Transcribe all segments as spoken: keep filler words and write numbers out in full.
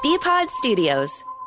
B-Pod Studios.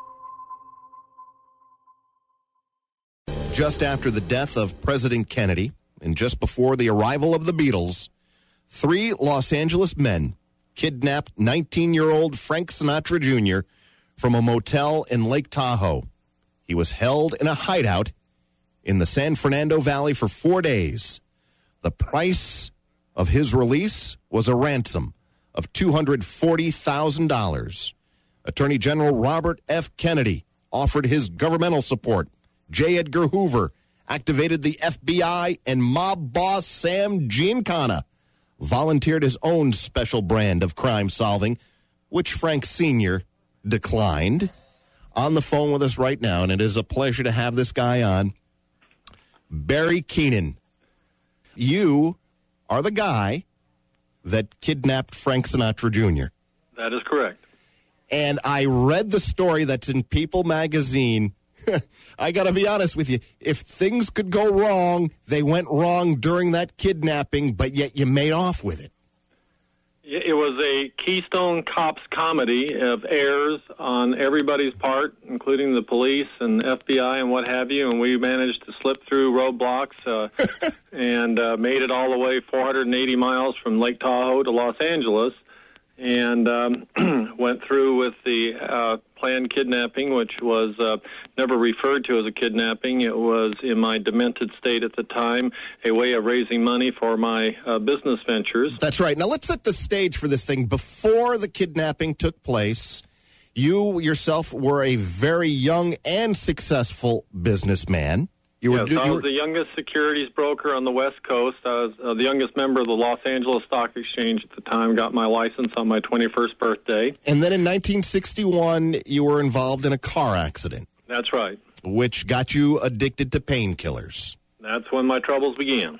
Just after the death of President Kennedy and just before the arrival of the Beatles, three Los Angeles men kidnapped nineteen-year-old Frank Sinatra Junior from a motel in Lake Tahoe. He was held in a hideout in the San Fernando Valley for four days. The price of his release was a ransom of two hundred forty thousand dollars. Attorney General Robert F. Kennedy offered his governmental support. J. Edgar Hoover activated the F B I, and mob boss Sam Giancana volunteered his own special brand of crime solving, which Frank Senior declined. On the phone with us right now, and it is a pleasure to have this guy on, Barry Keenan. You are the guy that kidnapped Frank Sinatra Junior That is correct. And I read the story that's in People magazine. I got to be honest with you. If things could go wrong, they went wrong during that kidnapping, but yet you made off with it. It was a Keystone Cops comedy of errors on everybody's part, including the police and F B I and what have you, and we managed to slip through roadblocks uh, and uh, made it all the way four hundred eighty miles from Lake Tahoe to Los Angeles, and um, went through with the uh, planned kidnapping, which was uh, never referred to as a kidnapping. It was, in my demented state at the time, a way of raising money for my uh, business ventures. That's right. Now, let's set the stage for this thing. Before the kidnapping took place, you yourself were a very young and successful businessman. You were, yes, you I was were, the youngest securities broker on the West Coast. I was uh, the youngest member of the Los Angeles Stock Exchange at the time, got my license on my twenty-first birthday. And then in nineteen sixty-one, you were involved in a car accident. That's right. Which got you addicted to painkillers. That's when my troubles began.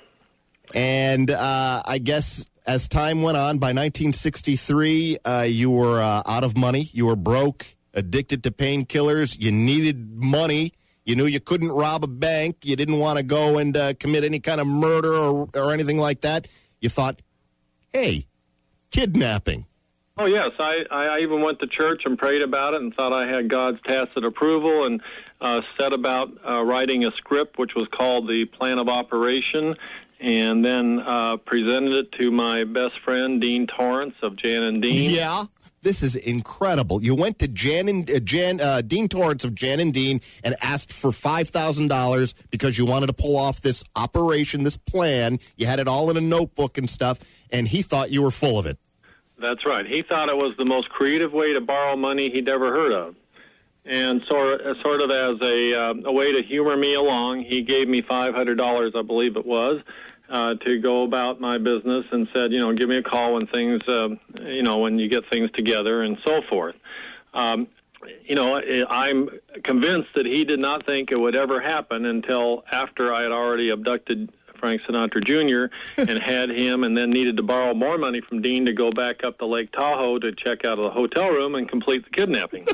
And uh, I guess as time went on, by nineteen sixty-three, uh, you were uh, out of money. You were broke, addicted to painkillers. You needed money. You knew you couldn't rob a bank. You didn't want to go and uh, commit any kind of murder or, or anything like that. You thought, hey, kidnapping. Oh, yes. I, I even went to church and prayed about it and thought I had God's tacit approval, and uh, set about uh, writing a script, which was called the Plan of Operation, and then uh, presented it to my best friend, Dean Torrance of Jan and Dean. Yeah. This is incredible. You went to Jan and uh, Jan, uh, Dean Torrance of Jan and Dean and asked for five thousand dollars because you wanted to pull off this operation, this plan. You had it all in a notebook and stuff, and he thought you were full of it. That's right. He thought it was the most creative way to borrow money he'd ever heard of. And sort of, sort of as a, uh, a way to humor me along, he gave me five hundred dollars, I believe it was, Uh, to go about my business, and said, you know, give me a call when things, uh, you know, when you get things together and so forth. Um, you know, I'm convinced that he did not think it would ever happen until after I had already abducted Frank Sinatra Junior and had him, and then needed to borrow more money from Dean to go back up to Lake Tahoe to check out of the hotel room and complete the kidnapping.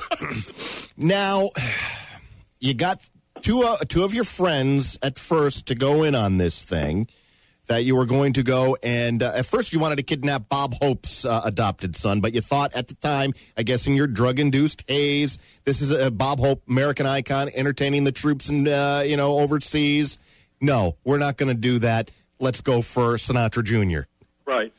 Now, you got two, uh, two of your friends at first to go in on this thing. That you were going to go and uh, at first you wanted to kidnap Bob Hope's uh, adopted son, but you thought at the time, I guess in your drug-induced haze, this is a Bob Hope, American icon, entertaining the troops and uh, you know overseas. No, we're not going to do that. Let's go for Sinatra Junior Right.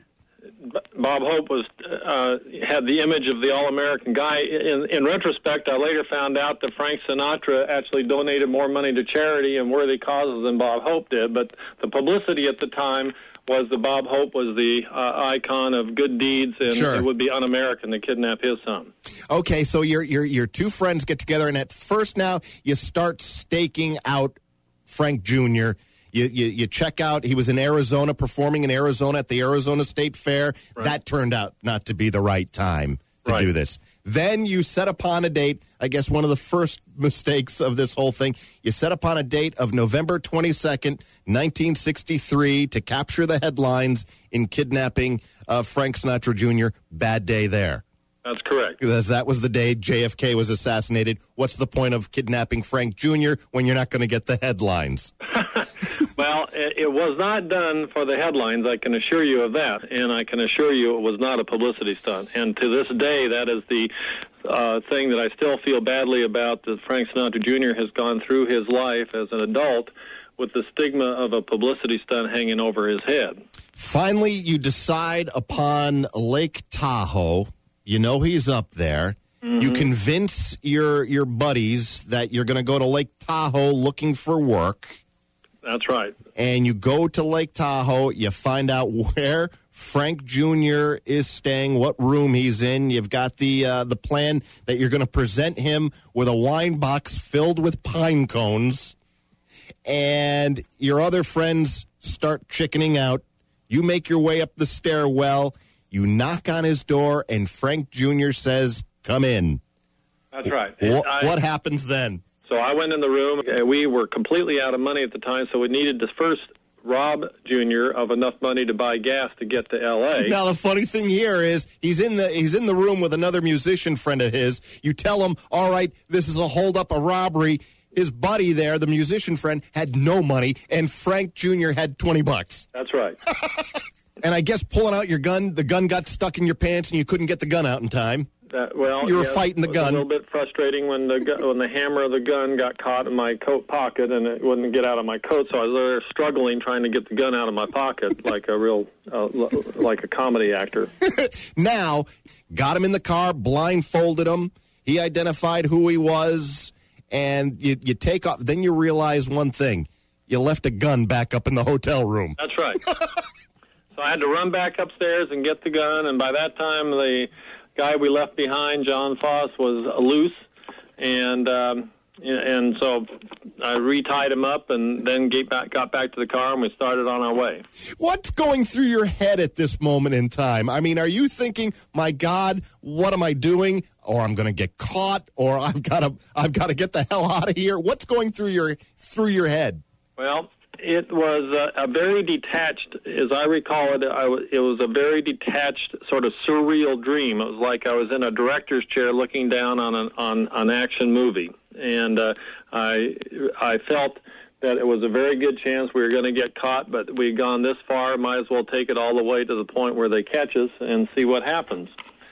Bob Hope was uh, had the image of the all-American guy. In, in retrospect, I later found out that Frank Sinatra actually donated more money to charity and worthy causes than Bob Hope did. But the publicity at the time was that Bob Hope was the uh, icon of good deeds, and sure. It would be un-American to kidnap his son. Okay, so your your your two friends get together, and at first now you start staking out Frank Junior You, you you check out, he was in Arizona, performing in Arizona at the Arizona State Fair. Right. That turned out not to be the right time to right. do this. Then you set upon a date, I guess one of the first mistakes of this whole thing, you set upon a date of November twenty-second, nineteen sixty-three to capture the headlines in kidnapping of Frank Sinatra Junior Bad day there. That's correct. Because that was the day J F K was assassinated. What's the point of kidnapping Frank Junior when you're not going to get the headlines? Well, it, it was not done for the headlines, I can assure you of that, and I can assure you it was not a publicity stunt. And to this day, that is the uh, thing that I still feel badly about that Frank Sinatra Junior has gone through his life as an adult with the stigma of a publicity stunt hanging over his head. Finally, you decide upon Lake Tahoe. You know he's up there. Mm-hmm. You convince your your buddies that you're going to go to Lake Tahoe looking for work. That's right. And you go to Lake Tahoe. You find out where Frank Junior is staying, what room he's in. You've got the uh, the plan that you're going to present him with a wine box filled with pine cones. And your other friends start chickening out. You make your way up the stairwell. You knock on his door, and Frank Junior says, "Come in." That's right. What, I, what happens then? So I went in the room. We were completely out of money at the time, so we needed to first rob Junior of enough money to buy gas to get to L A. Now, the funny thing here is he's in the he's in the room with another musician friend of his. You tell him, all right, this is a holdup, a robbery. His buddy there, the musician friend, had no money, and Frank Junior had twenty bucks. That's right. And I guess pulling out your gun, the gun got stuck in your pants, and you couldn't get the gun out in time. That, well, you were yes, fighting the it was gun. A little bit frustrating when the gu- when the hammer of the gun got caught in my coat pocket, and it wouldn't get out of my coat. So I was there struggling, trying to get the gun out of my pocket, like a real, uh, like a comedy actor. Now, got him in the car, blindfolded him. He identified who he was. And you, you take off. Then you realize one thing. You left a gun back up in the hotel room. That's right. So I had to run back upstairs and get the gun. And by that time, the guy we left behind, John Foss, was loose. And um, and so I retied him up and then get back, got back to the car, and we started on our way. What's going through your head at this moment in time? I mean, are you thinking, my God, what am I doing? Or I'm going to get caught, or I've got to I've got to get the hell out of here. What's going through your through your head? Well, it was a, a very detached, as I recall it, I w- it was a very detached, sort of surreal dream. It was like I was in a director's chair looking down on an on an action movie, and uh, I I felt that it was a very good chance we were going to get caught, but we'd gone this far, might as well take it all the way to the point where they catch us and see what happens.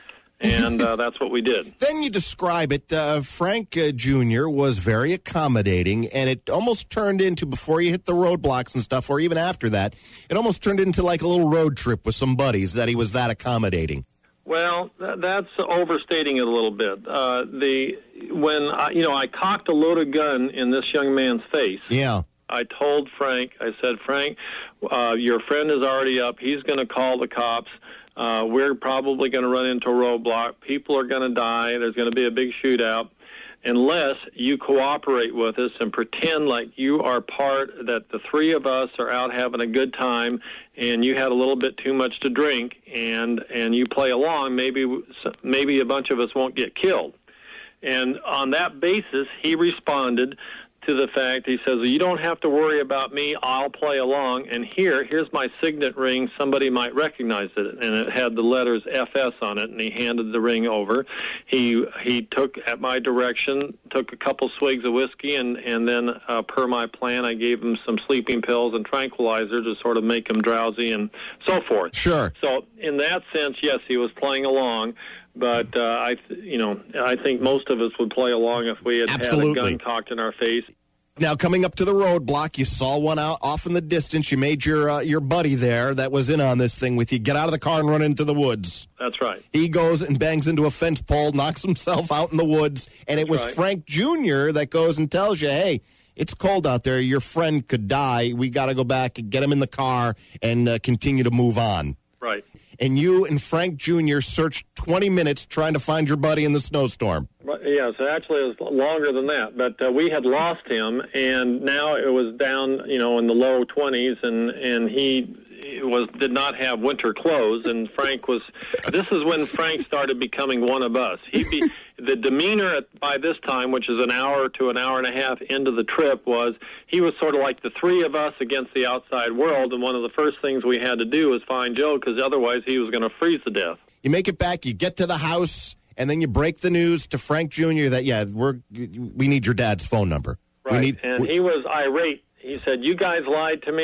And uh, that's what we did. Then you describe it. Uh, Frank uh, Junior was very accommodating, and it almost turned into, before you hit the roadblocks and stuff, or even after that, it almost turned into like a little road trip with some buddies that he was that accommodating. Well, th- that's overstating it a little bit. Uh, the when I, you know I cocked a loaded gun in this young man's face. Yeah. I told Frank, I said, Frank, uh, your friend is already up. He's going to call the cops. Uh, we're probably going to run into a roadblock. People are going to die. There's going to be a big shootout. Unless you cooperate with us and pretend like you are part, that the three of us are out having a good time and you had a little bit too much to drink and, and you play along, maybe maybe a bunch of us won't get killed. And on that basis, he responded to the fact, he says, you don't have to worry about me, I'll play along, and here, here's my signet ring, somebody might recognize it, and it had the letters F S on it, and he handed the ring over. He he took, at my direction, took a couple swigs of whiskey, and, and then, uh, per my plan, I gave him some sleeping pills and tranquilizers to sort of make him drowsy and so forth. Sure. So, in that sense, yes, he was playing along. But uh, I, you know, I think most of us would play along if we had Absolutely. had a gun cocked in our face. Now, coming up to the roadblock, you saw one out off in the distance. You made your uh, your buddy there that was in on this thing with you get out of the car and run into the woods. That's right. He goes and bangs into a fence pole, knocks himself out in the woods, and That's it was right. Frank Junior that goes and tells you, hey, it's cold out there. Your friend could die. We got to go back and get him in the car and uh, continue to move on. Right. And you and Frank Junior searched twenty minutes trying to find your buddy in the snowstorm. Yeah, so actually it was longer than that. But uh, we had lost him, and now it was down, you know, in the low twenties, and, and he was did not have winter clothes. And Frank was, this is when Frank started becoming one of us. He be, the demeanor at, by this time, which is an hour to an hour and a half into the trip, was he was sort of like the three of us against the outside world. And one of the first things we had to do was find Joe, because otherwise he was going to freeze to death. You make it back, you get to the house, and then you break the news to Frank Junior that, yeah, we're we need your dad's phone number. Right, we need, and we, he was irate. He said, you guys lied to me.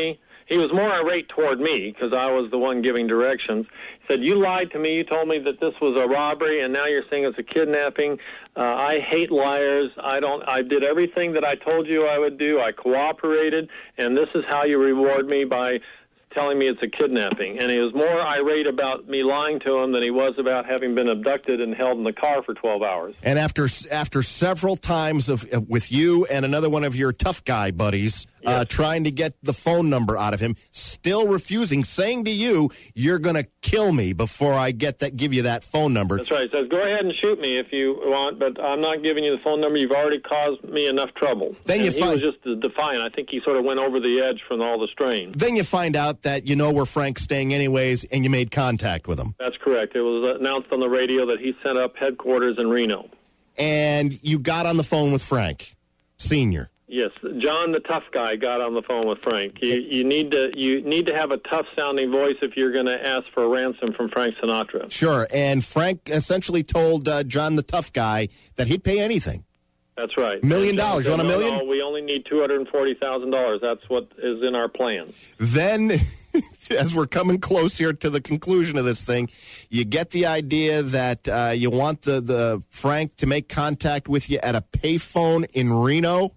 He was more irate toward me because I was the one giving directions. He said, you lied to me. You told me that this was a robbery, and now you're saying it's a kidnapping. Uh, I hate liars. I don't. I did everything that I told you I would do. I cooperated, and this is how you reward me by telling me it's a kidnapping. And he was more irate about me lying to him than he was about having been abducted and held in the car for twelve hours. And after after several times of uh, with you and another one of your tough guy buddies uh, Yes. trying to get the phone number out of him, still refusing, saying to you, "You're going to kill me before I get that, give you that phone number." That's right. He says, go ahead and shoot me if you want, but I'm not giving you the phone number. You've already caused me enough trouble. Then and you he find- was just defiant. I think he sort of went over the edge from all the strain. Then you find out that you know where Frank's staying anyways, and you made contact with him. That's correct. It was announced on the radio that he set up headquarters in Reno. And you got on the phone with Frank Senior Yes, John, the tough guy, got on the phone with Frank. You, you need to you need to have a tough sounding voice if you're going to ask for a ransom from Frank Sinatra. Sure, and Frank essentially told uh, John the tough guy that he'd pay anything. That's right. Million And John dollars. You said, want a "No, million?" No, we only need two hundred and forty thousand dollars. That's what is in our plans. Then, as we're coming close here to the conclusion of this thing, you get the idea that uh, you want the, the Frank to make contact with you at a payphone in Reno.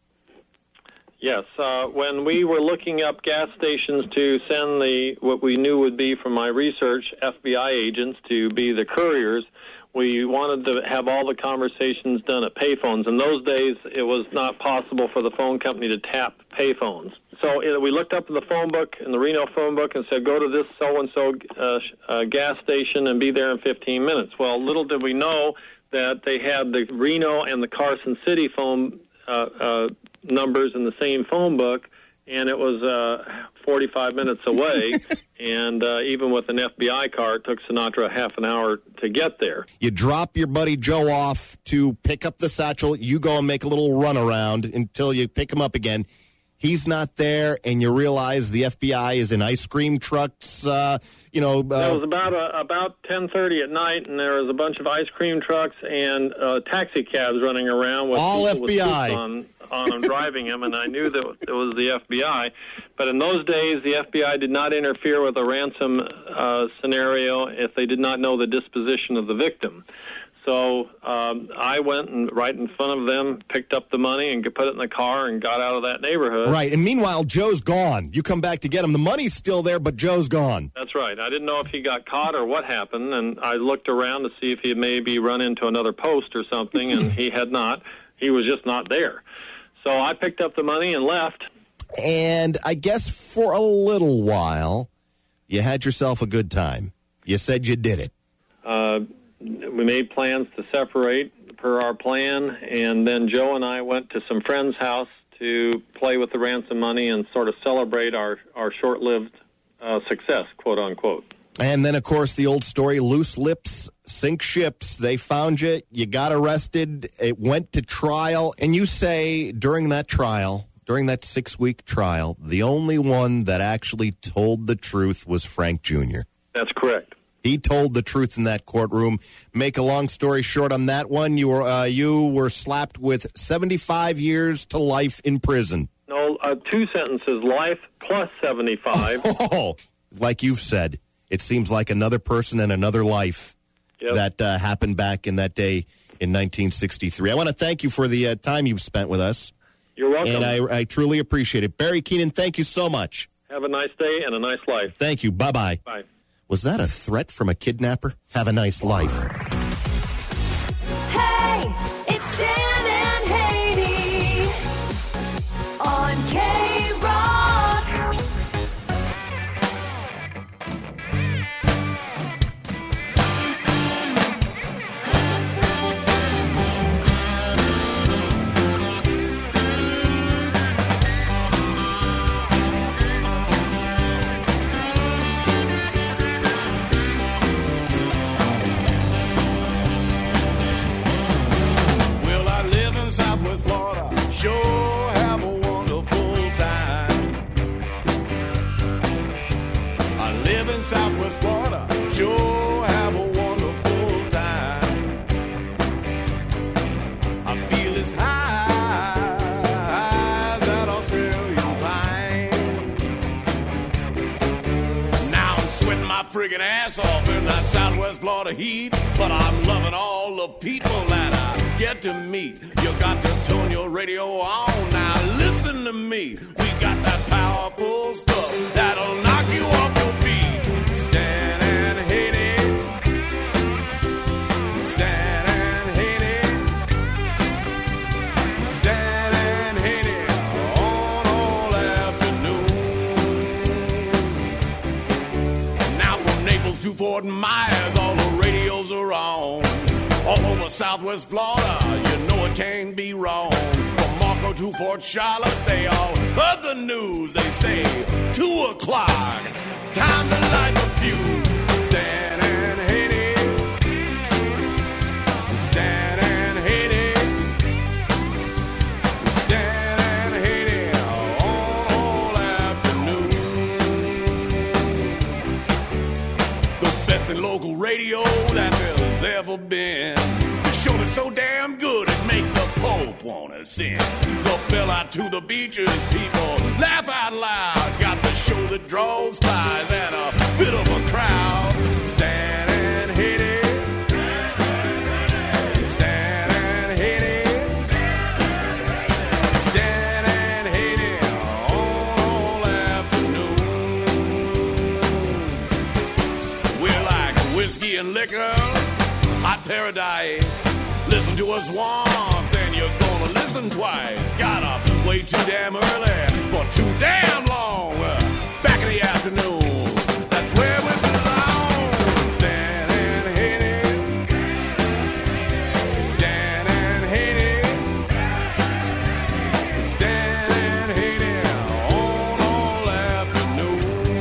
Yes, uh, when we were looking up gas stations to send the what we knew would be from my research F B I agents to be the couriers, we wanted to have all the conversations done at payphones. In those days, it was not possible for the phone company to tap payphones. So uh, we looked up in the phone book, in the Reno phone book, and said, go to this so-and-so uh, uh, gas station and be there in fifteen minutes. Well, little did we know that they had the Reno and the Carson City phone uh, uh, numbers in the same phone book, and it was uh, forty-five minutes away, and uh, even with an F B I car, it took Sinatra half an hour to get there. You drop your buddy Joe off to pick up the satchel. You go and make a little run around until you pick him up again. He's not there, and you realize the F B I is in ice cream trucks. Uh, you know, uh, It was about uh, about ten thirty at night, and there was a bunch of ice cream trucks and uh, taxi cabs running around with All people F B I. with suits on on them driving them, and I knew that it was the F B I. But in those days, the F B I did not interfere with a ransom uh, scenario if they did not know the disposition of the victim. So um, I went and right in front of them, picked up the money and put it in the car and got out of that neighborhood. right. And meanwhile, Joe's gone. You come back to get him. The money's still there, but Joe's gone. That's right. I didn't know if he got caught or what happened, and I looked around to see if he had maybe run into another post or something, and he had not. He was just not there. So I picked up the money and left. And I guess for a little while, you had yourself a good time. You said you did it. Uh, we made plans to separate per our plan, and then Joe and I went to some friend's house to play with the ransom money and sort of celebrate our, our short-lived uh, success, quote-unquote. And then, of course, the old story, loose lips sink ships. They found you. You got arrested. It went to trial. And you say during that trial, during that six-week trial, the only one that actually told the truth was Frank Junior That's correct. He told the truth in that courtroom. Make a long story short on that one, you were uh, you were slapped with seventy-five years to life in prison. No, uh, two sentences, life plus seventy-five. Oh, like you've said, it seems like another person and another life Yep. that uh, happened back in that day in nineteen sixty-three. I want to thank you for the uh, time you've spent with us, You're welcome. and I, I truly appreciate it. Barry Keenan, thank you so much. Have a nice day and a nice life. Thank you. Bye-bye. Bye. Was that a threat from a kidnapper? Have a nice life. Hey, it's Dan and Haney on K-Rock. freaking ass off in that Southwest Florida heat. But I'm loving all the people that I get to meet. You got to tune your radio on. Now listen to me. We got that powerful stuff that'll knock you off your feet. Stand and hate it. Stand and hate it. Stand and hate it on all afternoon. Now from Naples to Fort Myers, all the radios are on. All over Southwest Florida, you know it can't be wrong. From Marco to Port Charlotte, they all heard the news. They say, two o'clock, time to light the fuse. Stand and hate it. Stand and hate it. Stand and hate it all, all afternoon. The best in local radio that there's ever been. The show that's so damn good it makes the Pope wanna sing. The bell out to the beaches, people laugh out loud. Got the show that draws spies and a bit of a crowd. Stand and hate it. Stand and hate it. Stand and hate it all afternoon. We're like whiskey and liquor, hot paradise. Listen to us once, then you're gonna listen twice. Got up way too damn early for too damn long. Back in the afternoon, that's where we belong. Stand and hate it. Stand and hate it. Stand and hate it on all afternoon.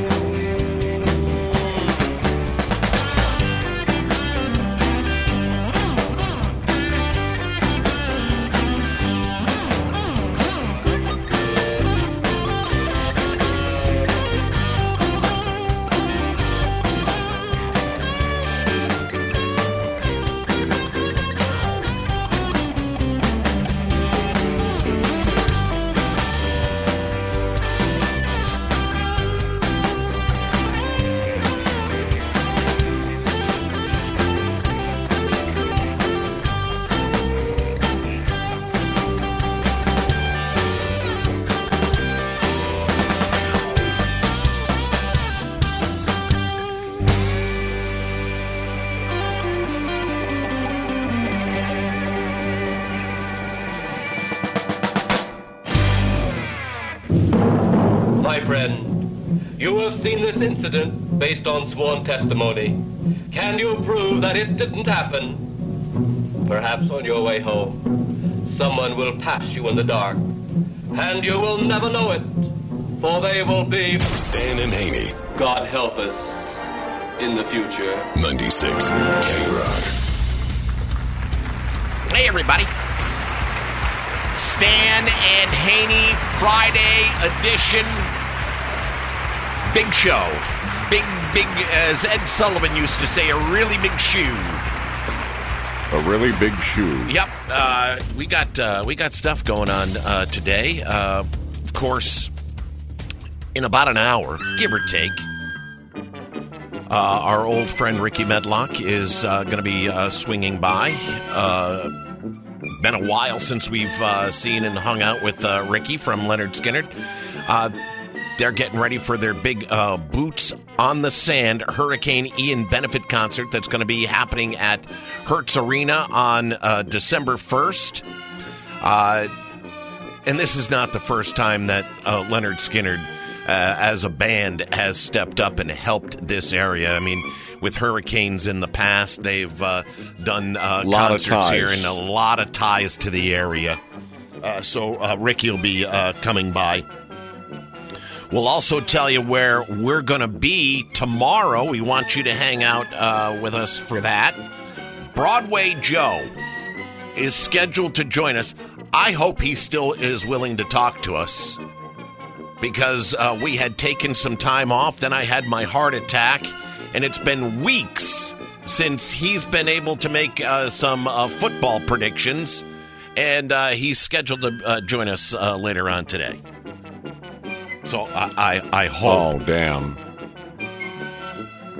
My friend, you have seen this incident based on sworn testimony. Can you prove that it didn't happen? Perhaps on your way home, someone will pass you in the dark, and you will never know it, for they will be Stan and Haney. God help us in the future. ninety-six K-Rock. Hey, everybody. Stan and Haney Friday edition. Big show. Big, big, as Ed Sullivan used to say, a really big shoe. A really big shoe. Yep. Uh, we got uh, we got stuff going on uh, today. Uh, of course, in about an hour, give or take, uh, our old friend Ricky Medlock is uh, going to be uh, swinging by. Uh, been a while since we've uh, seen and hung out with uh, Ricky from Leonard Skinner. Uh, they're getting ready for their big uh, Boots on the Sand Hurricane Ian benefit concert that's going to be happening at Hertz Arena on uh, December first. Uh, and this is not the first time that uh, Leonard Skinner, uh, as a band, has stepped up and helped this area. I mean, with hurricanes in the past, they've uh, done uh, concerts here and a lot of ties to the area. Uh, so uh, Ricky will be uh, coming by. We'll also tell you where we're going to be tomorrow. We want you to hang out uh, with us for that. Broadway Joe is scheduled to join us. I hope he still is willing to talk to us because uh, we had taken some time off. Then I had my heart attack, and it's been weeks since he's been able to make uh, some uh, football predictions, and uh, he's scheduled to uh, join us uh, later on today. So I, I, I hope. Oh, damn.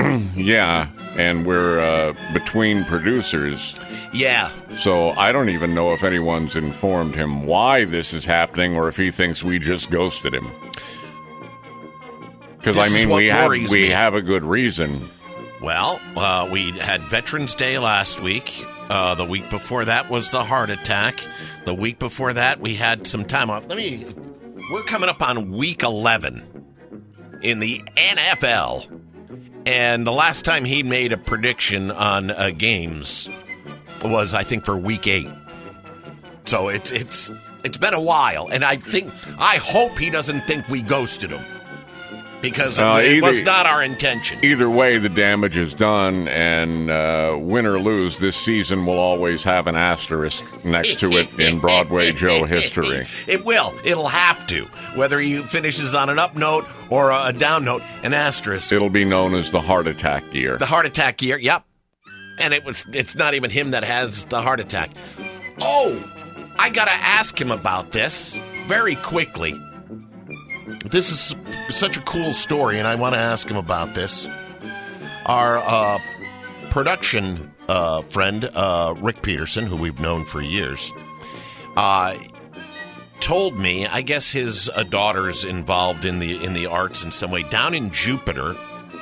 Yeah, and we're uh, between producers. Yeah. So I don't even know if anyone's informed him why this is happening or if he thinks we just ghosted him. Because, I mean, we have, we me. have a good reason. Well, uh, we had Veterans Day last week. Uh, the week before that was the heart attack. The week before that, we had some time off. Let me... We're coming up on week eleven in the N F L. And the last time he made a prediction on uh, games was, I think, for week eight. So it's it's it's been a while. And I think, I hope he doesn't think we ghosted him. Because uh, it either, was not our intention. Either way, the damage is done, and uh, win or lose, this season will always have an asterisk next to it in Broadway Joe history. It will. It'll have to. Whether he finishes on an up note or a down note, an asterisk. It'll be known as the heart attack year. The heart attack year, yep. And it was. It's not even him that has the heart attack. Oh, I got to ask him about this very quickly. This is such a cool story, and I want to ask him about this. Our uh, production uh, friend, uh, Rick Peterson, who we've known for years, uh, told me, I guess his uh, daughter's involved in the in the arts in some way, down in Jupiter.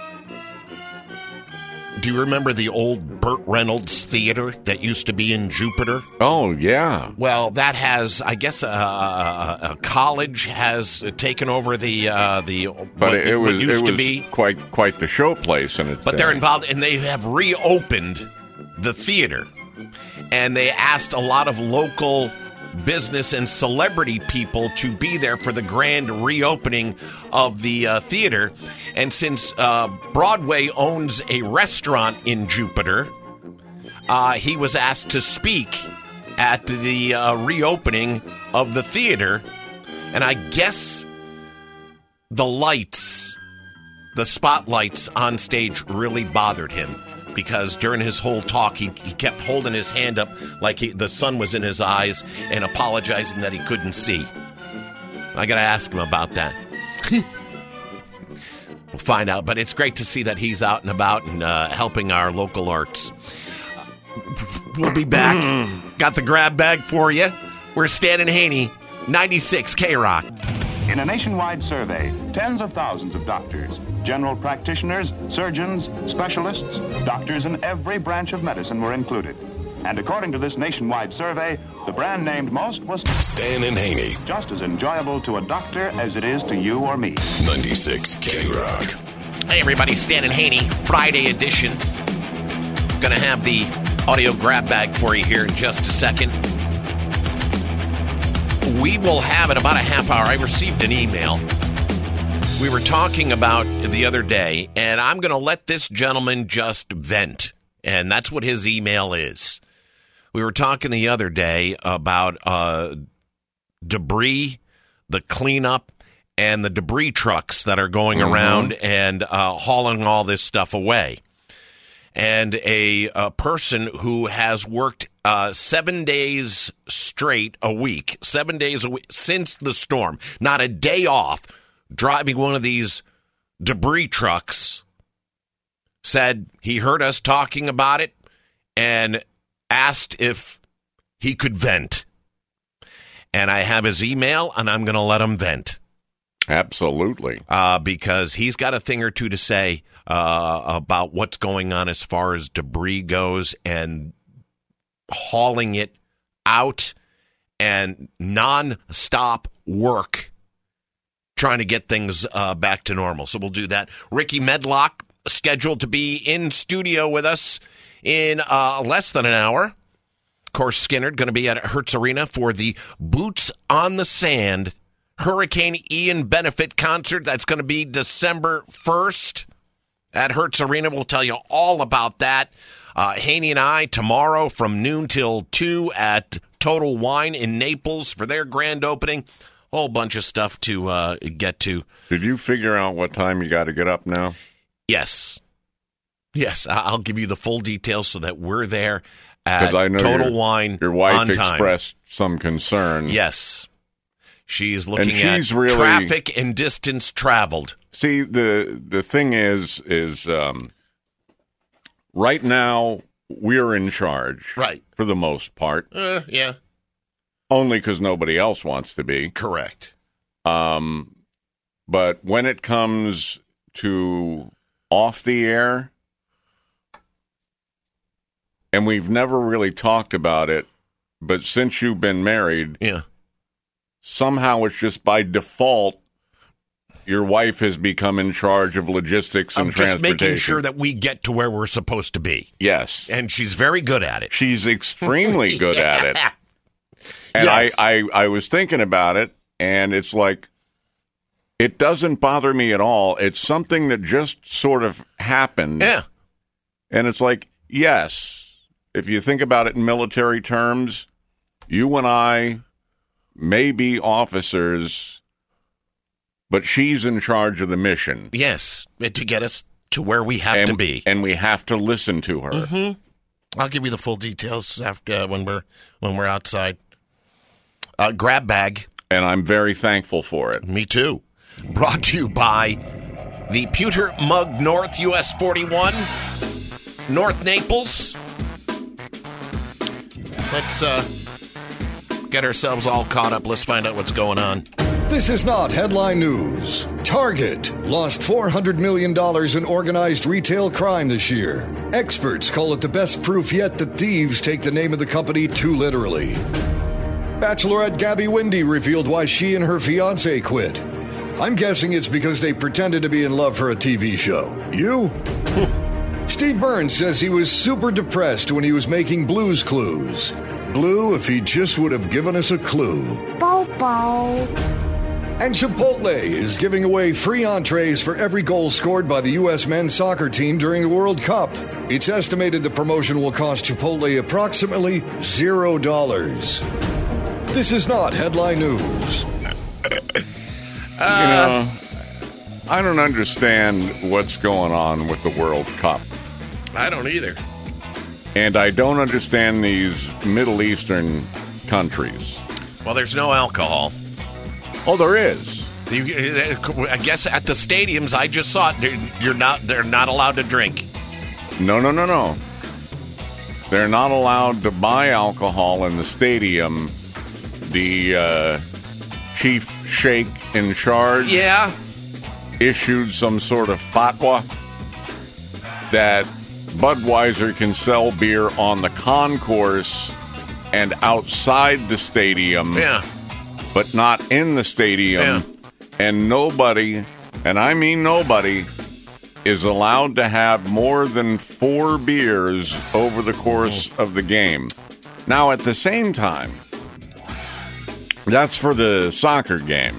Do you remember the old Burt Reynolds Theater that used to be in Jupiter? Oh, yeah. Well, that has, I guess, a, a, a college has taken over the uh, the but what, it was what used it to was be. quite quite the showplace, and But they're involved, and they have reopened the theater, and they asked a lot of local business and celebrity people to be there for the grand reopening of the uh, theater. And since uh, Broadway owns a restaurant in Jupiter, uh, he was asked to speak at the uh, reopening of the theater. And I guess the lights, the spotlights on stage really bothered him. Because during his whole talk, he, he kept holding his hand up like he, the sun was in his eyes and apologizing that he couldn't see. I got to ask him about that. We'll find out. But it's great to see that he's out and about and uh, helping our local arts. We'll be back. Got the grab bag for you. We're Stan and Haney, ninety-six K-Rock. In a nationwide survey, tens of thousands of doctors, general practitioners, surgeons, specialists, doctors in every branch of medicine were included. And according to this nationwide survey, the brand named most was Stan and Haney. Just as enjoyable to a doctor as it is to you or me. ninety-six K-Rock. Hey, everybody, Stan and Haney, Friday edition. Going to have the audio grab bag for you here in just a second. We will have in about a half hour. I received an email. We were talking about the other day, and I'm going to let this gentleman just vent. And that's what his email is. We were talking the other day about uh, debris, the cleanup, and the debris trucks that are going mm-hmm. around and uh, hauling all this stuff away. And a, a person who has worked uh, seven days straight a week, seven days a week since the storm, not a day off, driving one of these debris trucks, said he heard us talking about it and asked if he could vent. And I have his email, and I'm going to let him vent. Absolutely. Uh, because he's got a thing or two to say uh, about what's going on as far as debris goes and hauling it out and non-stop work trying to get things uh, back to normal. So we'll do that. Ricky Medlock scheduled to be in studio with us in uh, less than an hour. Of course, Skinner going to be at Hertz Arena for the Boots on the Sand Hurricane Ian benefit concert. That's going to be December first at Hertz Arena. We'll tell you all about that. Uh, Haney and I tomorrow from noon till two at Total Wine in Naples for their grand opening. Whole bunch of stuff to uh, get to. Did you figure out what time you got to get up now? Yes. Yes, I'll give you the full details so that we're there at I know Total your, Wine your wife on time. Expressed some concern. Yes. She's looking and she's at really, traffic and distance traveled. See, the the thing is, is um, right now we're in charge. Right. For the most part. Uh, yeah. Only because nobody else wants to be. Correct. Um, but when it comes to off the air, and we've never really talked about it, but since you've been married, yeah, somehow it's just by default, your wife has become in charge of logistics and I'm just transportation. making sure that we get to where we're supposed to be. Yes. And she's very good at it. She's extremely good yeah. at it. And yes. I, I, I was thinking about it, and it's like, it doesn't bother me at all. It's something that just sort of happened. Yeah. And it's like, yes, if you think about it in military terms, you and I may be officers, but she's in charge of the mission. Yes, to get us to where we have and, to be. And we have to listen to her. Mm-hmm. I'll give you the full details after uh, when we're when we're outside. Uh, grab bag. And I'm very thankful for it. Me too. Brought to you by the Pewter Mug North U S forty-one, North Naples. Let's uh, get ourselves all caught up. Let's find out what's going on. This is not headline news. Target lost four hundred million dollars in organized retail crime this year. Experts call it the best proof yet that thieves take the name of the company too literally. Bachelorette Gabby Windey revealed why she and her fiancé quit. I'm guessing it's because they pretended to be in love for a T V show. You? Steve Burns says he was super depressed when he was making Blue's Clues. Blue, if he just would have given us a clue. Bow bow. And Chipotle is giving away free entrees for every goal scored by the U S men's soccer team during the World Cup. It's estimated the promotion will cost Chipotle approximately zero dollars. This is not headline news. You know, I don't understand what's going on with the World Cup. I don't either. And I don't understand these Middle Eastern countries. Well, there's no alcohol. Oh, there is. You, I guess at the stadiums, I just saw it. You're not. They're not allowed to drink. No, no, no, no. They're not allowed to buy alcohol in the stadium. The uh, chief sheikh in charge, yeah, issued some sort of fatwa that Budweiser can sell beer on the concourse and outside the stadium, yeah, but not in the stadium. Yeah. And nobody, and I mean nobody, is allowed to have more than four beers over the course Oh. of the game. Now, at the same time, that's for the soccer game.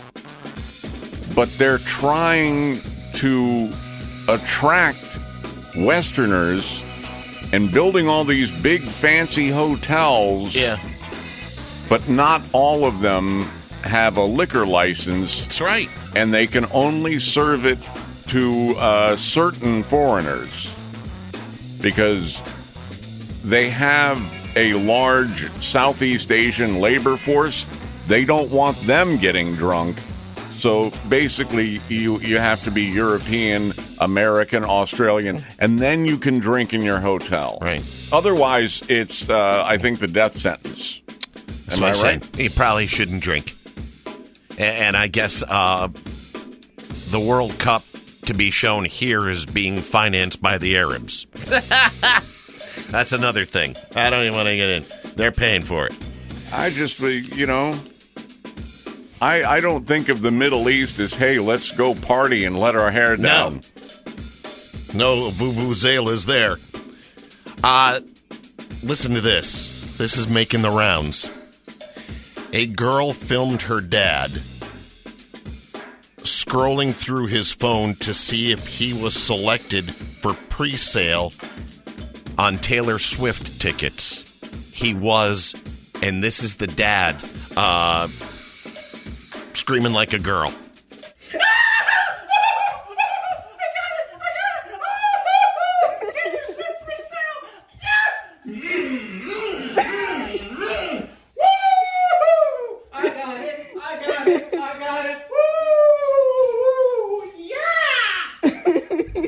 But they're trying to attract Westerners and building all these big fancy hotels. Yeah. But not all of them have a liquor license. That's right. And they can only serve it to uh, certain foreigners because they have a large Southeast Asian labor force. They don't want them getting drunk. So basically, you, you have to be European, American, Australian, and then you can drink in your hotel. Right. Otherwise, it's, uh, I think, the death sentence. That's Am what I I'm right? saying. You probably shouldn't drink. And, and I guess uh, the World Cup to be shown here is being financed by the Arabs. That's another thing. I don't even want to get in. They're paying for it. I just, you know, I I don't think of the Middle East as, hey, let's go party and let our hair down. No, no vuvuzelas there. Uh, listen to this. This is making the rounds. A girl filmed her dad scrolling through his phone to see if he was selected for pre-sale on Taylor Swift tickets. He was, and this is the dad uh, screaming like a girl.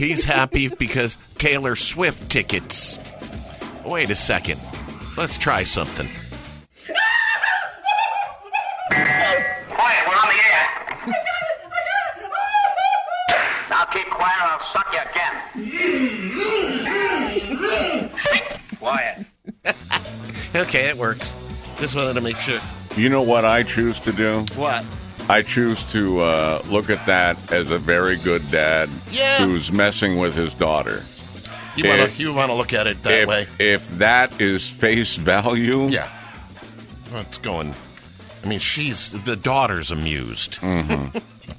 He's happy because Taylor Swift tickets. Wait a second. Let's try something. Quiet, we're on the air. Now keep quiet or I'll suck you again. Quiet. Okay, it works. Just wanted to make sure. You know what I choose to do? What? I choose to uh, look at that as a very good dad Yeah. who's messing with his daughter. You want If- to you want to look at it that if, way? If that is face value, Yeah. What's going? I mean, she's the daughter's amused. Mm-hmm.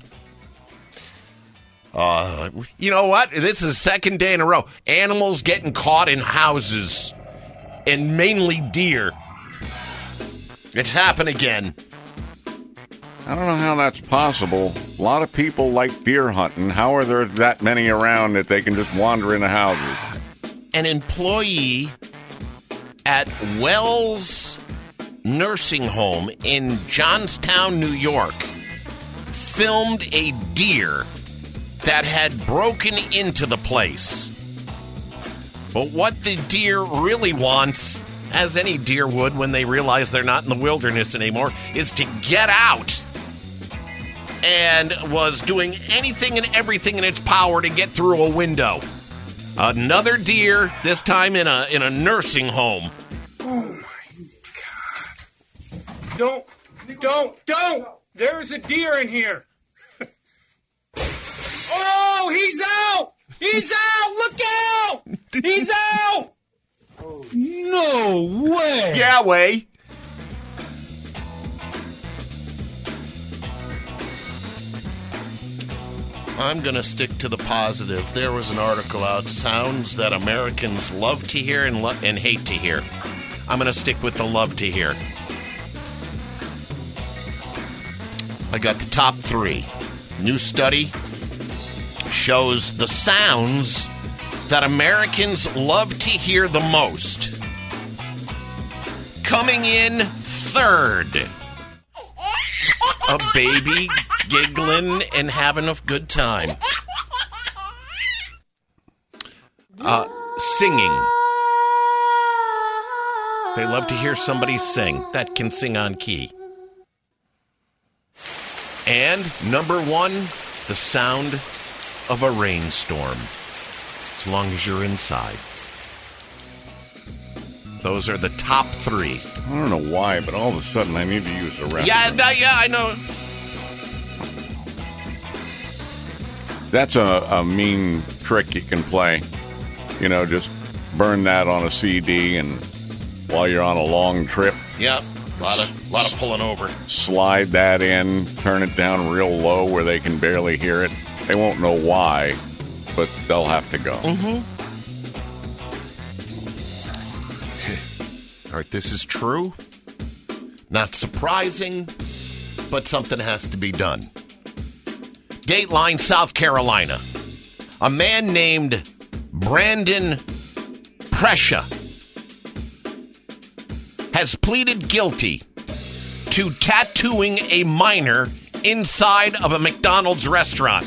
uh, you know what? This is the second day in a row. Animals getting caught in houses, and mainly deer. It's happened again. I don't know how that's possible. A lot of people like deer hunting. How are there that many around that they can just wander into houses? An employee at Wells Nursing Home in Johnstown, New York, filmed a deer that had broken into the place. But what the deer really wants, as any deer would when they realize they're not in the wilderness anymore, is to get out. And was doing anything and everything in its power to get through a window. Another deer, this time in a in a nursing home. Oh my God. Don't, don't, don't! There's a deer in here. Oh, he's out! He's out! Look out! He's out! No way! Yeah, way. I'm going to stick to the positive. There was an article out, sounds that Americans love to hear and, lo- and hate to hear. I'm going to stick with the love to hear. I got the top three. New study shows the sounds that Americans love to hear the most. Coming in third. A baby giggling and having a good time. Uh, singing. They love to hear somebody sing that can sing on key. And number one, the sound of a rainstorm. As long as you're inside. Those are the top three. I don't know why, but all of a sudden I need to use the restroom. Yeah, no, yeah, I know. That's a, a mean trick you can play. You know, just burn that on a C D, and while you're on a long trip, Yeah, a lot of, lot of pulling over. slide that in, turn it down real low where they can barely hear it. They won't know why, but they'll have to go. Mm-hmm. All right, this is true. Not surprising, but something has to be done. Dateline, South Carolina. A man named Brandon Prescia has pleaded guilty to tattooing a minor inside of a McDonald's restaurant.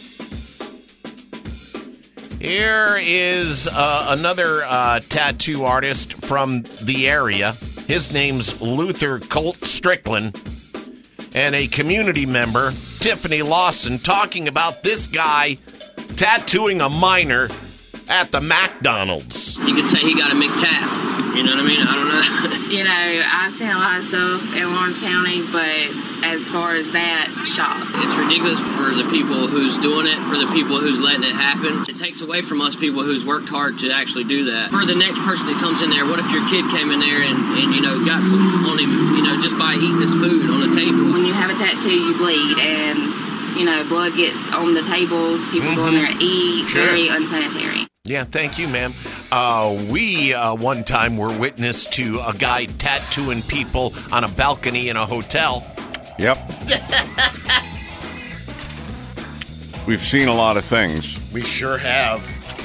Here is uh, another uh, tattoo artist from the area. His name's Luther Colt Strickland. And a community member, Tiffany Lawson, talking about this guy tattooing a minor at the McDonald's. You could say he got a McTap. You know what I mean? I don't know. You know, I've seen a lot of stuff in Lawrence County, but as far as that, shocked. It's ridiculous for the people who's doing it, for the people who's letting it happen. It takes away from us people who's worked hard to actually do that. For the next person that comes in there, what if your kid came in there and, and you know, got some on him, you know, just by eating his food on the table? When you have a tattoo, you bleed, and, you know, blood gets on the tables. People go in there and eat. Sure. Very unsanitary. Yeah, thank you, ma'am. Uh, we, uh, one time, were witness to a guy tattooing people on a balcony in a hotel. Yep. We've seen a lot of things. We sure have.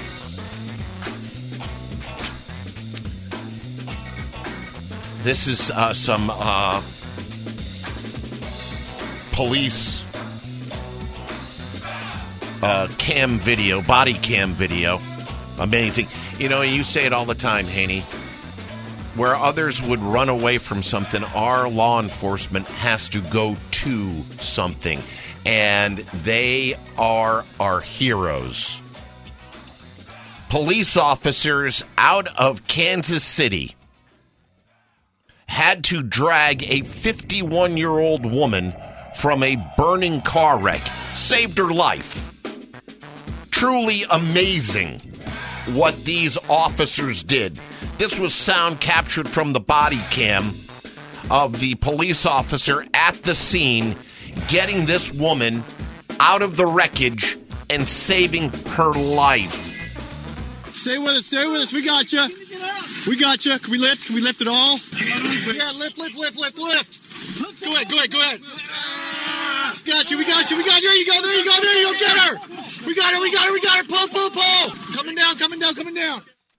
This is uh, some uh, police uh, cam video, body cam video. Amazing. You know, you say it all the time, Haney. Where others would run away from something, our law enforcement has to go to something. And they are our heroes. Police officers out of Kansas City had to drag a fifty-one-year-old woman from a burning car wreck. Saved her life. Truly amazing what these officers did. This was sound captured from the body cam of the police officer at the scene getting this woman out of the wreckage and saving her life. Stay with us, stay with us. We got you. We got you. Can we lift? Can we lift it all? Yeah, lift, lift, lift, lift, lift. Go ahead, go ahead, go ahead. Got you, we got you, we got you. There you go, there you go, there you go. Get her. We got her, we got her, we got her. Pull, pull, pull. Coming down, coming down, coming down.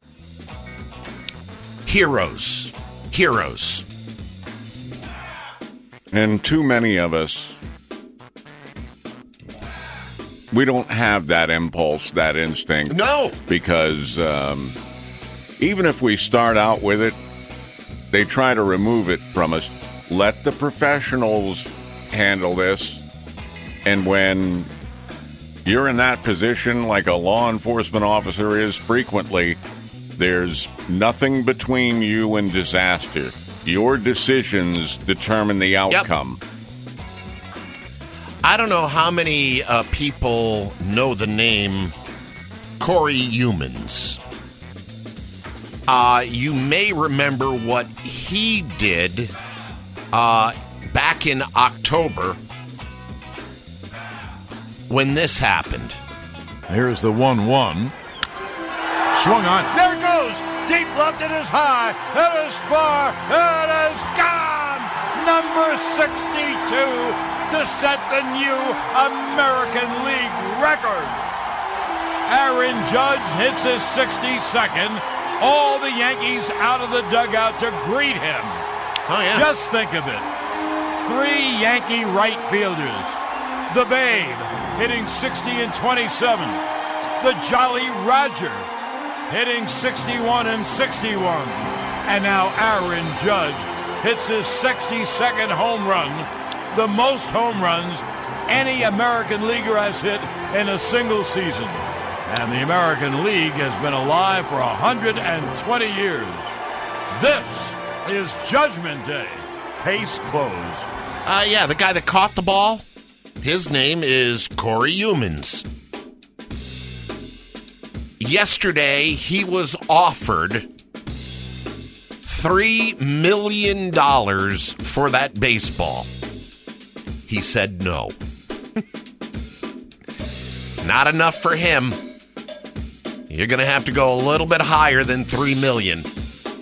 Heroes. Heroes. And too many of us, we don't have that impulse, that instinct. No. Because um, even if we start out with it, they try to remove it from us. Let the professionals handle this. And when you're in that position, like a law enforcement officer is frequently, there's nothing between you and disaster. Your decisions determine the outcome. Yep. I don't know how many uh, people know the name Corey Humans. Uh, you may remember what he did uh, back in October when this happened. Here's the one one. Swung on. There it goes. Deep left. It is high. It is far. It is gone. Number sixty-two to set the new American League record. Aaron Judge hits his sixty-second. All the Yankees out of the dugout to greet him. Oh, yeah. Just think of it. Three Yankee right fielders. The Babe hitting sixty and twenty-seven. The Jolly Roger hitting sixty-one and sixty-one. And now Aaron Judge hits his sixty-second home run, the most home runs any American leaguer has hit in a single season. And the American League has been alive for one hundred twenty years. This is Judgment Day. Case closed. Uh, yeah, the guy that caught the ball, his name is Corey Humans. Yesterday, he was offered three million dollars for that baseball. He said no. Not enough for him. You're going to have to go a little bit higher than three million dollars.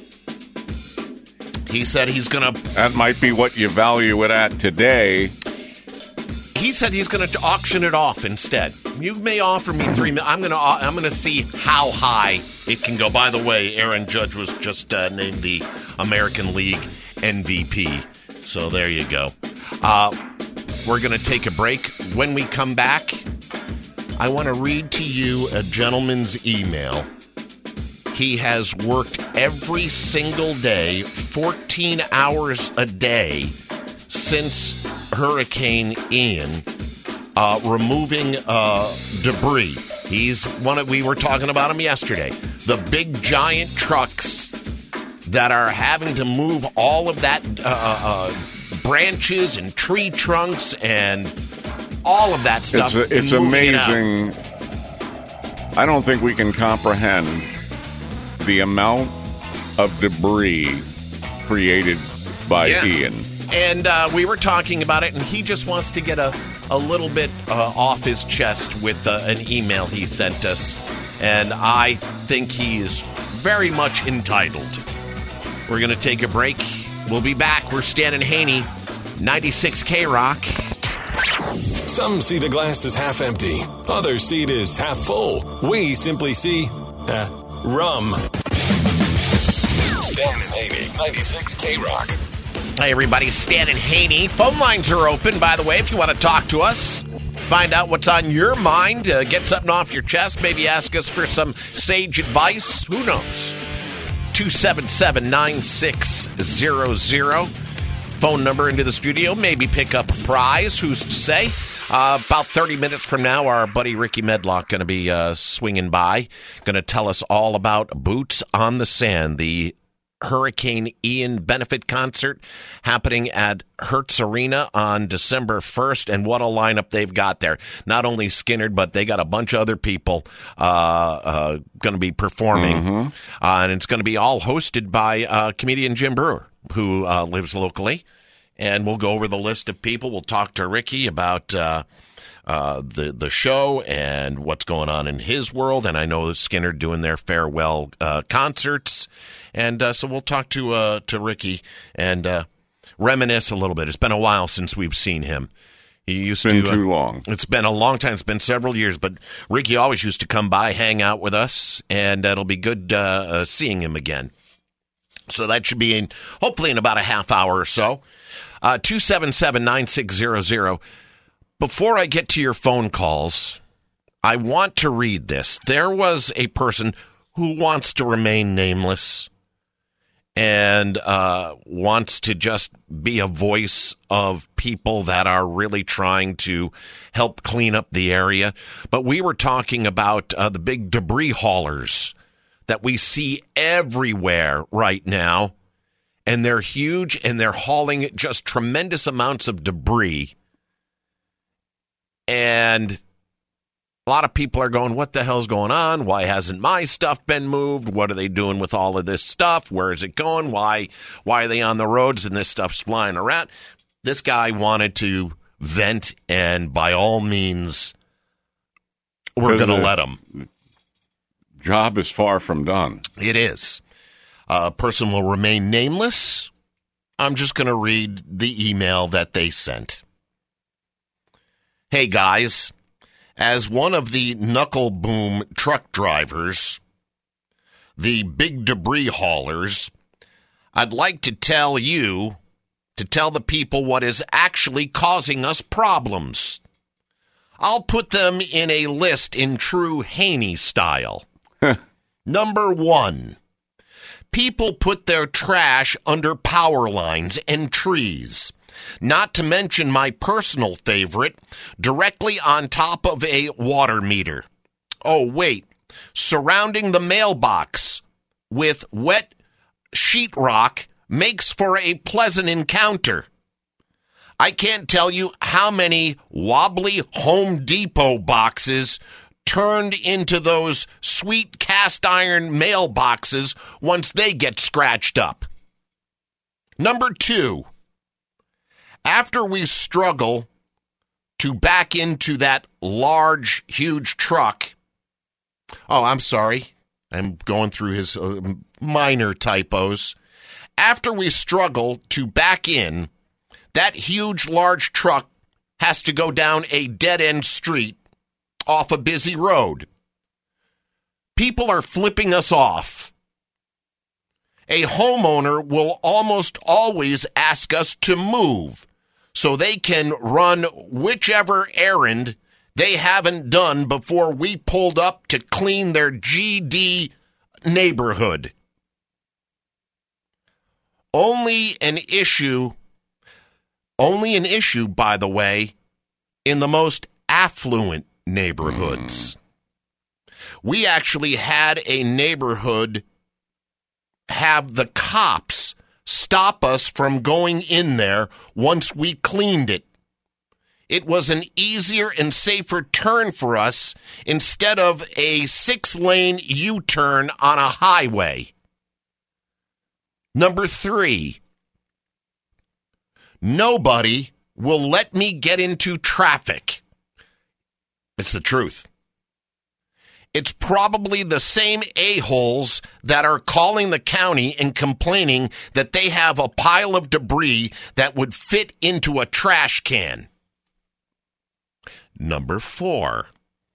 He said he's going to... That might be what you value it at today. He said he's going to auction it off instead. You may offer me three million. I'm going to. I'm going to see how high it can go. By the way, Aaron Judge was just uh, named the American League M V P. So there you go. Uh, we're going to take a break. When we come back, I want to read to you a gentleman's email. He has worked every single day, fourteen hours a day, since Hurricane Ian, uh, removing uh, debris. He's one of, we were talking about him yesterday. The big giant trucks that are having to move all of that uh, uh, branches and tree trunks and all of that stuff. It's, a, it's amazing. It I don't think we can comprehend the amount of debris created by yeah. Ian. And uh, we were talking about it, and he just wants to get a, a little bit uh, off his chest with uh, an email he sent us. And I think he is very much entitled. We're going to take a break. We'll be back. We're Stan and Haney, ninety-six K Rock. Some see the glass as half empty. Others see it as half full. We simply see uh, rum. Stan and Haney, ninety-six K Rock. Hi, everybody. Stan and Haney. Phone lines are open, by the way, if you want to talk to us. Find out what's on your mind. Uh, get something off your chest. Maybe ask us for some sage advice. Who knows? two seven seven, nine six zero zero. Phone number into the studio. Maybe pick up a prize. Who's to say? Uh, about thirty minutes from now, our buddy Ricky Medlock going to be uh, swinging by, going to tell us all about Boots on the Sand, the Hurricane Ian benefit concert happening at Hertz Arena on December first, and what a lineup they've got there. Not only Skinnerd, but they got a bunch of other people uh, uh, going to be performing, Mm-hmm. uh, and it's going to be all hosted by uh, comedian Jim Brewer, who uh, lives locally. And we'll go over the list of people. We'll talk to Ricky about uh, uh, the the show and what's going on in his world. And I know Skinnerd doing their farewell uh, concerts. And uh, so we'll talk to uh, to Ricky and uh, reminisce a little bit. It's been a while since we've seen him. He used It's been to, too uh, long. It's been a long time. It's been several years. But Ricky always used to come by, hang out with us, and it'll be good uh, uh, seeing him again. So that should be in hopefully in about a half hour or so. Uh, two seven seven, nine six zero zero. Before I get to your phone calls, I want to read this. There was a person who wants to remain nameless and uh, wants to just be a voice of people that are really trying to help clean up the area. But we were talking about uh, the big debris haulers that we see everywhere right now. And they're huge, and they're hauling just tremendous amounts of debris. And a lot of people are going, what the hell's going on? Why hasn't my stuff been moved? What are they doing with all of this stuff? Where is it going? Why, why are they on the roads and this stuff's flying around? This guy wanted to vent, and by all means, we're going to let him. Job is far from done. It is. A uh, person will remain nameless. I'm just going to read the email that they sent. Hey, guys. As one of the knuckle boom truck drivers, the big debris haulers, I'd like to tell you, to tell the people what is actually causing us problems. I'll put them in a list in true Haney style. Number one. People put their trash under power lines and trees. Not to mention my personal favorite, directly on top of a water meter. Oh, wait. Surrounding the mailbox with wet sheetrock makes for a pleasant encounter. I can't tell you how many wobbly Home Depot boxes turned into those sweet cast iron mailboxes once they get scratched up. Number two, after we struggle to back into that large, huge truck, oh, I'm sorry, I'm going through his uh, minor typos. After we struggle to back in, that huge, large truck has to go down a dead-end street off a busy road. People are flipping us off. A homeowner will almost always ask us to move so they can run whichever errand they haven't done before we pulled up to clean their G D neighborhood. Only an issue, only an issue, by the way, in the most affluent neighborhoods. Mm. We actually had a neighborhood have the cops stop us from going in there once we cleaned it. It was an easier and safer turn for us instead of a six-lane U-turn on a highway. Number three, nobody will let me get into traffic. It's the truth. It's probably the same a-holes that are calling the county and complaining that they have a pile of debris that would fit into a trash can. Number four,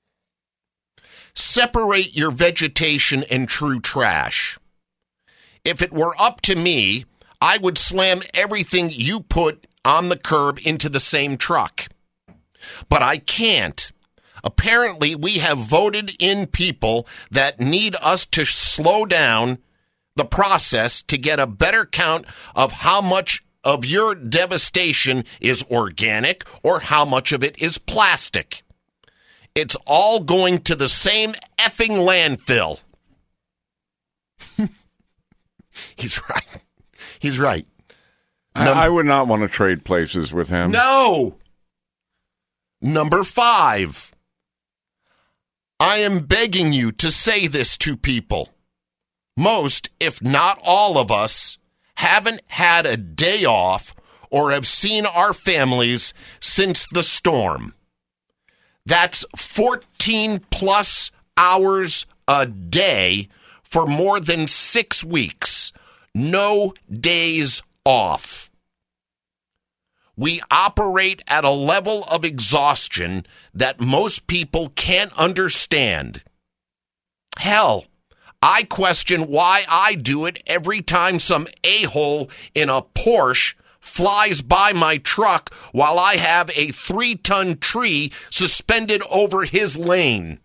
separate your vegetation and true trash. If it were up to me, I would slam everything you put on the curb into the same truck. But I can't. Apparently, we have voted in people that need us to slow down the process to get a better count of how much of your devastation is organic or how much of it is plastic. It's all going to the same effing landfill. He's right. He's right. I, I would not want to trade places with him. No. Number five. I am begging you to say this to people. Most, if not all of us, haven't had a day off or have seen our families since the storm. That's fourteen plus hours a day for more than six weeks. No days off. We operate at a level of exhaustion that most people can't understand. Hell, I question why I do it every time some a-hole in a Porsche flies by my truck while I have a three-ton tree suspended over his lane.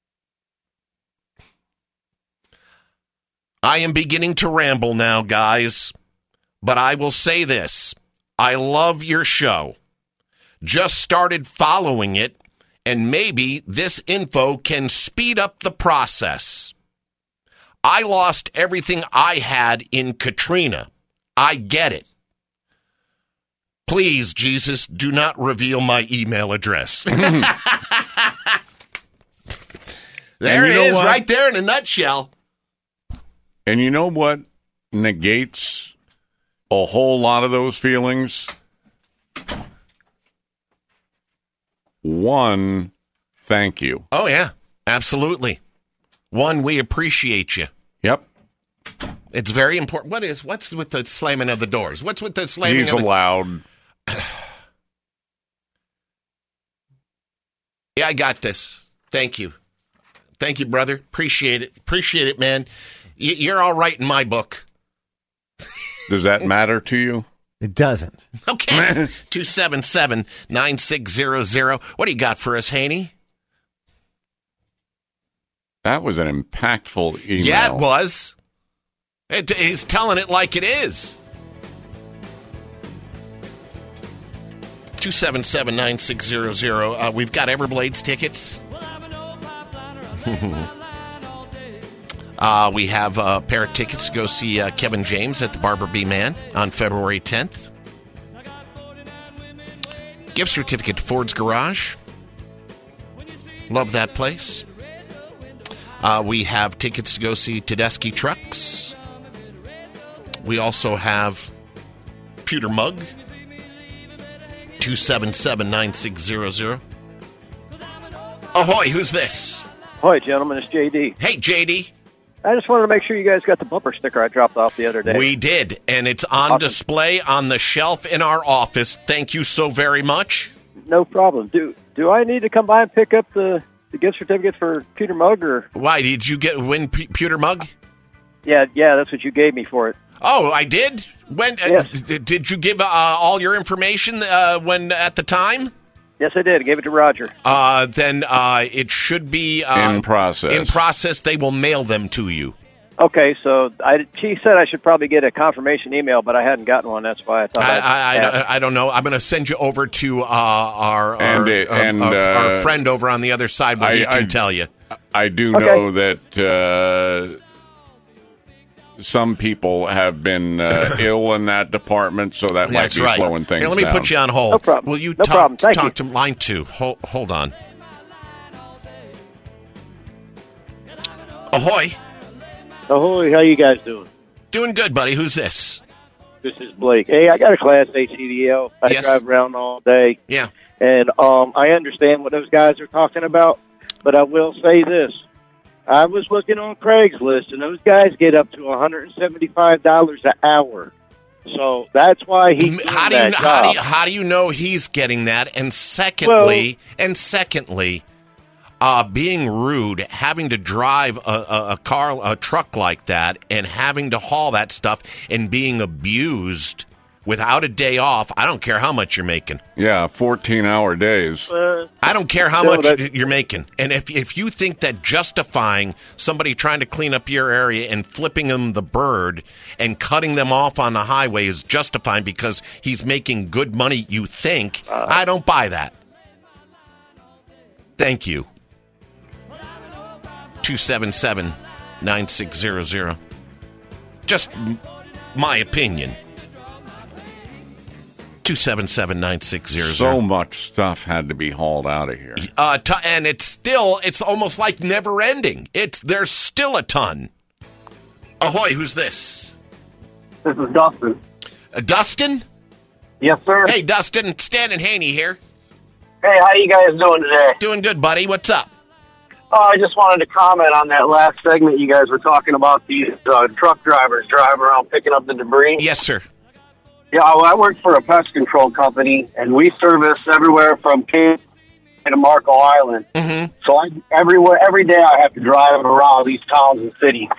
I am beginning to ramble now, guys, but I will say this. I love your show. Just started following it, and maybe this info can speed up the process. I lost everything I had in Katrina. I get it. Please, Jesus, do not reveal my email address. There it is, what? Right there in a nutshell. And you know what negates a whole lot of those feelings? One, thank you. Oh, yeah, absolutely. One, we appreciate you. Yep. It's very important. What is, what's with the slamming of the doors? What's with the slamming He's of the... allowed. Yeah, I got this. Thank you. Thank you, brother. Appreciate it. Appreciate it, man. Y- you're all right in my book. Does that matter to you? It doesn't. Okay. two seven seven, nine six zero zero. What do you got for us, Haney? That was an impactful email. Yeah, it was. It, he's telling it like it is. two seven seven, nine six zero zero. Uh, we've got Everblades tickets. uh, we have a pair of tickets to go see uh, Kevin James at the Barber B Man on February tenth. Gift certificate to Ford's Garage. Love that place. Uh, we have tickets to go see Tedeschi Trucks. We also have Pewter Mug. two seven seven, nine six zero zero. Ahoy, who's this? Ahoy, gentlemen, it's J D. Hey, J D. I just wanted to make sure you guys got the bumper sticker I dropped off the other day. We did, and it's on awesome. Display on the shelf in our office. Thank you so very much. No problem. Do do I need to come by and pick up the, the gift certificate for Pewter Mug? Or? Why, did you get win P- Pewter Mug? Yeah, yeah, that's what you gave me for it. Oh, I did? When yes. uh, did you give uh, all your information uh, when at the time? Yes, I did. I gave it to Roger. Uh, then uh, it should be uh, in process. In process, they will mail them to you. Okay, so I, she said I should probably get a confirmation email, but I hadn't gotten one. That's why I thought I, I'd I, I, I don't know. I'm going to send you over to uh, our our, and, uh, uh, and, uh, uh, our friend over on the other side where I, he can I, tell you. I do okay. know that uh, some people have been uh, ill in that department, so that might That's be right. slowing things Here, let me down. put you on hold. No problem. Will you no talk, problem. Thank talk you. to line two? Hold, hold on. Ahoy. Ahoy, how you guys doing? Doing good, buddy. Who's this? This is Blake. Hey, I got a Class A C D L. I yes. drive around all day. Yeah. And um, I understand what those guys are talking about, but I will say this. I was looking on Craigslist, and those guys get up to one hundred seventy-five dollars an hour. So that's why he's how do you know, how do you how do you know he's getting that? And secondly, well, and secondly, uh, being rude, having to drive a, a, a car, a truck like that, and having to haul that stuff, and being abused without a day off, I don't care how much you're making. Yeah, fourteen-hour days. Uh, I don't care how no, much that- you're making. And if if you think that justifying somebody trying to clean up your area and flipping them the bird and cutting them off on the highway is justifying because he's making good money, you think, Uh, I don't buy that. Thank you. two seven seven, nine six zero zero. Just m- my opinion. two seven seven, nine six zero zero. So much stuff had to be hauled out of here. Uh, t- and it's still, it's almost like never ending. It's There's still a ton. Ahoy, who's this? This is Dustin. Uh, Dustin? Yes, sir. Hey, Dustin. Stan and Haney here. Hey, how you guys doing today? Doing good, buddy. What's up? Oh, I just wanted to comment on that last segment you guys were talking about these uh, truck drivers driving around picking up the debris. Yes, sir. Yeah, well, I work for a pest control company, and we service everywhere from Cape to Marco Island. Mm-hmm. So I, everywhere, every day I have to drive around these towns and cities.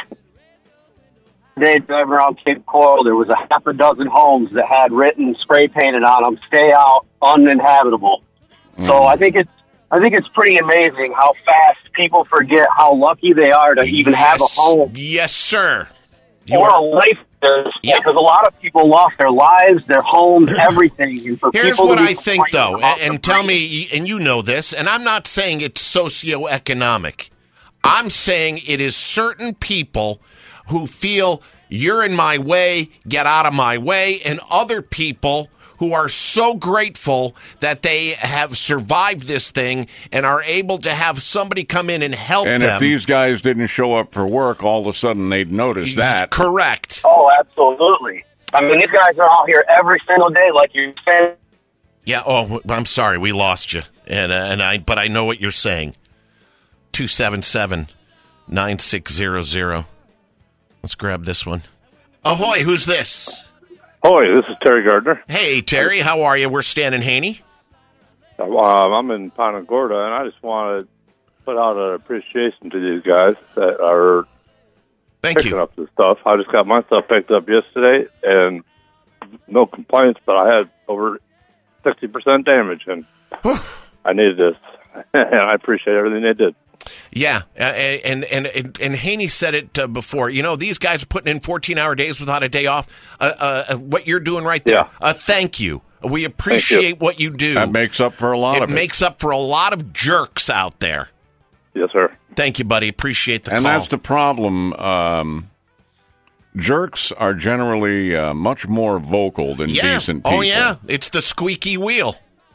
Today, driving around Cape Coral, there was a half a dozen homes that had written, spray painted on them, "Stay out, uninhabitable." Mm. So I think it's I think it's pretty amazing how fast people forget how lucky they are to even have a home Yes, sir. You or are- a life. Because a lot of people lost their lives, their homes, everything. And for Here's people to what be I think, complaining though, about and, and tell me, and you know this, and I'm not saying it's socioeconomic. I'm saying it is certain people who feel you're in my way, get out of my way, and other people who are so grateful that they have survived this thing and are able to have somebody come in and help And them. if these guys didn't show up for work, all of a sudden they'd notice that. Correct. Oh, absolutely. I mean, these guys are out here every single day, like you're saying. Yeah. Oh, I'm sorry, we lost you, and uh, and I. But I know what you're saying. Two seven seven, nine six zero zero. Let's grab this one. Ahoy! Who's this? Ahoy! This is Terry Gardner. Hey, Terry. How are you? We're Stan and Haney. Uh, I'm in Punta Gorda, and I just want to put out an appreciation to these guys that are Thank picking you. up the stuff. I just got my stuff picked up yesterday, and no complaints, but I had over sixty percent damage, and I needed this, and I appreciate everything they did. Yeah, uh, and and and and Haney said it uh, before. You know, these guys are putting in fourteen-hour days without a day off. Uh, uh, what you're doing right there. Yeah. Uh, thank you. We appreciate what you do. That makes up for a lot it of it. makes up for a lot of jerks out there. Yes, sir. Thank you, buddy. Appreciate the and call. that's the problem. Um, jerks are generally uh, much more vocal than yeah. decent people. Oh, yeah. It's the squeaky wheel.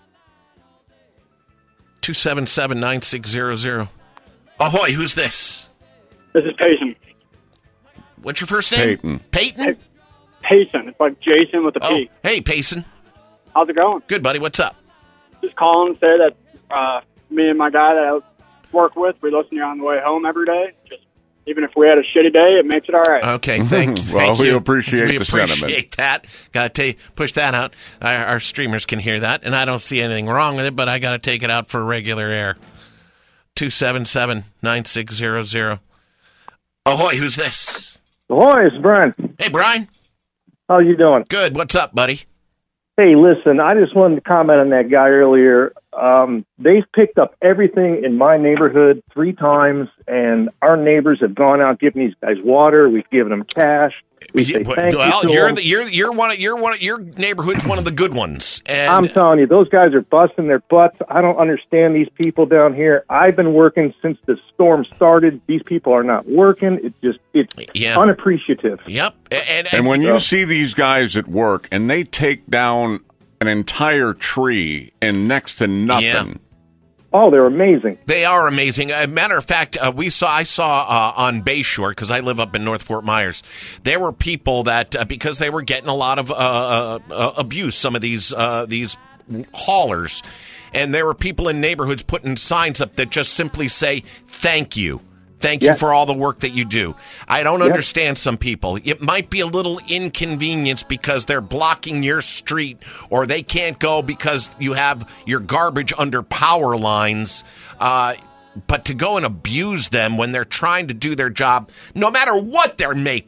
two seven seven, nine six zero zero. Ahoy, who's this? This is Payson. What's your first name? Peyton. Peyton? Payson. It's like Jason with a P. Oh, hey, Payson. How's it going? Good, buddy. What's up? Just calling to say that uh, me and my guy that I work with, we listen to you on the way home every day. Just even if we had a shitty day, it makes it all right. Okay, thank, Well, thank we you. appreciate we the appreciate sentiment. that. Got to tell you, push that out. Our, our streamers can hear that, and I don't see anything wrong with it, but I got to take it out for regular air. two seven seven, nine six zero zero. Ahoy, who's this? Ahoy, it's Brian. Hey, Brian. How you doing? Good. What's up, buddy? Hey, listen, I just wanted to comment on that guy earlier. Um, they've picked up everything in my neighborhood three times, and our neighbors have gone out giving these guys water. We've given them cash. We say thank well, you to you're them. the, you're you're one of you're one of, your neighborhood's one of the good ones. And I'm telling you, those guys are busting their butts. I don't understand these people down here. I've been working since the storm started. These people are not working. It's just it's Yeah. unappreciative. Yep. And, and, And when you see these guys at work and they take down an entire tree and next to nothing. Yeah. Oh, they're amazing. They are amazing. As a matter of fact, uh, we saw. I saw uh, on Bayshore because I live up in North Fort Myers. There were people that uh, because they were getting a lot of uh, uh, uh, abuse. Some of these uh, these haulers, and there were people in neighborhoods putting signs up that just simply say "Thank you." Thank you Yeah. for all the work that you do. I don't Yeah. understand some people. It might be a little inconvenience because they're blocking your street or they can't go because you have your garbage under power lines. Uh, but to go and abuse them when they're trying to do their job, no matter what they're making,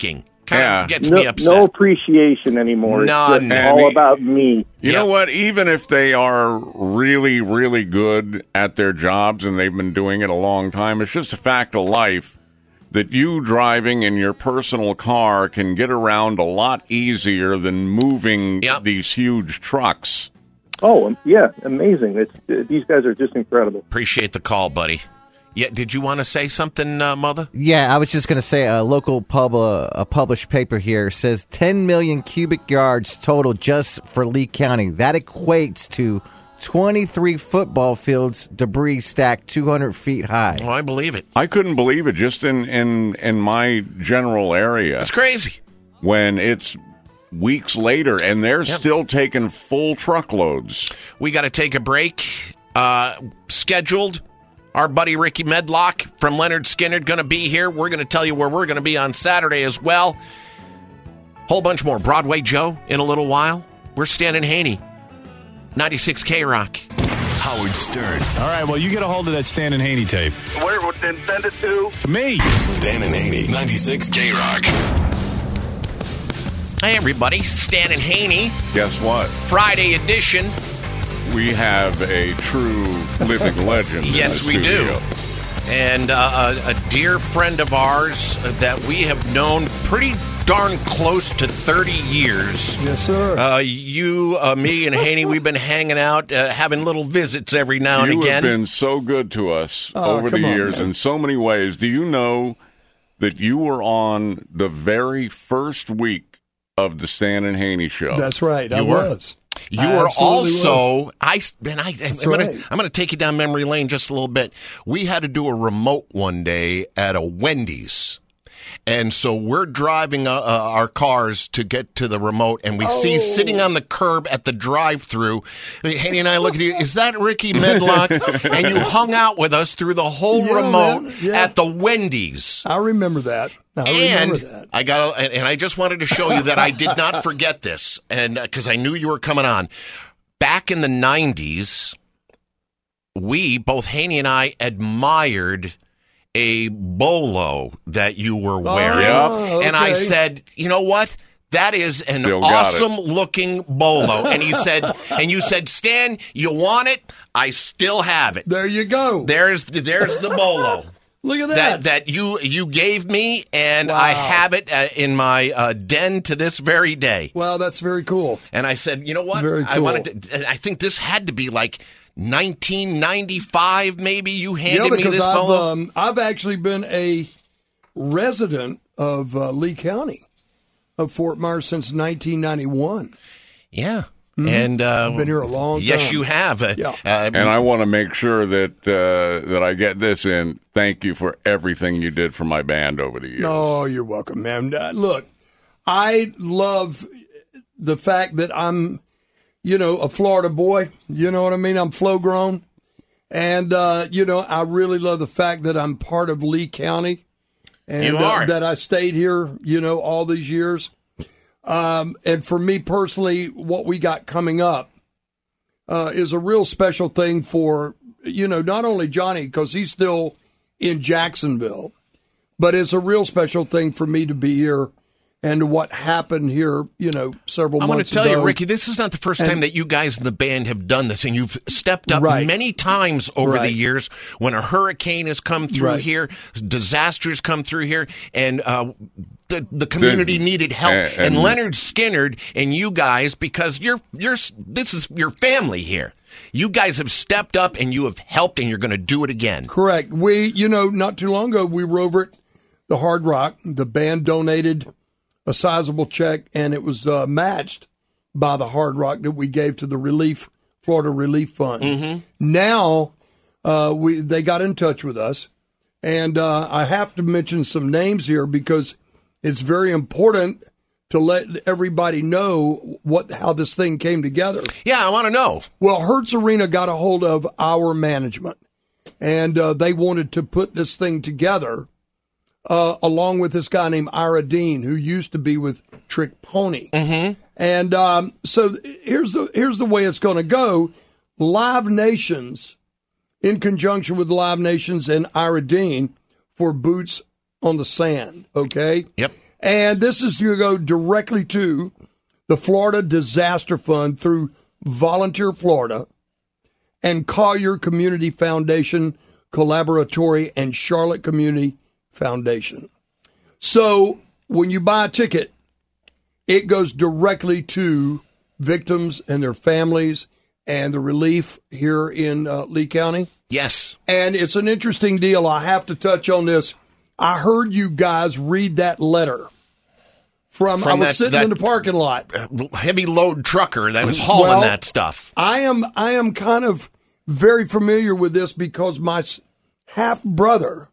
Kind Yeah. of gets no, me upset. no appreciation anymore. None. It's just all about me. You know what? Even if they are really, really good at their jobs and they've been doing it a long time, it's just a fact of life that you driving in your personal car can get around a lot easier than moving these huge trucks. Oh, um, yeah, amazing. It's uh, these guys are just incredible. Appreciate the call, buddy. Yeah, did you want to say something, uh, Mother? Yeah, I was just going to say a local pub, uh, a published paper here says ten million cubic yards total just for Lee County. That equates to twenty-three football fields debris stacked two hundred feet high. Oh, I believe it. I couldn't believe it just in, in, in my general area. That's crazy. When it's weeks later and they're Yep. still taking full truckloads. We got to take a break. Uh, scheduled. Our buddy Ricky Medlock from Leonard Skinner going to be here. We're going to tell you where we're going to be on Saturday as well. Whole bunch more. Broadway Joe in a little while. We're Stan and Haney. ninety-six K Rock. Howard Stern. All right, well, you get a hold of that Stan and Haney tape. Where would then send it to? To me. Stan and Haney, ninety-six K Rock. Hey, everybody. Stan and Haney. Guess what? Friday edition. We have a true living legend. Yes, in the we studio. do. And uh, a, a dear friend of ours that we have known pretty darn close to thirty years. Yes, sir. Uh, you, uh, me, and Haney, we've been hanging out, uh, having little visits every now and You again. have been so good to us Oh, over the come on, years man. in so many ways. Do you know that you were on the very first week of the Stan and Haney show? That's right. I You were. was. You I were absolutely also was. I and I. I'm That's gonna right. I'm gonna take you down memory lane just a little bit. We had to do a remote one day at a Wendy's, and so we're driving uh, uh, our cars to get to the remote, and we see Oh. sitting on the curb at the drive-through. Haney and I look at you. Is that Ricky Medlock? And you hung out with us through the whole Yeah, remote man. Yeah. at the Wendy's. I remember that. I And remember that. I got, and and I just wanted to show you that I did not forget this, and because I knew you were coming on. Back in the nineties, we both Haney and I admired a bolo that you were wearing, Oh, and I okay. said, you know what? That is an Still got it. awesome looking bolo. And he said, and you said, Stan, you want it? I still have it. There you go. There's there's the bolo. Look at that. That that you you gave me, and Wow. I have it uh, in my uh, den to this very day. Wow, that's very cool. And I said, you know what? Very I cool. wanted to. and I think this had to be like nineteen ninety-five. Maybe you handed Yeah, me because this I've bolo. um, I've actually been a resident of uh, Lee County, of Fort Myers since nineteen ninety-one. yeah. And uh, I've been here a long yes, time. you have. Uh, Yeah. uh, And I want to make sure that uh, that I get this in. Thank you for everything you did for my band over the years. No, you're welcome, man. Uh, look, I love the fact that I'm, you know, a Florida boy. You know what I mean? I'm flow grown. And, uh, you know, I really love the fact that I'm part of Lee County. And You uh, are. that I stayed here, you know, all these years. Um, and for me personally, what we got coming up uh, is a real special thing for, you know, not only Johnny, because he's still in Jacksonville, but it's a real special thing for me to be here and what happened here, you know, several I'm going to months tell ago. you, Ricky, this is not the first And- time that you guys in the band have done this, and you've stepped up Right. many times over the Right. years when a hurricane has come through Right. here, disasters come through here, and uh, the the community The- needed help. and- And, and- Leonard Skinnard and you guys, because you're you're this is your family here. You guys have stepped up and you have helped, and you're going to do it again. Correct. We, you know, not too long ago, we were over at the Hard Rock. The band donated a sizable check, and it was uh, matched by the Hard Rock that we gave to the Relief Florida Relief Fund. Mm-hmm. Now, uh, we they got in touch with us, and uh, I have to mention some names here because it's very important to let everybody know what how this thing came together. Yeah, I want to know. Well, Hertz Arena got a hold of our management, and uh, they wanted to put this thing together uh, along with this guy named Ira Dean, who used to be with Trick Pony. Mm-hmm. And um, so here's the here's the way it's going to go. Live Nations, in conjunction with Live Nations and Ira Dean, for Boots on the Sand. Okay. Yep. And this is to go directly to the Florida Disaster Fund through Volunteer Florida and Collier Community Foundation, Collaboratory, and Charlotte Community Foundation. So when you buy a ticket, it goes directly to victims and their families and the relief here in uh, Lee County. Yes. And it's an interesting deal. I have to touch on this. I heard you guys read that letter from, From I was that- sitting that- in the parking lot. Heavy load trucker that was hauling Well, that stuff. I am I am kind of very familiar with this because my half brother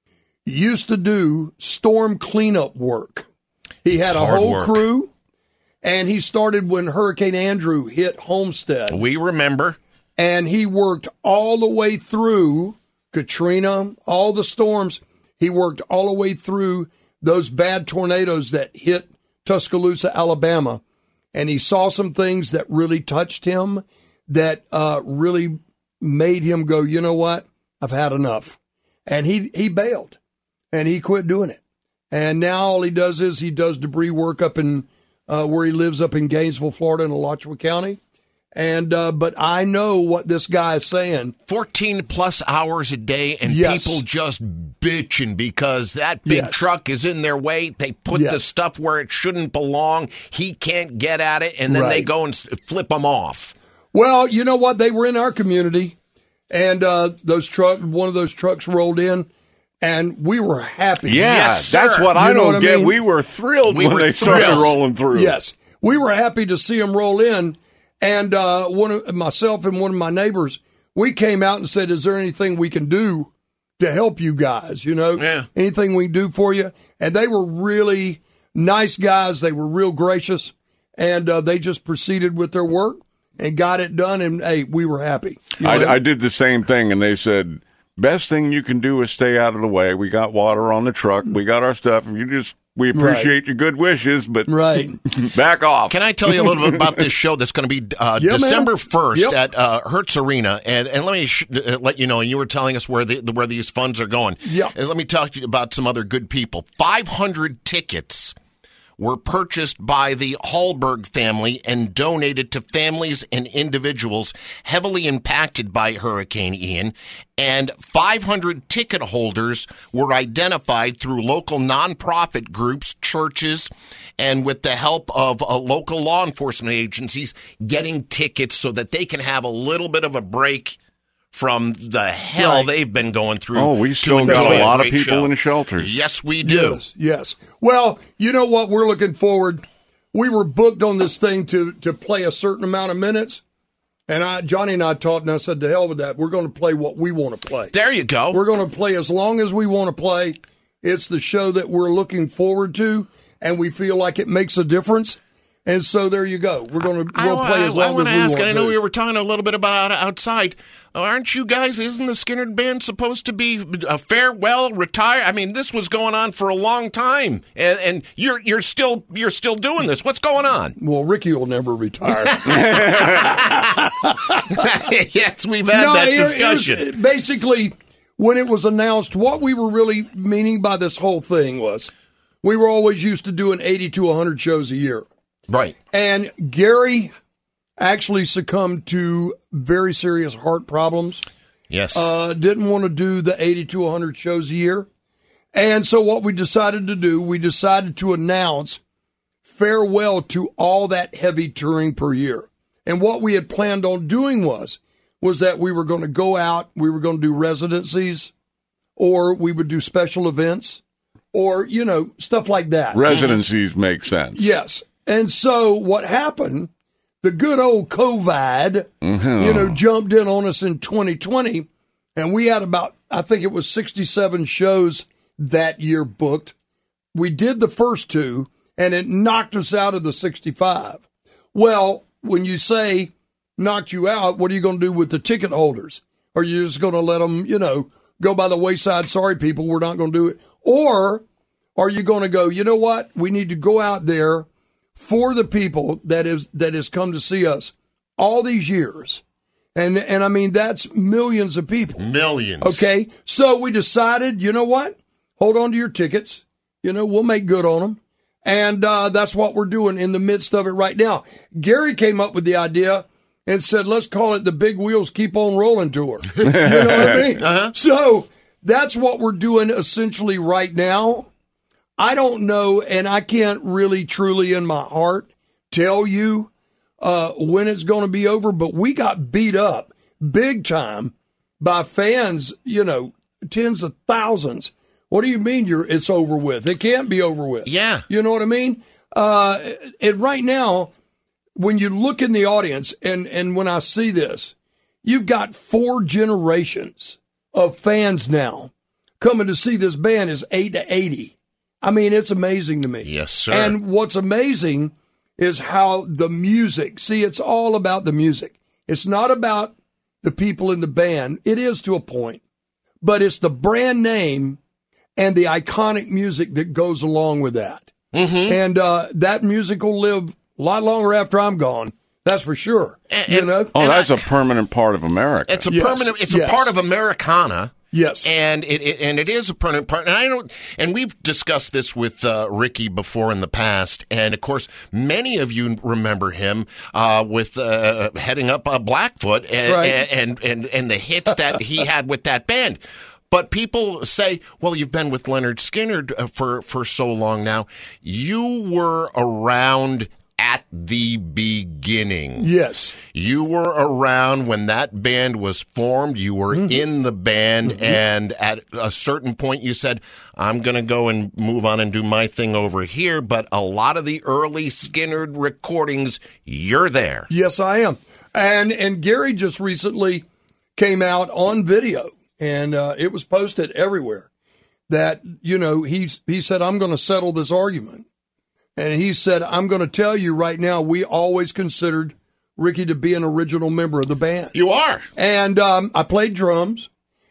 used to do storm cleanup work. He It's had a hard whole work. crew, and he started when Hurricane Andrew hit Homestead. We remember. And he worked all the way through Katrina, all the storms. He worked all the way through those bad tornadoes that hit Tuscaloosa, Alabama. And he saw some things that really touched him, that uh, really made him go, you know what? I've had enough. And he, he bailed, and he quit doing it. And now all he does is he does debris work up in uh, where he lives up in Gainesville, Florida, in Alachua County. And uh, but I know what this guy is saying. fourteen plus hours a day, and Yes. people just bitching because that big Yes. truck is in their way. They put Yes. the stuff where it shouldn't belong. He can't get at it, and then they Right. go and s- flip them off. Well, you know what? They were in our community, and uh, those truck, one of those trucks rolled in, and we were happy. Yeah, Yes, that's sir. what I You know don't what get. mean? We were thrilled We when were they started thrilled. rolling through. Yes, we were happy to see them roll in, and uh, one of myself and one of my neighbors, we came out and said, "Is there anything we can do to help you guys? You know, yeah. anything we can do for you?" And they were really nice guys. They were real gracious, and uh, they just proceeded with their work and got it done. And hey, we were happy. You know? I, I did the same thing, and they said, best thing you can do is stay out of the way. We got water on the truck. We got our stuff. You just we appreciate Right. your good wishes, but right. back off. Can I tell you a little bit about this show that's going to be uh, Yeah, man. December first Yep. at uh, Hertz Arena? And and let me sh- uh, let you know, and you were telling us where the, the where these funds are going. Yep. And let me talk to you about some other good people. five hundred tickets were purchased by the Hallberg family and donated to families and individuals heavily impacted by Hurricane Ian. And five hundred ticket holders were identified through local nonprofit groups, churches, and with the help of uh, local law enforcement agencies getting tickets so that they can have a little bit of a break from the hell Right. they've been going through. Oh, we to still got enjoy a lot of great people show. in shelters. Yes, we do. Yes, yes. Well, you know what? We're looking forward. We were booked on this thing to to play a certain amount of minutes, and I, Johnny and I talked, and I said, "To hell with that. We're going to play what we want to play. There you go. We're going to play as long as we want to play. It's the show that we're looking forward to, and we feel like it makes a difference. And so there you go. We're going to we'll I, play I, as long I want as to we ask, want and I know to. we were talking a little bit about out- outside. Aren't you guys, isn't the Skinnerd Band supposed to be a farewell, retire? I mean, this was going on for a long time, and, and you're you're still you're still doing this. What's going on? Well, Ricky will never retire. Yes, we've had No, that it- it was- discussion. basically, when it was announced, what we were really meaning by this whole thing was we were always used to doing eighty to one hundred shows a year. Right. And Gary actually succumbed to very serious heart problems. Yes. Uh, didn't want to do the eighty to one hundred shows a year. And so what we decided to do, we decided to announce farewell to all that heavy touring per year. And what we had planned on doing was, was that we were going to go out, we were going to do residencies, or we would do special events, or, you know, stuff like that. Residencies make sense. Yes. And so what happened, the good old COVID, Mhm. you know, jumped in on us in twenty twenty, and we had about, I think it was sixty-seven shows that year booked. We did the first two, and it knocked us out of the sixty-five. Well, when you say knocked you out, what are you going to do with the ticket holders? Are you just going to let them, you know, go by the wayside? Sorry, people, we're not going to do it. Or are you going to go, you know what? We need to go out there for the people that is that has come to see us all these years. And and I mean, that's millions of people. Millions. Okay. So we decided, you know what? Hold on to your tickets. You know, we'll make good on them. And uh, that's what we're doing in the midst of it right now. Gary came up with the idea and said, let's call it the Big Wheels Keep On Rolling Tour. You know what I mean? Uh-huh. So that's what we're doing essentially right now. I don't know, and I can't really truly in my heart tell you uh, when it's going to be over, but we got beat up big time by fans, you know, tens of thousands. What do you mean you're it's over with? It can't be over with. Yeah. You know what I mean? Uh, and right now, when you look in the audience, and, and when I see this, you've got four generations of fans now coming to see this band is eight to eighty. I mean, it's amazing to me. Yes, sir. And what's amazing is how the music, see, it's all about the music. It's not about the people in the band. It is to a point, but it's the brand name and the iconic music that goes along with that. Mm-hmm. And uh, that music will live a lot longer after I'm gone. That's for sure. And, you know? Oh, that's I, a permanent part of America. It's a yes, permanent. It's yes. a part of Americana. Yes, and it, it and it is a permanent part. And I don't. And we've discussed this with uh, Ricky before in the past. And of course, many of you remember him uh, with uh, heading up uh, Blackfoot and, right. and, and and and the hits that he had with that band. But people say, well, you've been with Leonard Skinner for, for so long now. You were around at the beginning. Yes. You were around when that band was formed. You were mm-hmm. in the band, mm-hmm. and at a certain point you said, I'm going to go and move on and do my thing over here. But a lot of the early Skinner recordings, you're there. Yes, I am. And, and Gary just recently came out on video. And uh, it was posted everywhere that, you know, he, he said, I'm going to settle this argument. And he said, I'm going to tell you right now, we always considered Ricky to be an original member of the band. You are. And um, I played drums.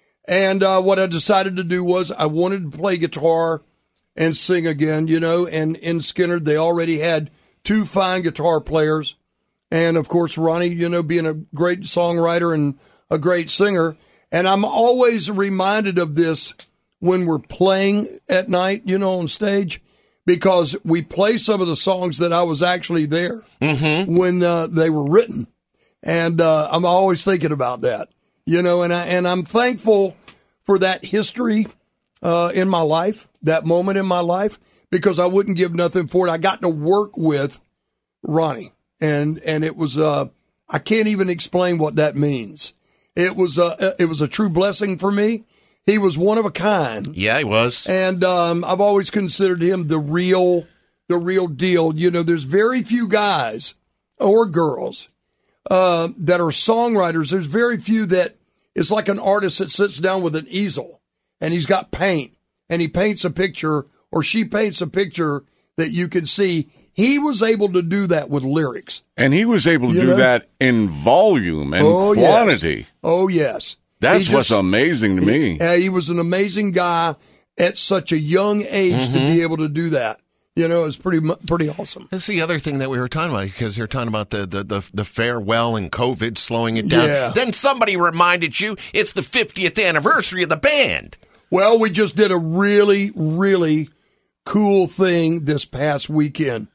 And uh, what I decided to do was I wanted to play guitar and sing again, you know. And in Skinner, they already had two fine guitar players. And, of course, Ronnie, you know, being a great songwriter and a great singer. And I'm always reminded of this when we're playing at night, you know, on stage, because we play some of the songs that I was actually there mm-hmm. when uh, they were written. And uh, I'm always thinking about that, you know, and, I, and I'm thankful for that history uh, in my life, that moment in my life, because I wouldn't give nothing for it. I got to work with Ronnie, and, and it was, uh, I can't even explain what that means. It was a, it was a true blessing for me. He was one of a kind. Yeah, he was. And um, I've always considered him the real, the real deal. You know, there's very few guys or girls uh, that are songwriters. There's very few that it's like an artist that sits down with an easel and he's got paint and he paints a picture or she paints a picture that you can see. He was able to do that with lyrics. And he was able to you do know? that in volume and oh, quantity. Yes. Oh, yes. That's He what's just- amazing to me. He, uh, he was an amazing guy at such a young age to be able to do that. You know, it's pretty mu- pretty awesome. That's the other thing that we were talking about, because you're talking about the, the, the, the farewell and COVID slowing it down. Yeah. Then somebody reminded you it's the fiftieth anniversary of the band. Well, we just did a really, really cool thing this past weekend.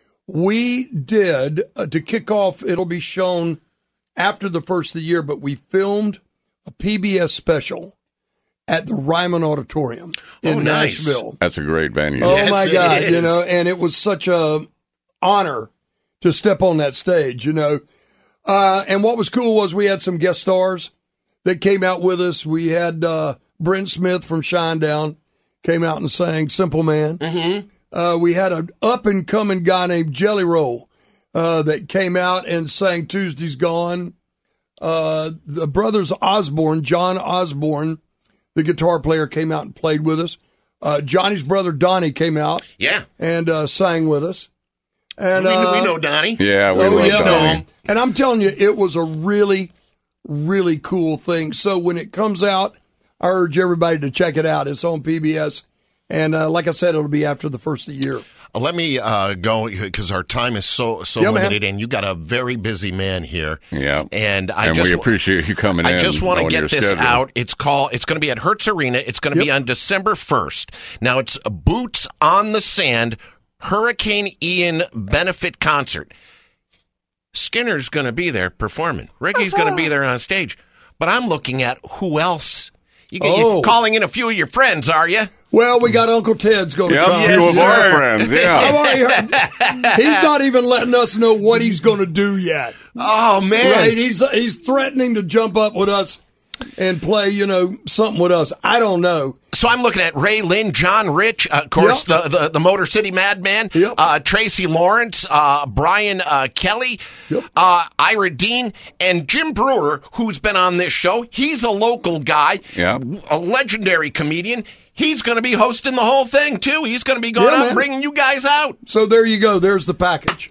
We did, uh, to kick off, it'll be shown after the first of the year, but we filmed a P B S special at the Ryman Auditorium in Oh, nice. Nashville. That's a great venue. Oh, Yes, my it God, is. you know, and it was such a honor to step on that stage, you know. Uh, and what was cool was we had some guest stars that came out with us. We had uh, Brent Smith from Shinedown came out and sang Simple Man. Mm-hmm. Uh, we had an up-and-coming guy named Jelly Roll uh, that came out and sang Tuesday's Gone. Uh, the brothers Osborne, John Osborne, the guitar player, came out and played with us. Uh, Johnny's brother Donnie came out Yeah. and uh, sang with us. And we, uh, we know Donnie. Yeah, we oh, love yeah, Donnie. man. And I'm telling you, it was a really, really cool thing. So when it comes out, I urge everybody to check it out. It's on P B S. And uh, like I said, it'll be after the first of the year. Uh, Let me uh, go, because our time is so so Yeah, man. limited, and you got a very busy man here. Yeah. And I and just we appreciate you coming in. I just want to knowing get your this schedule. out. It's called. It's going to be at Hertz Arena. It's going to be Yep. on December first. Now it's Boots on the Sand. Hurricane Ian benefit concert. Skinner's going to be there performing. Ricky's going to be there on stage. But I'm looking at who else. You, Oh. you calling in a few of your friends, are you? Well, we got Uncle Ted's going to Yeah, come. a few of our friends, yeah. How about you? He's not even letting us know what he's going to do yet. Oh, man. Right? He's he's threatening to jump up with us and play, you know, something with us. I don't know. So I'm looking at Ray Lynn, John Rich, uh, of course, Yep. the, the the Motor City Madman, Yep. uh, Tracy Lawrence, uh, Brian uh, Kelly, Yep. uh, Ira Dean, and Jim Brewer, who's been on this show. He's a local guy, Yep. a legendary comedian. He's going to be hosting the whole thing, too. He's going to be going Yeah, out man. and bringing you guys out. So there you go. There's the package.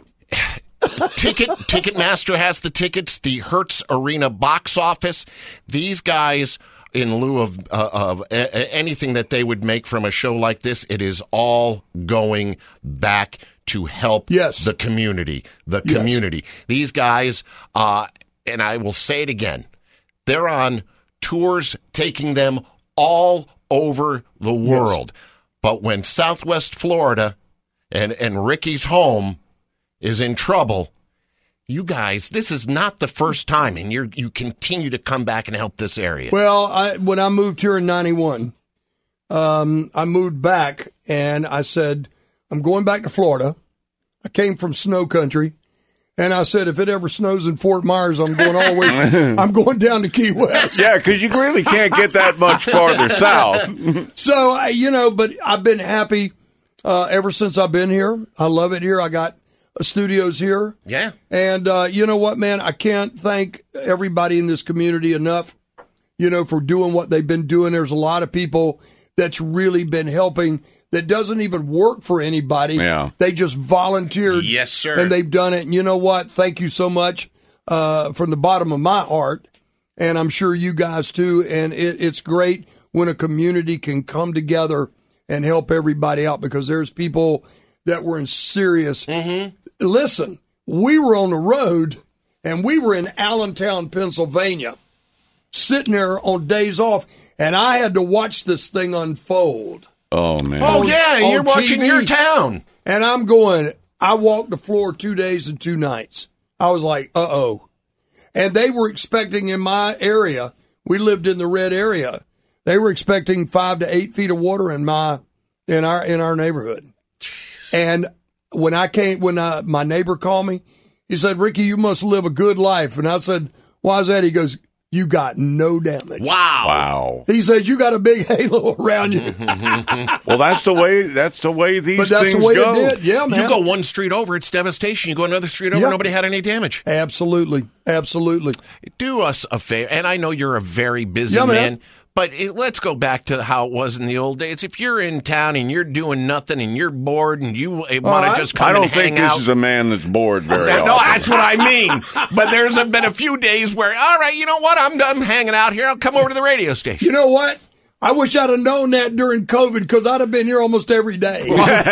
Ticket Ticketmaster has the tickets. The Hertz Arena box office. These guys, in lieu of uh, of a- a- anything that they would make from a show like this, it is all going back to help Yes. the community. The Yes. community. These guys, uh, and I will say it again, they're on tours taking them all over the world. But when Southwest Florida and and Ricky's home is in trouble, you guys, this is not the first time, and you you continue to come back and help this area. Well, I, when I moved here in ninety-one, um, I moved back and I said, I'm going back to Florida. I came from snow country. And I said, if it ever snows in Fort Myers, I'm going all the way, I'm going down to Key West. Yeah, because you really can't get that much farther south. So, I- you know, but I've been happy uh, ever since I've been here. I love it here. I got uh, studios here. Yeah. And uh, you know what, man? I can't thank everybody in this community enough, you know, for doing what they've been doing. There's a lot of people that's really been helping that doesn't even work for anybody. Yeah. They just volunteered. Yes, sir. And they've done it. And you know what? Thank you so much uh, from the bottom of my heart. And I'm sure you guys too. And it, it's great when a community can come together and help everybody out, because there's people that were in serious. Mm-hmm. Listen, we were on the road and we were in Allentown, Pennsylvania, sitting there on days off, and I had to watch this thing unfold. Oh, man. Oh, on- yeah, and on you're watching T V. your town. And I'm going, I walked the floor two days and two nights. I was like, uh-oh. And they were expecting in my area, we lived in the red area, they were expecting five to eight feet of water in my in our in our neighborhood. And when I came, when I, my neighbor called me, he said, Ricky, you must live a good life. And I said, why is that? He goes, you got no damage. Wow. Wow. He said, you got a big halo around you. Well, that's the way. That's the way these But that's things the way go. it did. Yeah, man. You go one street over, it's devastation. You go another street over, Yeah. nobody had any damage. Absolutely. Absolutely. Do us a favor, and I know you're a very busy Yeah, man. man, but it, let's go back to how it was in the old days. If you're in town and you're doing nothing and you're bored and you want to I- just come I don't and think hang this out. is a man that's bored very That- often. no, that's what I mean. But there's been a few days where, all right, you know what? I'm done hanging out here. I'll come over to the radio station. You know what? I wish I'd have known that during COVID, because I'd have been here almost every day.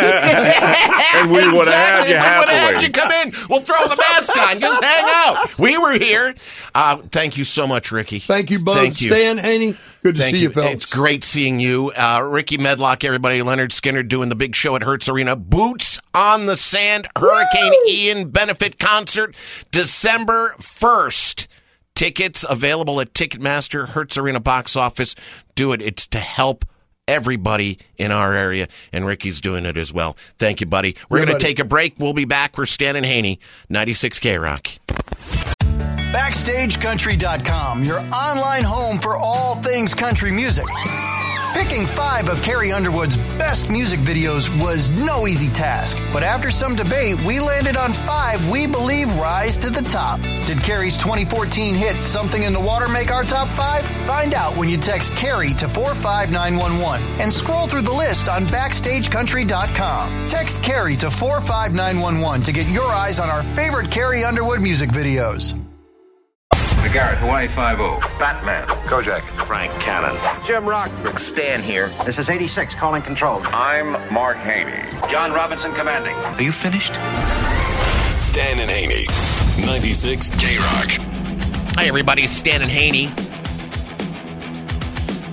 And we would have had you Exactly. We would have had happily. you come in. We'll throw the mask on. Just hang out. We were here. Uh, thank you so much, Ricky. Thank you, Bud. Thank you. Stan Haney, good to Thank see you, fellas. It's great seeing you. Uh, Ricky Medlock, everybody. Leonard Skinner doing the big show at Hertz Arena. Boots on the Sand Hurricane Woo! Ian benefit concert, December first. Tickets available at Ticketmaster, Hertz Arena box office. Do it. It's to help everybody in our area, and Ricky's doing it as well. Thank you, buddy. We're Yeah, going to buddy. take a break. We'll be back. We're Stan and Haney, ninety-six K Rock. Backstage Country dot com, your online home for all things country music. Picking five of Carrie Underwood's best music videos was no easy task, but after some debate, we landed on five we believe rise to the top. Did Carrie's twenty fourteen hit Something in the Water make our top five? Find out when you text Carrie to four five nine one one and scroll through the list on Backstage Country dot com. Text Carrie to four five nine one one to get your eyes on our favorite Carrie Underwood music videos. McGarrett, Hawaii five oh. Batman. Kojak. Frank Cannon. Jim Rockford. Stan here. This is eighty-six calling control. I'm Mark Haney. John Robinson commanding. Are you finished? Stan and Haney, ninety-six K Rock. Hi, everybody. Stan and Haney.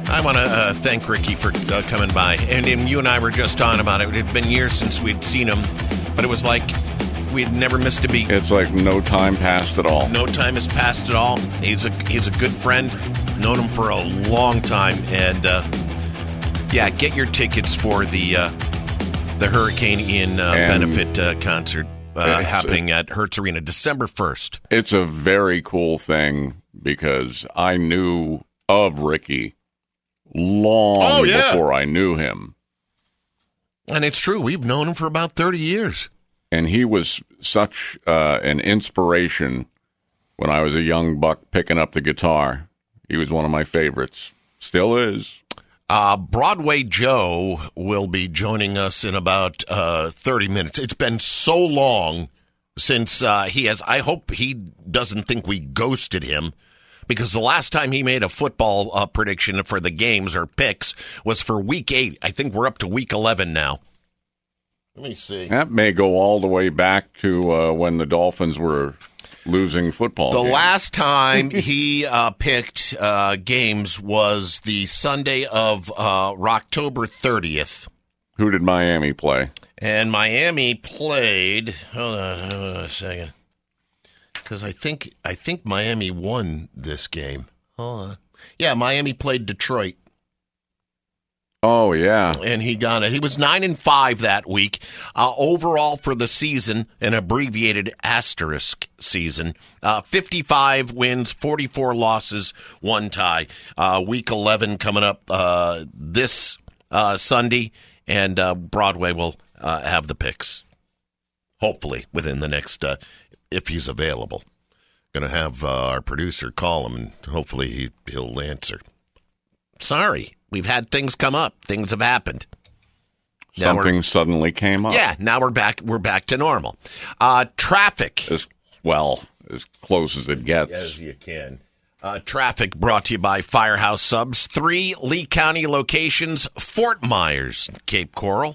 I want to uh, thank Ricky for uh, coming by. And, and you and I were just on about it. It had been years since we'd seen him, but it was like we'd never missed a beat. It's like no time passed at all. No time has passed at all. He's a he's a good friend. Known him for a long time. And, uh, yeah, get your tickets for the uh, the Hurricane Ian uh, benefit uh, concert uh, happening at Hertz Arena December first. It's a very cool thing because I knew of Ricky long oh, yeah. before I knew him. And it's true. We've known him for about thirty years. And he was such uh, an inspiration when I was a young buck picking up the guitar. He was one of my favorites. Still is. Uh, Broadway Joe will be joining us in about uh, thirty minutes. It's been so long since uh, he has. I hope he doesn't think we ghosted him. Because the last time he made a football uh, prediction for the games or picks was for week eight. I think we're up to week eleven now. Let me see. That may go all the way back to uh, when the Dolphins were losing football The games. last time he uh, picked uh, games was the Sunday of uh, October thirtieth. Who did Miami play? And Miami played. Hold on, hold on a second. Because I think I think Miami won this game. Hold on. Yeah, Miami played Detroit. Oh yeah, and he got it. He was nine and five that week. Uh, overall for the season, an abbreviated asterisk season, uh, fifty-five wins, forty-four losses, one tie. Uh, week eleven coming up uh, this uh, Sunday, and uh, Broadway will uh, have the picks. Hopefully within the next. Uh, if he's available. Going to have uh, our producer call him, and hopefully he, he'll answer. Sorry, we've had things come up. Things have happened. Something suddenly came up. Yeah, now we're back We're back to normal. Uh, traffic. As well, as close as it gets. As you can. Uh, traffic brought to you by Firehouse Subs. Three Lee County locations, Fort Myers, Cape Coral.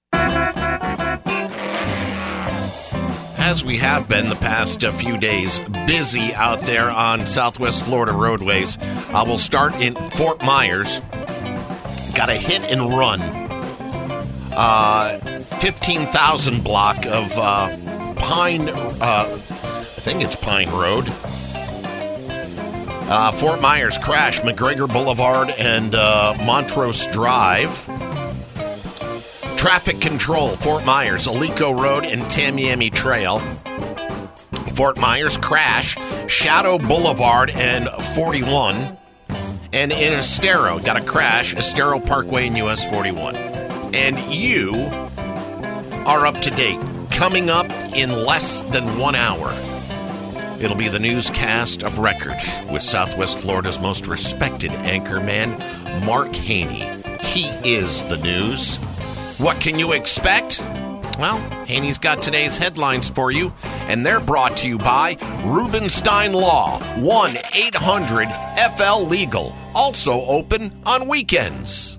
As we have been the past uh, few days, busy out there on Southwest Florida roadways. Uh, we'll start in Fort Myers. Got a hit and run. Uh, fifteen thousand block of uh, Pine, uh, I think it's Pine Road. Uh, Fort Myers crash, McGregor Boulevard and uh, Montrose Drive. Traffic control, Fort Myers, Alico Road and Tamiami Trail. Fort Myers crash, Shadow Boulevard and forty-one. And in Estero, got a crash, Estero Parkway and U S forty-one. And you are up to date. Coming up in less than one hour, it'll be the newscast of record with Southwest Florida's most respected anchorman, Mark Haney. He is the news. What can you expect? Well, Haney's got today's headlines for you, and they're brought to you by Rubenstein Law, one eight hundred F L Legal, also open on weekends.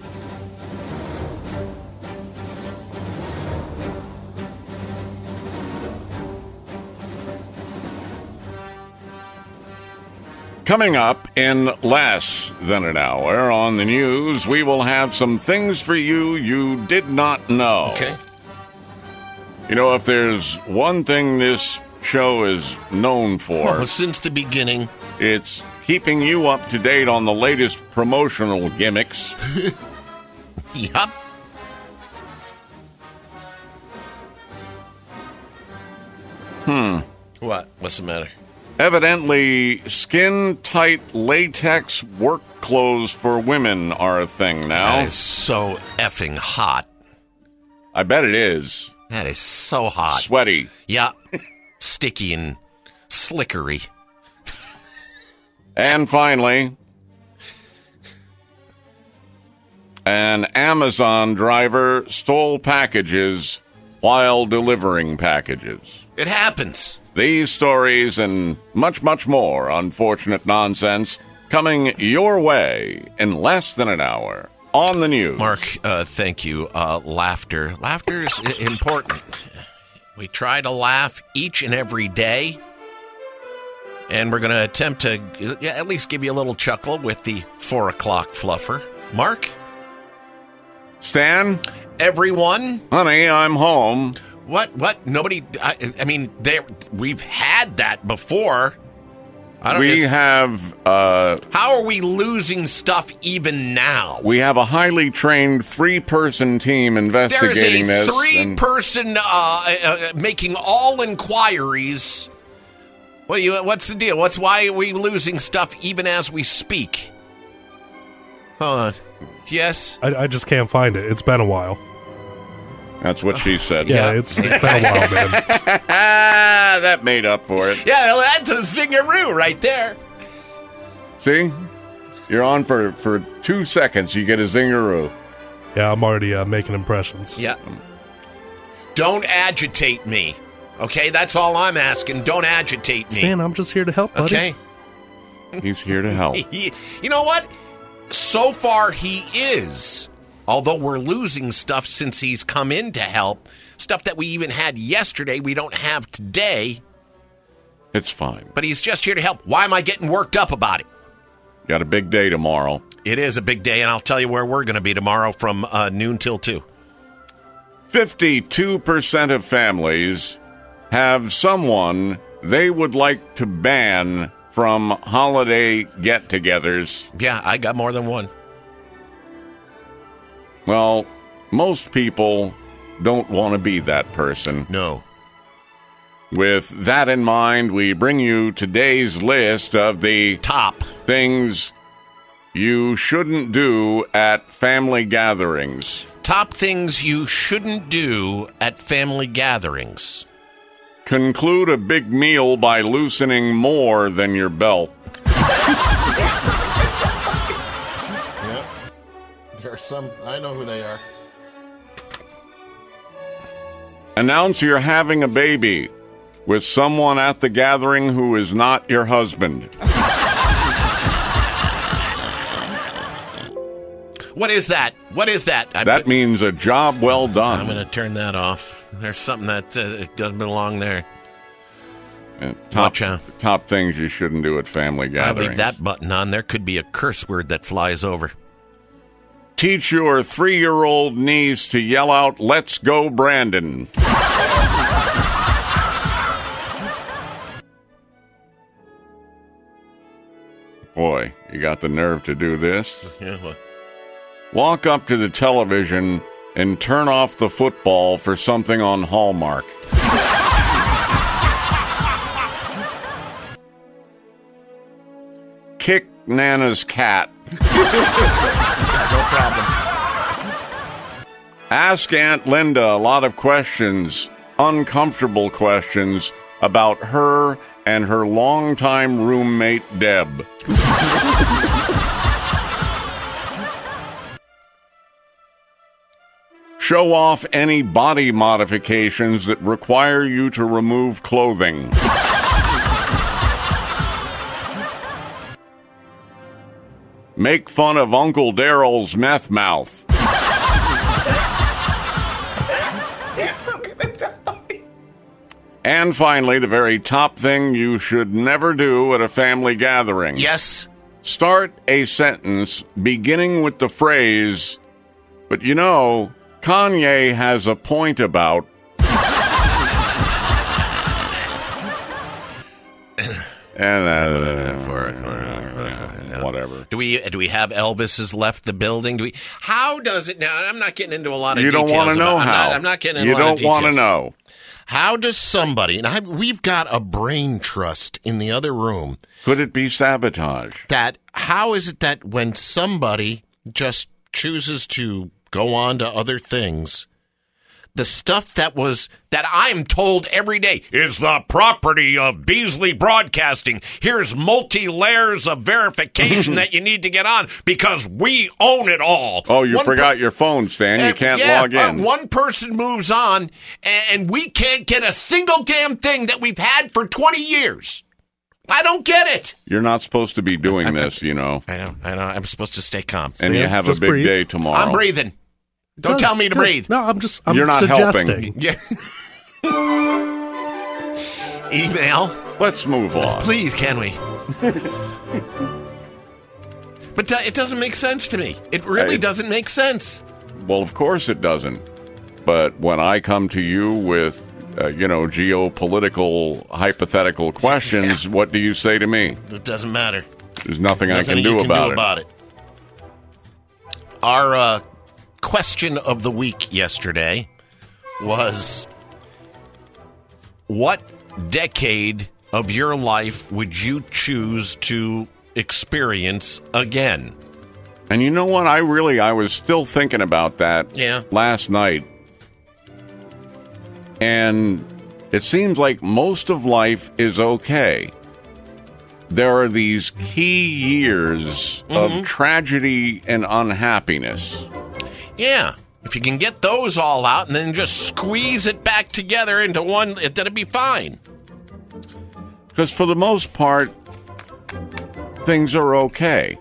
Coming up in less than an hour on the news, we will have some things for you you did not know. Okay. You know, if there's one thing this show is known for... Well, since the beginning... It's keeping you up to date on the latest promotional gimmicks. Yup. Hmm. What? What's the matter? Evidently, skin-tight latex work clothes for women are a thing now. That is so effing hot. I bet it is. That is so hot. Sweaty. Yeah. Sticky and slickery. And finally, an Amazon driver stole packages while delivering packages. It happens. These stories and much, much more unfortunate nonsense coming your way in less than an hour on the news. Mark, uh, thank you. Uh, laughter. Laughter is important. We try to laugh each and every day. And we're going to attempt to yeah, at least give you a little chuckle with the four o'clock fluffer. Mark? Stan? Everyone? Honey, I'm home. What? What? Nobody, I, I mean, there. we've had that before. I don't we guess, have... Uh, how are we losing stuff even now? We have a highly trained three-person team investigating There's a this. three-person uh, uh, making all inquiries. What do you? What's the deal? What's why are we losing stuff even as we speak? Hold on. Yes? I, I just can't find it. It's been a while. That's what she said. Yeah, it's, it's been a while, man. That made up for it. Yeah, well, that's a zingaroo right there. See? You're on for, for two seconds. You get a zingaroo. Yeah, I'm already uh, making impressions. Yeah. Don't agitate me. Okay, that's all I'm asking. Don't agitate me. Stan, I'm just here to help, buddy. Okay. He's here to help. You know what? So far, he is. Although we're losing stuff since he's come in to help. Stuff that we even had yesterday, we don't have today. It's fine. But he's just here to help. Why am I getting worked up about it? Got a big day tomorrow. It is a big day, and I'll tell you where we're going to be tomorrow from uh, noon till two. fifty-two percent of families have someone they would like to ban from holiday get-togethers. Yeah, I got more than one. Well, most people don't want to be that person. No. With that in mind, we bring you today's list of the top things you shouldn't do at family gatherings. Top things you shouldn't do at family gatherings. Conclude a big meal by loosening more than your belt. Yep. There are some, I know who they are. Announce you're having a baby with someone at the gathering who is not your husband. What is that? What is that? That I, means a job well done. I'm going to turn that off. There's something that uh, doesn't belong there. And top, top things you shouldn't do at family gatherings. I leave that button on. There could be a curse word that flies over. Teach your three-year-old niece to yell out, "Let's go, Brandon." Boy, you got the nerve to do this? Yeah, well. Walk up to the television and turn off the football for something on Hallmark. Kick Nana's cat. No problem. Ask Aunt Linda a lot of questions, uncomfortable questions, about her and her longtime roommate, Deb. Show off any body modifications that require you to remove clothing. Make fun of Uncle Daryl's meth mouth. And finally, the very top thing you should never do at a family gathering. Yes. Start a sentence beginning with the phrase, "But you know, Kanye has a point about..." And uh, whatever. Do we do we have Elvis's left the building? Do we? How does it now? I'm not getting into a lot of you details. You don't want to know about, how. I'm not, I'm not getting into you a lot of don't want to details. know. How does somebody? And I, we've got a brain trust in the other room. Could it be sabotage? That how is it that when somebody just chooses to go on to other things, the stuff that was, that I'm told every day is the property of Beasley Broadcasting. Here's multi-layers of verification that you need to get on because we own it all. Oh, you one forgot per- your phone, Stan. You and, can't yeah, log in. Uh, one person moves on, and, and we can't get a single damn thing that we've had for twenty years. I don't get it. You're not supposed to be doing I'm, this, you know. I know. I know. I'm supposed to stay calm. And you have a big breathe. day tomorrow. I'm breathing. Don't Good, tell me to good. breathe. No, I'm just I'm You're not suggesting. helping. Yeah. email. Let's move on. Please, can we? But uh, it doesn't make sense to me. It really I, doesn't make sense. Well, of course it doesn't. But when I come to you with, uh, you know, geopolitical, hypothetical questions, what do you say to me? It doesn't matter. There's nothing, nothing I can, do, can about, do it. about it. Our uh, question of the week yesterday was, what decade of your life would you choose to experience again? And you know what? I really, I was still thinking about that yeah. last night. And it seems like most of life is okay. There are these key years mm-hmm. of tragedy and unhappiness. Yeah. If you can get those all out and then just squeeze it back together into one, that'd be fine. Because for the most part, things are okay.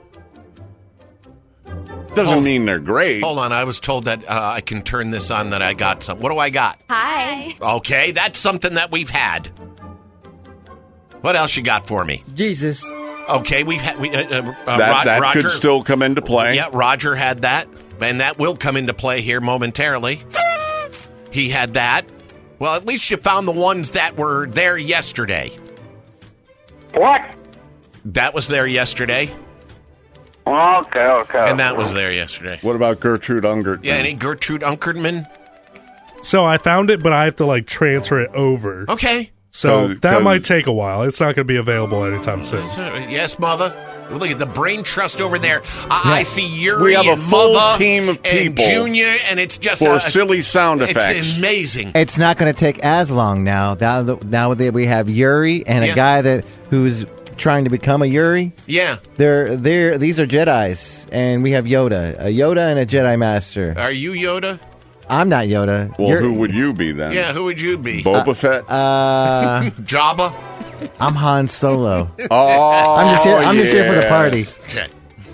Doesn't hold, mean they're great. Hold on, I was told that uh, I can turn this on, that I got something. What do I got? Hi. Okay, that's something that we've had. What else you got for me? Jesus. Okay, we've had... We, uh, uh, that Rod, that Roger, could still come into play. Yeah, Roger had that, and that will come into play here momentarily. He had that. Well, at least you found the ones that were there yesterday. What? That was there yesterday. Okay, okay. And that was there yesterday. What about Gertrude Ungertman? Yeah, any Gertrude Ungertman? So I found it, but I have to, like, transfer it over. Okay. So Cause, that cause might take a while. It's not going to be available anytime soon. Yes, Mother. Look at the brain trust over there. I, yeah. I see Yuri we have and a full Mother team of people and Junior, and it's just for a, silly sound effects. It's amazing. It's not going to take as long now. Now, that- now that we have Yuri and Yeah. a guy that who's trying to become a Yuri. Yeah. They're they're these are Jedis, and we have Yoda, a Yoda and a Jedi Master. Are you Yoda? I'm not Yoda. Well, You're- who would you be then? Yeah, who would you be? Boba Fett? Uh, Jabba? I'm Han Solo. Oh, I'm just here. I'm just here for the yeah. party. Okay.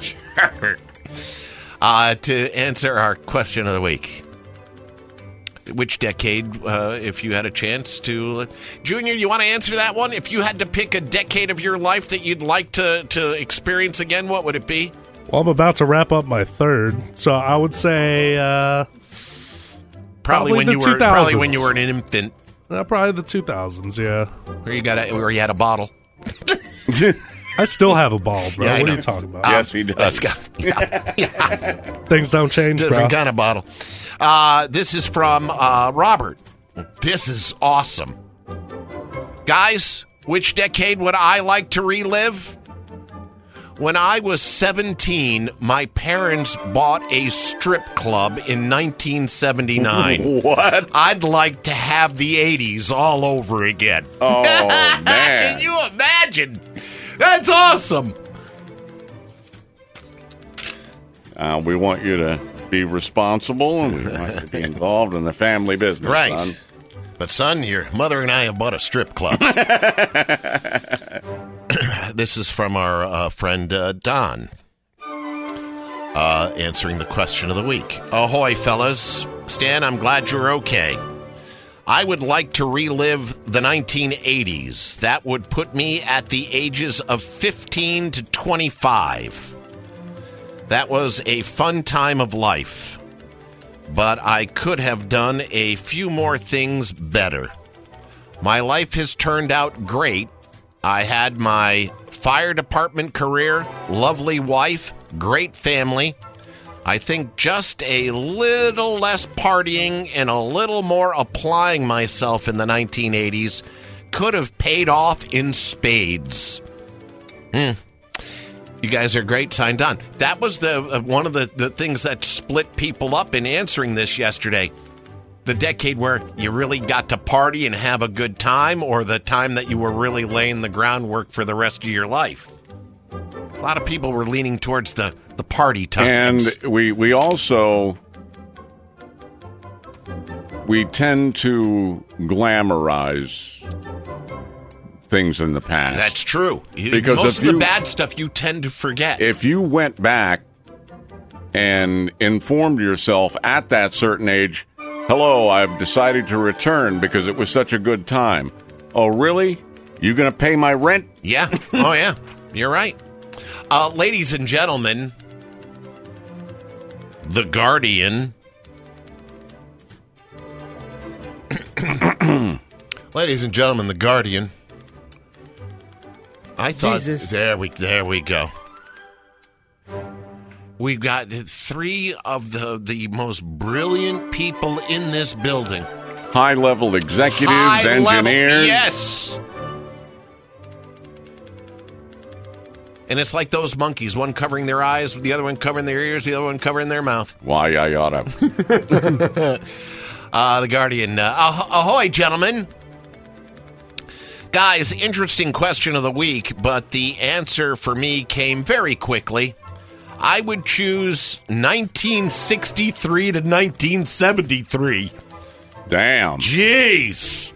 uh, to answer our question of the week. Which decade, uh, if you had a chance to... Junior, you want to answer that one? If you had to pick a decade of your life that you'd like to, to experience again, what would it be? Well, I'm about to wrap up my third, so I would say uh, Probably, probably when the you were two thousands. probably when you were an infant. Uh, probably the two thousands, yeah. Where you got a, where you had a bottle. I still have a ball, bro. Yeah, I what know. are you talking about? Um, Yes, he does. Let's go. Yeah, yeah. Things don't change, bro. Different kind of bottle. Uh, this is from uh, Robert. This is awesome. Guys, which decade would I like to relive? When I was seventeen, my parents bought a strip club in nineteen seventy-nine. What? I'd like to have the eighties all over again. Oh, man. Can you imagine? That's awesome. Uh, we want you to be responsible, and we want you to be involved in the family business, Right. son. But, son, your mother and I have bought a strip club. This is from our uh, friend uh, Don, uh, answering the question of the week. Ahoy, fellas. Stan, I'm glad you're okay. I would like to relive the nineteen eighties. That would put me at the ages of fifteen to twenty-five. That was a fun time of life. But I could have done a few more things better. My life has turned out great. I had my fire department career, lovely wife, great family. I think just a little less partying and a little more applying myself in the nineteen eighties could have paid off in spades. Hmm. You guys are great. Signed on. That was the uh, one of the, the things that split people up in answering this yesterday. The decade where you really got to party and have a good time, or the time that you were really laying the groundwork for the rest of your life. A lot of people were leaning towards the, the party times. And we we also we tend to glamorize things in the past. That's true. Because most if of the you- bad stuff you tend to forget. If you went back and informed yourself at that certain age, hello, I've decided to return because it was such a good time. Oh, really? You going to pay my rent? Yeah. Oh, yeah. You're right. Uh, ladies and gentlemen, The Guardian. Ladies and gentlemen, The Guardian. I thought Jesus. there we there we go. We've got three of the the most brilliant people in this building. High-level executives, High engineers. Level, yes. And it's like those monkeys, one covering their eyes, the other one covering their ears, the other one covering their mouth. Why I oughta. uh, the Guardian. Uh, ah- ahoy, gentlemen. Guys, interesting question of the week, but the answer for me came very quickly. I would choose nineteen sixty-three to nineteen seventy-three. Damn. Jeez.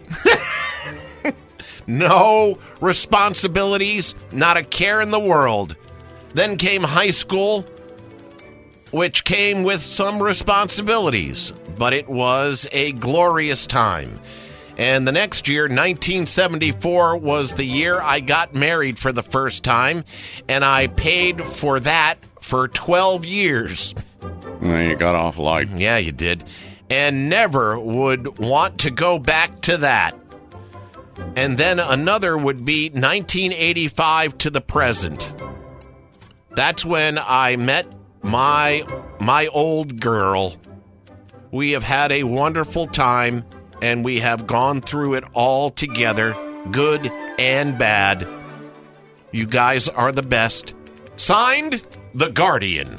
No responsibilities, not a care in the world. Then came high school, which came with some responsibilities, but it was a glorious time. And the next year, nineteen seventy-four, was the year I got married for the first time, and I paid for that for twelve years. Well, you got off light. Yeah, you did. And never would want to go back to that. And then another would be nineteen eighty-five to the present. That's when I met my my old girl. We have had a wonderful time, and we have gone through it all together, good and bad. You guys are the best. Signed, The Guardian.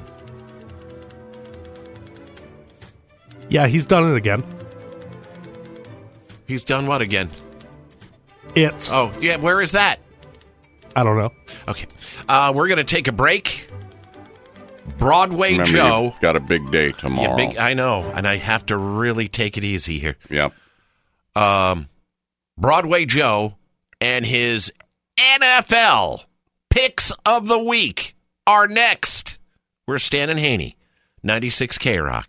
Yeah, he's done it again. He's done what again? It. Oh, yeah, where is that? I don't know. Okay. Uh, we're going to take a break. Broadway Remember, Joe. you've got a big day tomorrow. Yeah, big, I know, and I have to really take it easy here. Yep. Um, Broadway Joe and his N F L picks of the week are next. We're Stan and Haney, ninety-six K Rock.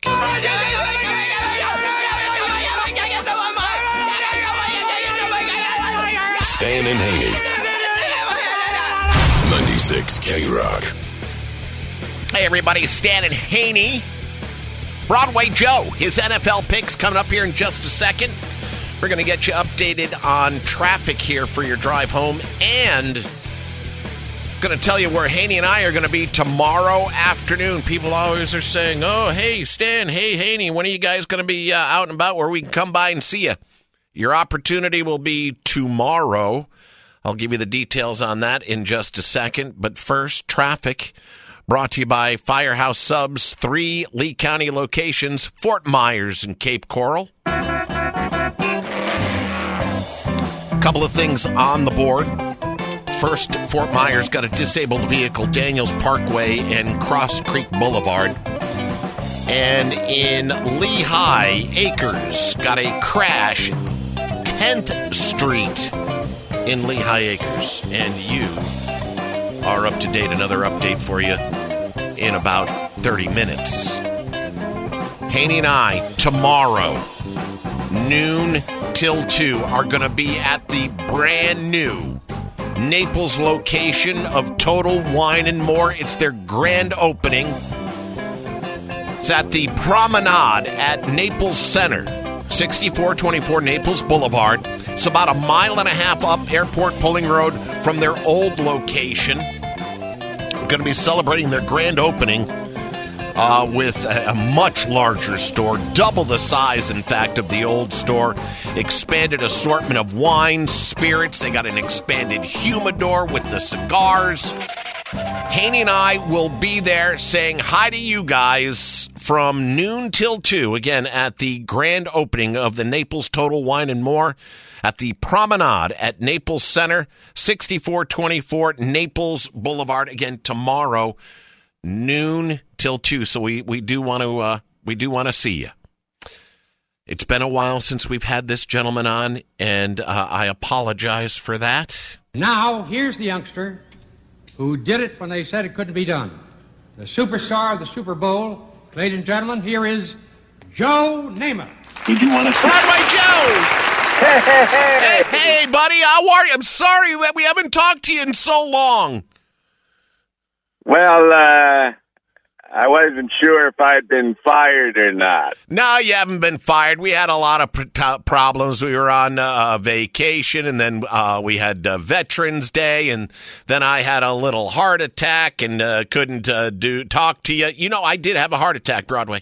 Stan and Haney, ninety-six K Rock. Hey, everybody, Stan and Haney. Broadway Joe, his N F L picks coming up here in just a second. We're going to get you updated on traffic here for your drive home, and going to tell you where Haney and I are going to be tomorrow afternoon. People always are saying, oh, hey, Stan, hey, Haney, when are you guys going to be uh, out and about where we can come by and see you? Your opportunity will be tomorrow. I'll give you the details on that in just a second. But first, traffic brought to you by Firehouse Subs, three Lee County locations, Fort Myers and Cape Coral. A couple of things on the board. First, Fort Myers got a disabled vehicle, Daniels Parkway and Cross Creek Boulevard. And in Lehigh Acres, got a crash, tenth Street in Lehigh Acres. And you are up to date. Another update for you in about thirty minutes. Haney and I, tomorrow, noon till two, are going to be at the brand new Naples location of Total Wine and More. It's their grand opening. It's at the Promenade at Naples Center, sixty-four twenty-four Naples Boulevard. It's about a mile and a half up Airport Pulling Road from their old location. We're going to be celebrating their grand opening uh, with a, a much larger store, double the size, in fact, of the old store. Expanded assortment of wines, spirits. They got an expanded humidor with the cigars. Haney and I will be there saying hi to you guys from noon till two, again, at the grand opening of the Naples Total Wine and More at the Promenade at Naples Center, sixty-four twenty-four Naples Boulevard. Again, tomorrow, noon till two. So we, we do want to uh, we do want to see you. It's been a while since we've had this gentleman on, and uh, I apologize for that. Now, here's the youngster who did it when they said it couldn't be done. The superstar of the Super Bowl. Ladies and gentlemen, here is Joe Namath. Did you want to Broadway Joe! Hey, hey, buddy, how are you? I'm sorry that we haven't talked to you in so long. Well, uh, I wasn't sure if I'd been fired or not. No, you haven't been fired. We had a lot of pr- problems. We were on uh, vacation, and then uh, we had uh, Veterans Day, and then I had a little heart attack and uh, couldn't uh, do talk to you. You know, I did have a heart attack, Broadway.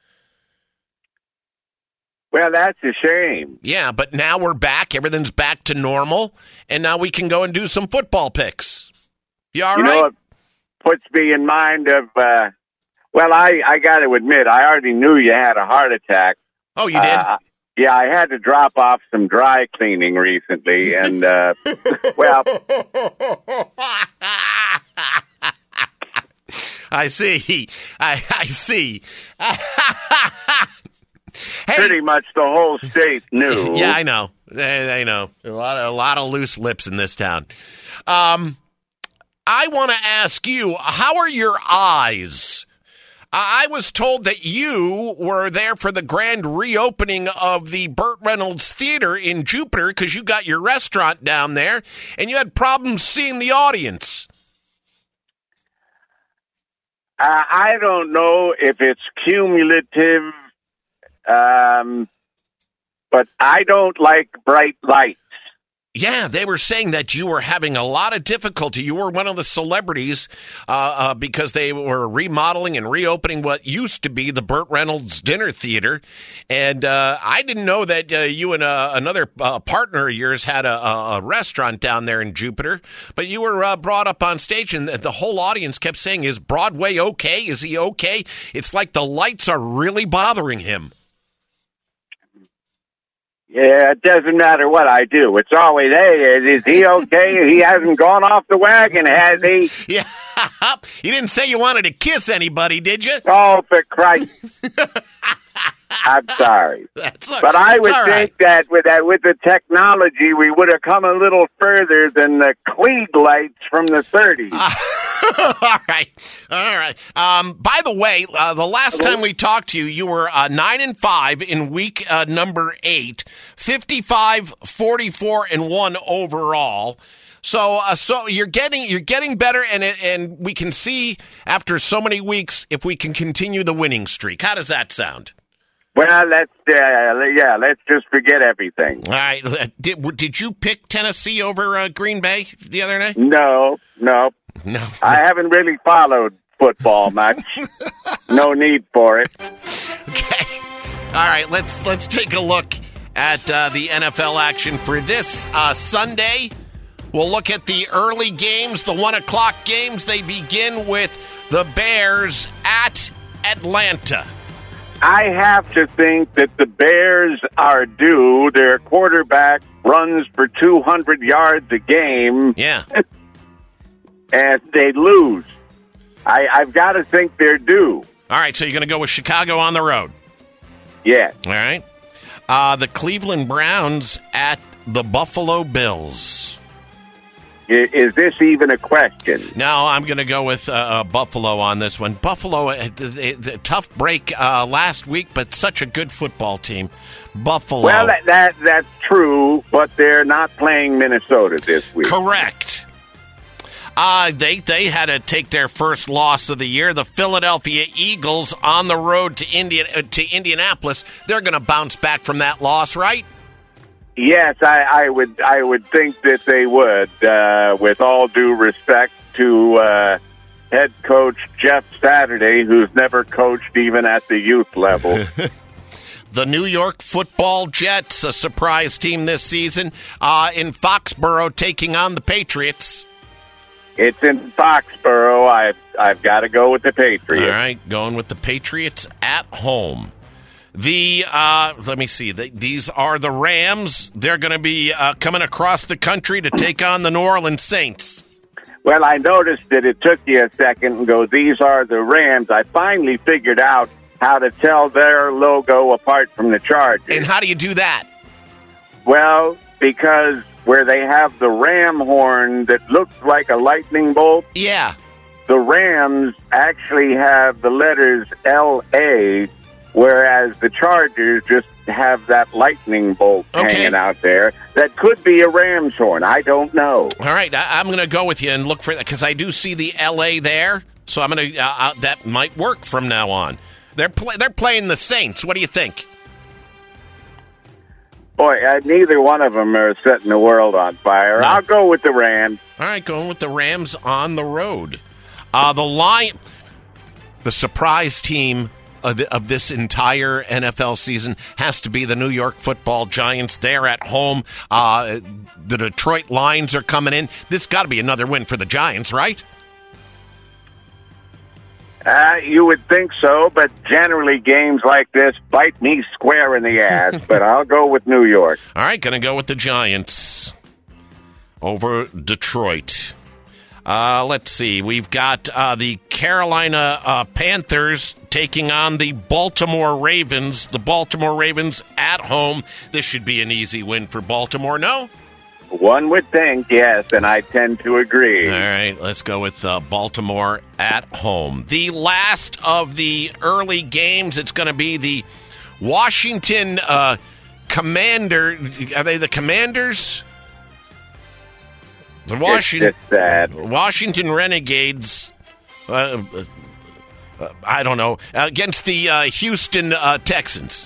Well, that's a shame. Yeah, but now we're back. Everything's back to normal, and now we can go and do some football picks. You all you right? know, it puts me in mind of, uh, well, I, I got to admit, I already knew you had a heart attack. Oh, you did? Uh, yeah, I had to drop off some dry cleaning recently, and, uh, well... I see. I, I see. Hey. Pretty much the whole state knew. Yeah, I know. I, I know. A lot of a lot of loose lips in this town. Um, I want to ask you, how are your eyes? I was told that you were there for the grand reopening of the Burt Reynolds Theater in Jupiter because you got your restaurant down there, and you had problems seeing the audience. Uh, I don't know if it's cumulative. Um, but I don't like bright lights. Yeah, they were saying that you were having a lot of difficulty. You were one of the celebrities uh, uh, because they were remodeling and reopening what used to be the Burt Reynolds Dinner Theater. And uh, I didn't know that uh, you and uh, another uh, partner of yours had a, a restaurant down there in Jupiter. But you were uh, brought up on stage, and the whole audience kept saying, is Broadway okay? Is he okay? It's like the lights are really bothering him. Yeah, it doesn't matter what I do. It's always, hey, is he okay? He hasn't gone off the wagon, has he? Yeah. You didn't say you wanted to kiss anybody, did you? Oh, for Christ. I'm sorry. That's all, but I would think right. that with that with the technology, we would have come a little further than the Klieg lights from the thirties. Uh, all right. All right. Um, by the way, uh, the last time we talked to you, you were uh, nine and five in week uh, number eight, fifty-five, forty-four, and one overall. So, uh, so you're getting you're getting better, and and we can see after so many weeks if we can continue the winning streak. How does that sound? Well, let's uh, yeah, let's just forget everything. All right. Did did you pick Tennessee over uh, Green Bay the other night? No, no, no. I haven't really followed football much. No need for it. Okay. All right. Let's let's take a look at uh, the N F L action for this uh, Sunday. We'll look at the early games, the one o'clock games. They begin with the Bears at Atlanta. I have to think that the Bears are due. Their quarterback runs for two hundred yards a game. Yeah. And they lose. I, I've got to think they're due. All right, so you're going to go with Chicago on the road. Yeah. All right. Uh, the Cleveland Browns at the Buffalo Bills. Is this even a question? No, I'm going to go with uh, uh, Buffalo on this one. Buffalo, uh, the, the tough break uh, last week, but such a good football team. Buffalo. Well, that, that that's true, but they're not playing Minnesota this week. Correct. Uh, they they had to take their first loss of the year. The Philadelphia Eagles on the road to Indian uh, to Indianapolis. They're going to bounce back from that loss, right? Yes, I, I would. I would think that they would. Uh, with all due respect to uh, head coach Jeff Saturday, who's never coached even at the youth level. The New York Football Jets, a surprise team this season, uh, in Foxborough, taking on the Patriots. It's in Foxborough. I've I've got to go with the Patriots. All right, going with the Patriots at home. The uh, let me see. The, these are the Rams. They're going to be uh, coming across the country to take on the New Orleans Saints. Well, I noticed that it took you a second and go, these are the Rams. I finally figured out how to tell their logo apart from the Chargers. And how do you do that? Well, because where they have the ram horn that looks like a lightning bolt. Yeah. The Rams actually have the letters L A, whereas the Chargers just have that lightning bolt Okay. hanging out there that could be a ram's horn. I don't know. All right, I, I'm going to go with you and look for that because I do see the L A there, so I'm going to. Uh, uh, that might work from now on. They're play, they're playing the Saints. What do you think? Boy, uh, neither one of them are setting the world on fire. No. I'll go with the Rams. All right, going with the Rams on the road. Uh, the Lion, the surprise team of, the, of this entire N F L season has to be the New York Football Giants. They're at home. Uh, the Detroit Lions are coming in. This got to be another win for the Giants, right? Uh, you would think so, but generally games like this bite me square in the ass, but I'll go with New York. All right, going to go with the Giants over Detroit. Uh, let's see. We've got uh, the Carolina uh, Panthers taking on the Baltimore Ravens. The Baltimore Ravens at home. This should be an easy win for Baltimore, no? One would think, yes, and I tend to agree. All right, let's go with uh, Baltimore at home. The last of the early games, it's going to be the Washington uh, Commander. Are they the Commanders? The Washington, Washington Renegades. Uh, uh, I don't know, against the uh, Houston uh, Texans.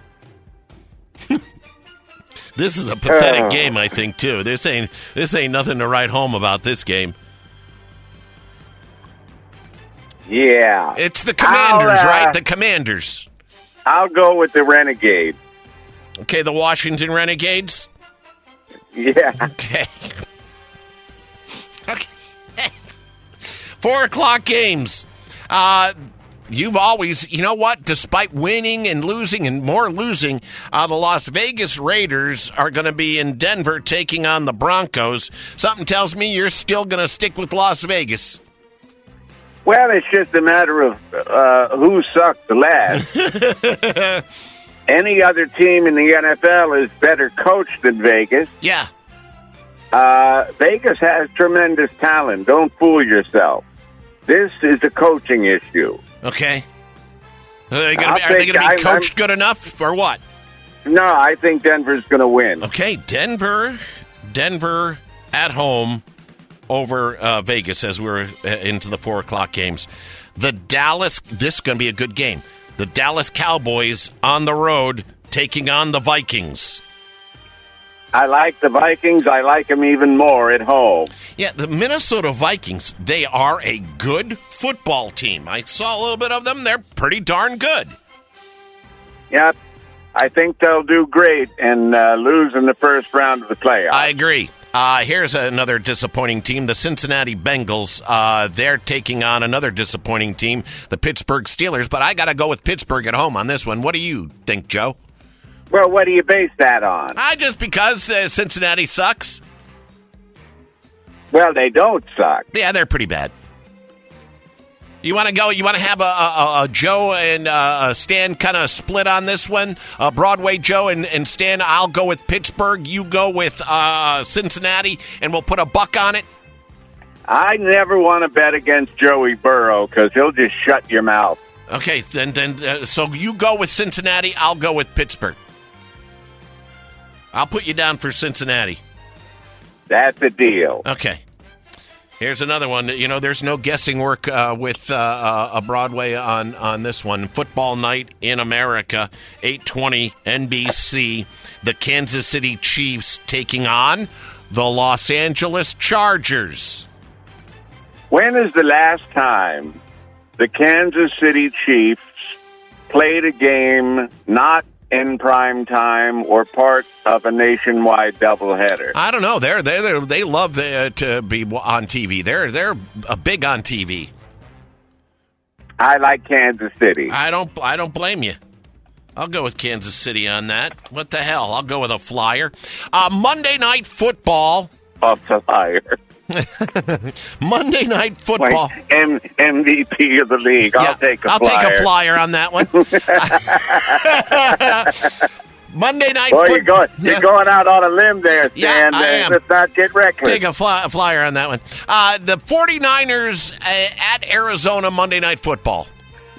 This is a pathetic Oh. game, I think, too. This ain't this ain't nothing to write home about this game. Yeah. It's the Commanders, I'll, uh, right? The Commanders. I'll go with the Renegade. Okay, the Washington Renegades? Yeah. Okay. Okay. Four o'clock games. Uh, you've always, you know what? Despite winning and losing and more losing, uh, the Las Vegas Raiders are going to be in Denver taking on the Broncos. Something tells me you're still going to stick with Las Vegas. Well, it's just a matter of uh, who sucked the last. Any other team in the N F L is better coached than Vegas. Yeah. Uh, Vegas has tremendous talent. Don't fool yourself. This is a coaching issue. Okay. Are they going I'll to be, take- be I- coached good enough or what? No, I think Denver's going to win. Okay, Denver, Denver at home over uh, Vegas as we're uh, into the four o'clock games. The Dallas, this is going to be a good game. The Dallas Cowboys on the road taking on the Vikings. I like the Vikings. I like them even more at home. Yeah, the Minnesota Vikings, they are a good football team. I saw a little bit of them. They're pretty darn good. Yep. I think they'll do great and uh, lose in the first round of the playoffs. I agree. Uh, here's another disappointing team, the Cincinnati Bengals. Uh, they're taking on another disappointing team, the Pittsburgh Steelers. But I got to go with Pittsburgh at home on this one. What do you think, Joe? Well, what do you base that on? I just because uh, Cincinnati sucks. Well, they don't suck. Yeah, they're pretty bad. You want to go? You want to have a, a, a Joe and uh, a Stan kind of split on this one? Uh, Broadway Joe and, and Stan. I'll go with Pittsburgh. You go with uh, Cincinnati, and we'll put a buck on it. I never want to bet against Joey Burrow because he'll just shut your mouth. Okay, then then uh, so you go with Cincinnati. I'll go with Pittsburgh. I'll put you down for Cincinnati. That's a deal. Okay. Here's another one. You know, there's no guessing work uh, with uh, uh, a Broadway on, on this one. Football Night in America, eight twenty N B C. The Kansas City Chiefs taking on the Los Angeles Chargers. When is the last time the Kansas City Chiefs played a game not in prime time or part of a nationwide doubleheader? I don't know. They're, they're, they're, they love uh, to be on T V. They're they're uh, big on T V. I like Kansas City. I don't I don't blame you. I'll go with Kansas City on that. What the hell? I'll go with a flyer. Uh, Monday Night Football. A flyer. Monday Night Football. Wait, M- MVP of the league. I'll Yeah, take a I'll flyer. take a flyer on that one. Monday Night Well, Football. you're going, you're going out on a limb there, Yeah, Stan. I Uh, am. Let's not get reckless. Take a, fly, a flyer on that one. Uh, the 49ers uh, at Arizona Monday Night Football.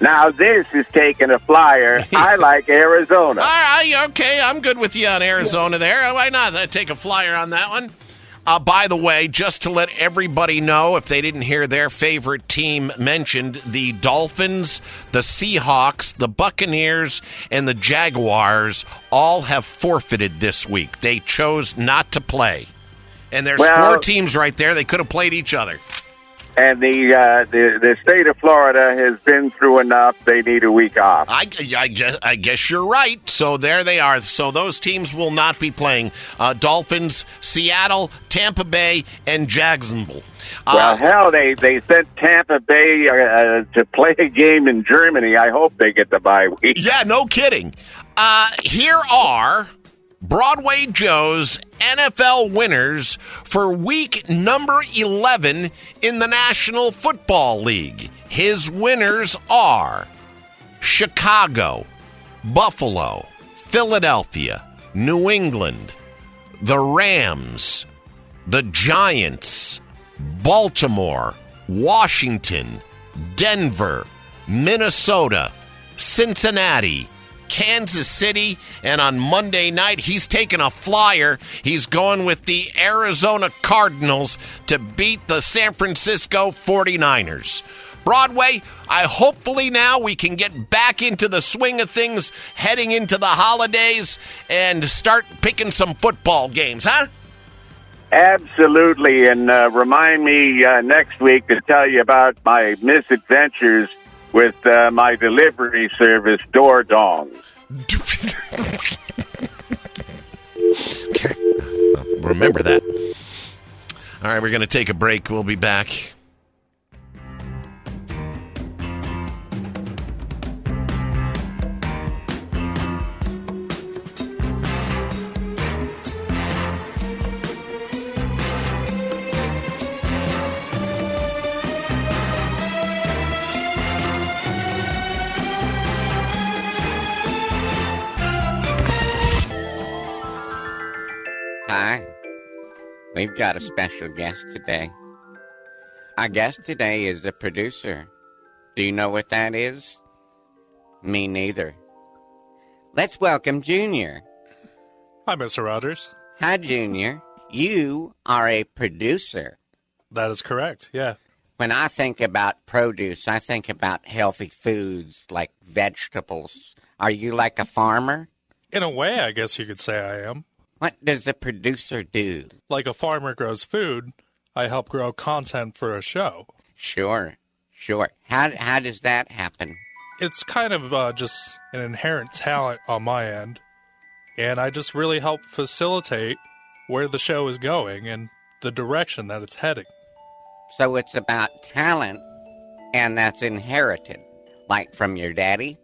Now this is taking a flyer. I like Arizona. All right, okay, I'm good with you on Arizona there. Why not? I take a flyer on that one. Uh, by the way, just to let everybody know, if they didn't hear their favorite team mentioned, the Dolphins, the Seahawks, the Buccaneers, and the Jaguars all have forfeited this week. They chose not to play. And there's Well- four teams right there. They could have played each other. And the, uh, the the state of Florida has been through enough. They need a week off. I, I, guess, I guess you're right. So there they are. So those teams will not be playing. Uh, Dolphins, Seattle, Tampa Bay, and Jacksonville. Uh, Well, hell, they, they sent Tampa Bay uh, to play a game in Germany. I hope they get the bye week. Yeah, no kidding. Uh, here are Broadway Joe's N F L winners for week number eleven in the National Football League. His winners are Chicago, Buffalo, Philadelphia, New England, the Rams, the Giants, Baltimore, Washington, Denver, Minnesota, Cincinnati, Kansas City, and on Monday night, he's taking a flyer. He's going with the Arizona Cardinals to beat the San Francisco forty-niners. Broadway, I hopefully now we can get back into the swing of things heading into the holidays and start picking some football games, huh? Absolutely, and uh, remind me uh, next week to tell you about my misadventures with uh, my delivery service, Door Dongs. Remember that. All right, we're going to take a break. We'll be back. Hi. We've got a special guest today. Our guest today is the producer. Do you know what that is? Me neither. Let's welcome Junior. Hi, Mister Rogers. Hi, Junior. You are a producer. That is correct, yeah. When I think about produce, I think about healthy foods like vegetables. Are you like a farmer? In a way, I guess you could say I am. What does a producer do? Like a farmer grows food, I help grow content for a show. Sure, sure. How how does that happen? It's kind of uh, just an inherent talent on my end, and I just really help facilitate where the show is going and the direction that it's heading. So it's about talent, and that's inherited, like from your daddy?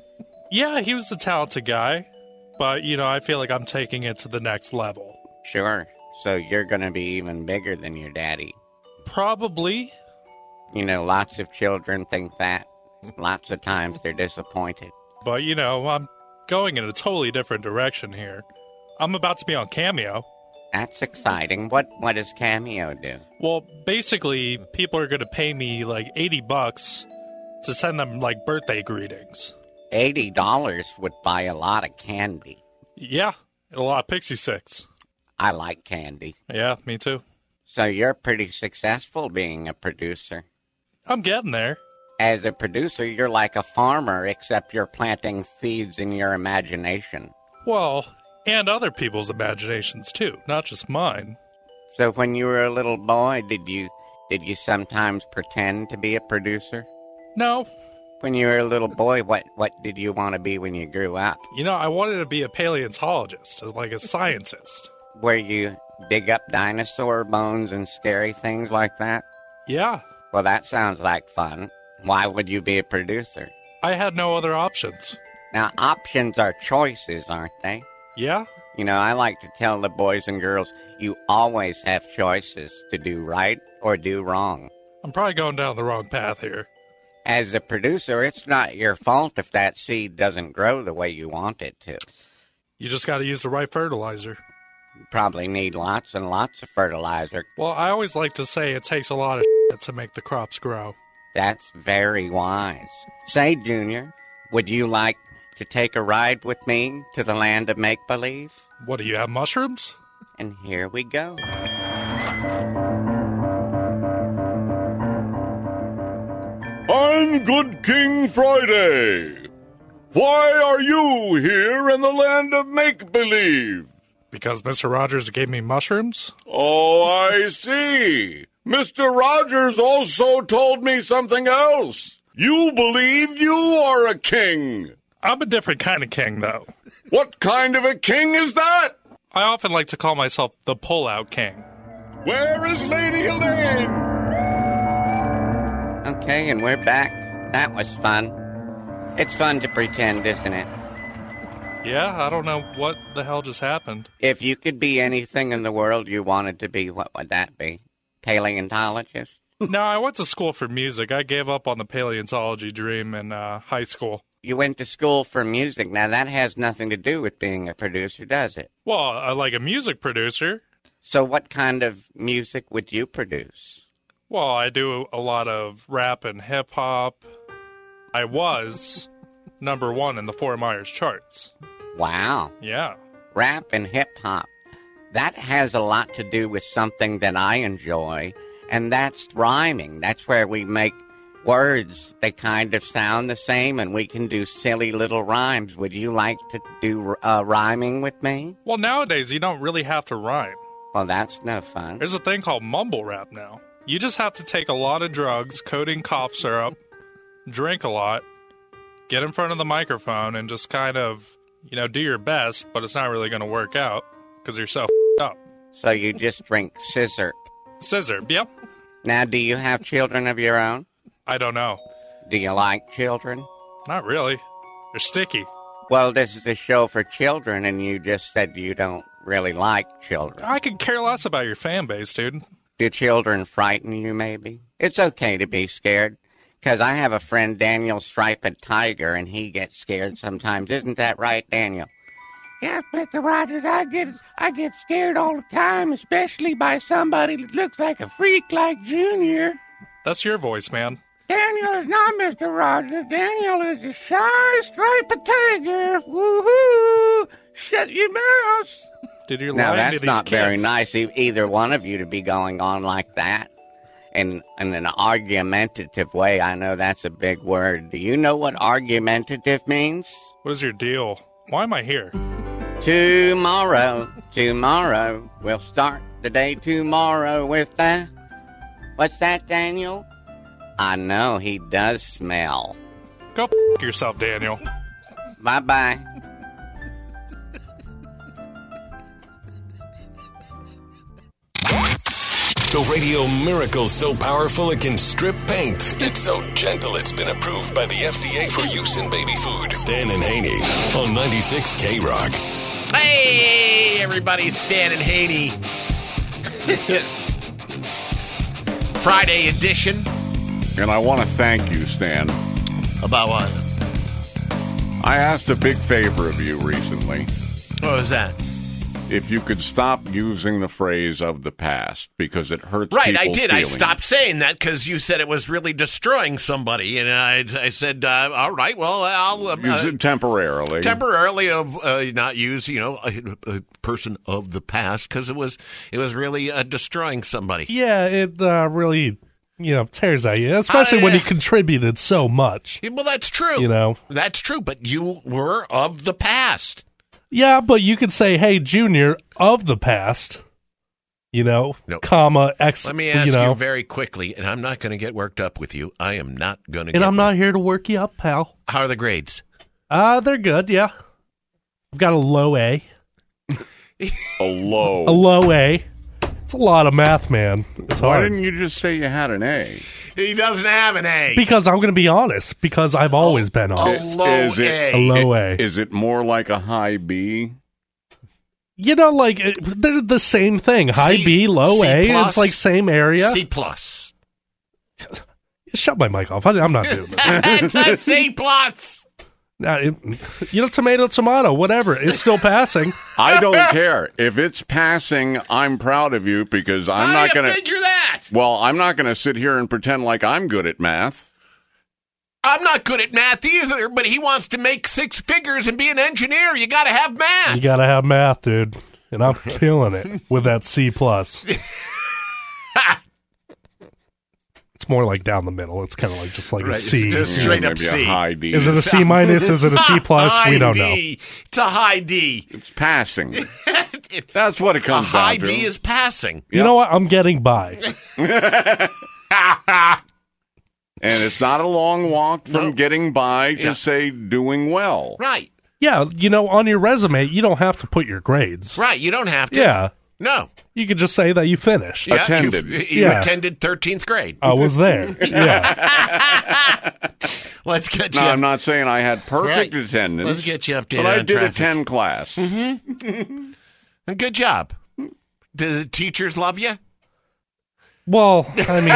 Yeah, he was a talented guy, but, you know, I feel like I'm taking it to the next level. Sure. So you're going to be even bigger than your daddy. Probably. You know, lots of children think that. Lots of times they're disappointed. But, you know, I'm going in a totally different direction here. I'm about to be on Cameo. That's exciting. What what does Cameo do? Well, basically, people are going to pay me like eighty bucks to send them like birthday greetings. eighty dollars would buy a lot of candy. Yeah, and a lot of Pixie Sticks. I like candy. Yeah, me too. So you're pretty successful being a producer. I'm getting there. As a producer, you're like a farmer, except you're planting seeds in your imagination. Well, and other people's imaginations too, not just mine. So when you were a little boy, did you did you sometimes pretend to be a producer? No. When you were a little boy, what, what did you want to be when you grew up? You know, I wanted to be a paleontologist, like a scientist. Where you dig up dinosaur bones and scary things like that? Yeah. Well, that sounds like fun. Why would you be a producer? I had no other options. Now, options are choices, aren't they? Yeah? You know, I like to tell the boys and girls, you always have choices to do right or do wrong. I'm probably going down the wrong path here. As a producer, it's not your fault if that seed doesn't grow the way you want it to. You just got to use the right fertilizer. You probably need lots and lots of fertilizer. Well, I always like to say it takes a lot of shit to make the crops grow. That's very wise. Say, Junior, would you like to take a ride with me to the land of make-believe? What, do you have mushrooms? And here we go. On Good King Friday, why are you here in the land of make-believe? Because Mister Rogers gave me mushrooms? Oh, I see. Mister Rogers also told me something else. You believe you are a king. I'm a different kind of king, though. What kind of a king is that? I often like to call myself the pull-out king. Where is Lady Elaine? Okay, and we're back. That was fun. It's fun to pretend, isn't it? Yeah, I don't know what the hell just happened. If you could be anything in the world you wanted to be, what would that be? Paleontologist? No, I went to school for music. I gave up on the paleontology dream in uh, high school. You went to school for music. Now, that has nothing to do with being a producer, does it? Well, I like a music producer. So what kind of music would you produce? Well, I do a lot of rap and hip-hop. I was number one in the Fort Myers charts. Wow. Yeah. Rap and hip-hop. That has a lot to do with something that I enjoy, and that's rhyming. That's where we make words. They kind of sound the same, and we can do silly little rhymes. Would you like to do uh, rhyming with me? Well, nowadays, you don't really have to rhyme. Well, that's no fun. There's a thing called mumble rap now. You just have to take a lot of drugs, coating cough syrup, drink a lot, get in front of the microphone, and just kind of, you know, do your best, but it's not really going to work out because you're so f***ed up. So you just drink scissor. Scissor, yep. Now, do you have children of your own? I don't know. Do you like children? Not really. They're sticky. Well, this is a show for children, and you just said you don't really like children. I could care less about your fan base, dude. Do children frighten you, maybe? It's okay to be scared, because I have a friend, Daniel Striped Tiger, and he gets scared sometimes. Isn't that right, Daniel? Yeah, Mister Rogers, I get I get scared all the time, especially by somebody that looks like a freak like Junior. That's your voice, man. Daniel is not Mister Rogers. Daniel is a shy striped tiger. Woohoo! Shut your mouth. Did you now, lie that's to these not kids? very nice, e- either one of you to be going on like that. In, in an argumentative way. I know that's a big word. Do you know what argumentative means? What is your deal? Why am I here? Tomorrow, tomorrow, we'll start the day tomorrow with the... What's that, Daniel? I know, he does smell. Go f*** yourself, Daniel. Bye-bye. The radio miracle so powerful it can strip paint. It's so gentle it's been approved by the F D A for use in baby food. Stan and Haney on ninety-six K-Rock. Hey, everybody, Stan and Haney. Friday edition. And I want to thank you, Stan. About what? I asked a big favor of you recently. What was that? If you could stop using the phrase "of the past" because it hurts right, I people's did. feelings. I stopped saying that because you said it was really destroying somebody, and I, I said, uh, "All right, well, I'll uh, use it temporarily." Temporarily, of uh, not use, you know, a, a person of the past because it was it was really uh, destroying somebody. Yeah, it uh, really, you know, tears at you, especially Uh, when he contributed so much. Well, that's true. You know, that's true. But you were of the past. Yeah, but you could say, "Hey, Junior, of the past," you know, no. comma X. Let me ask you, you, know, very quickly, and I'm not going to get worked up with you. I am not going to. And get I'm not here to work you up, pal. How are the grades? Uh, they're good. Yeah, I've got a low A. A low. A low A. It's a lot of math, man. It's Why hard. didn't you just say you had an A? He doesn't have an A. Because I'm going to be honest. Because I've always been honest. A low is it, A. A low A. Is it more like a high B? You know, like, it- they're the same thing. High C- B, low C A. plus, It's like same area. C plus. Shut my mic off. I, I'm not doing this. It's a C plus. Uh, it, you know, tomato, tomato, whatever. It's still passing. I don't care. If it's passing, I'm proud of you because I'm How not do you going to figure that? Well, I'm not going to sit here and pretend like I'm good at math. I'm not good at math either, but he wants to make six figures and be an engineer. You got to have math. You got to have math, dude. And I'm killing it with that C plus. It's more like down the middle. It's kind of like just like Right, a C. it's just straight Yeah, up maybe a C. high D. Is it a C minus? Is it a C plus? High We don't know. D. It's a high D. It's passing. That's what it A comes high down to. D is passing. You know what? I'm getting by. And it's not a long walk from No. getting by to Yeah. say doing well. Right. Yeah, you know, on your resume, you don't have to put your grades. Right. You don't have to. Yeah. No. You could just say that you finished. Yeah, Attended. You, you Yeah. attended thirteenth grade. I was there. Yeah. Let's get No, you. I'm not saying I had perfect Right. attendance. Let's get you updated But I on did traffic. attend class. Mm-hmm. Good job. Do the teachers love you? Well,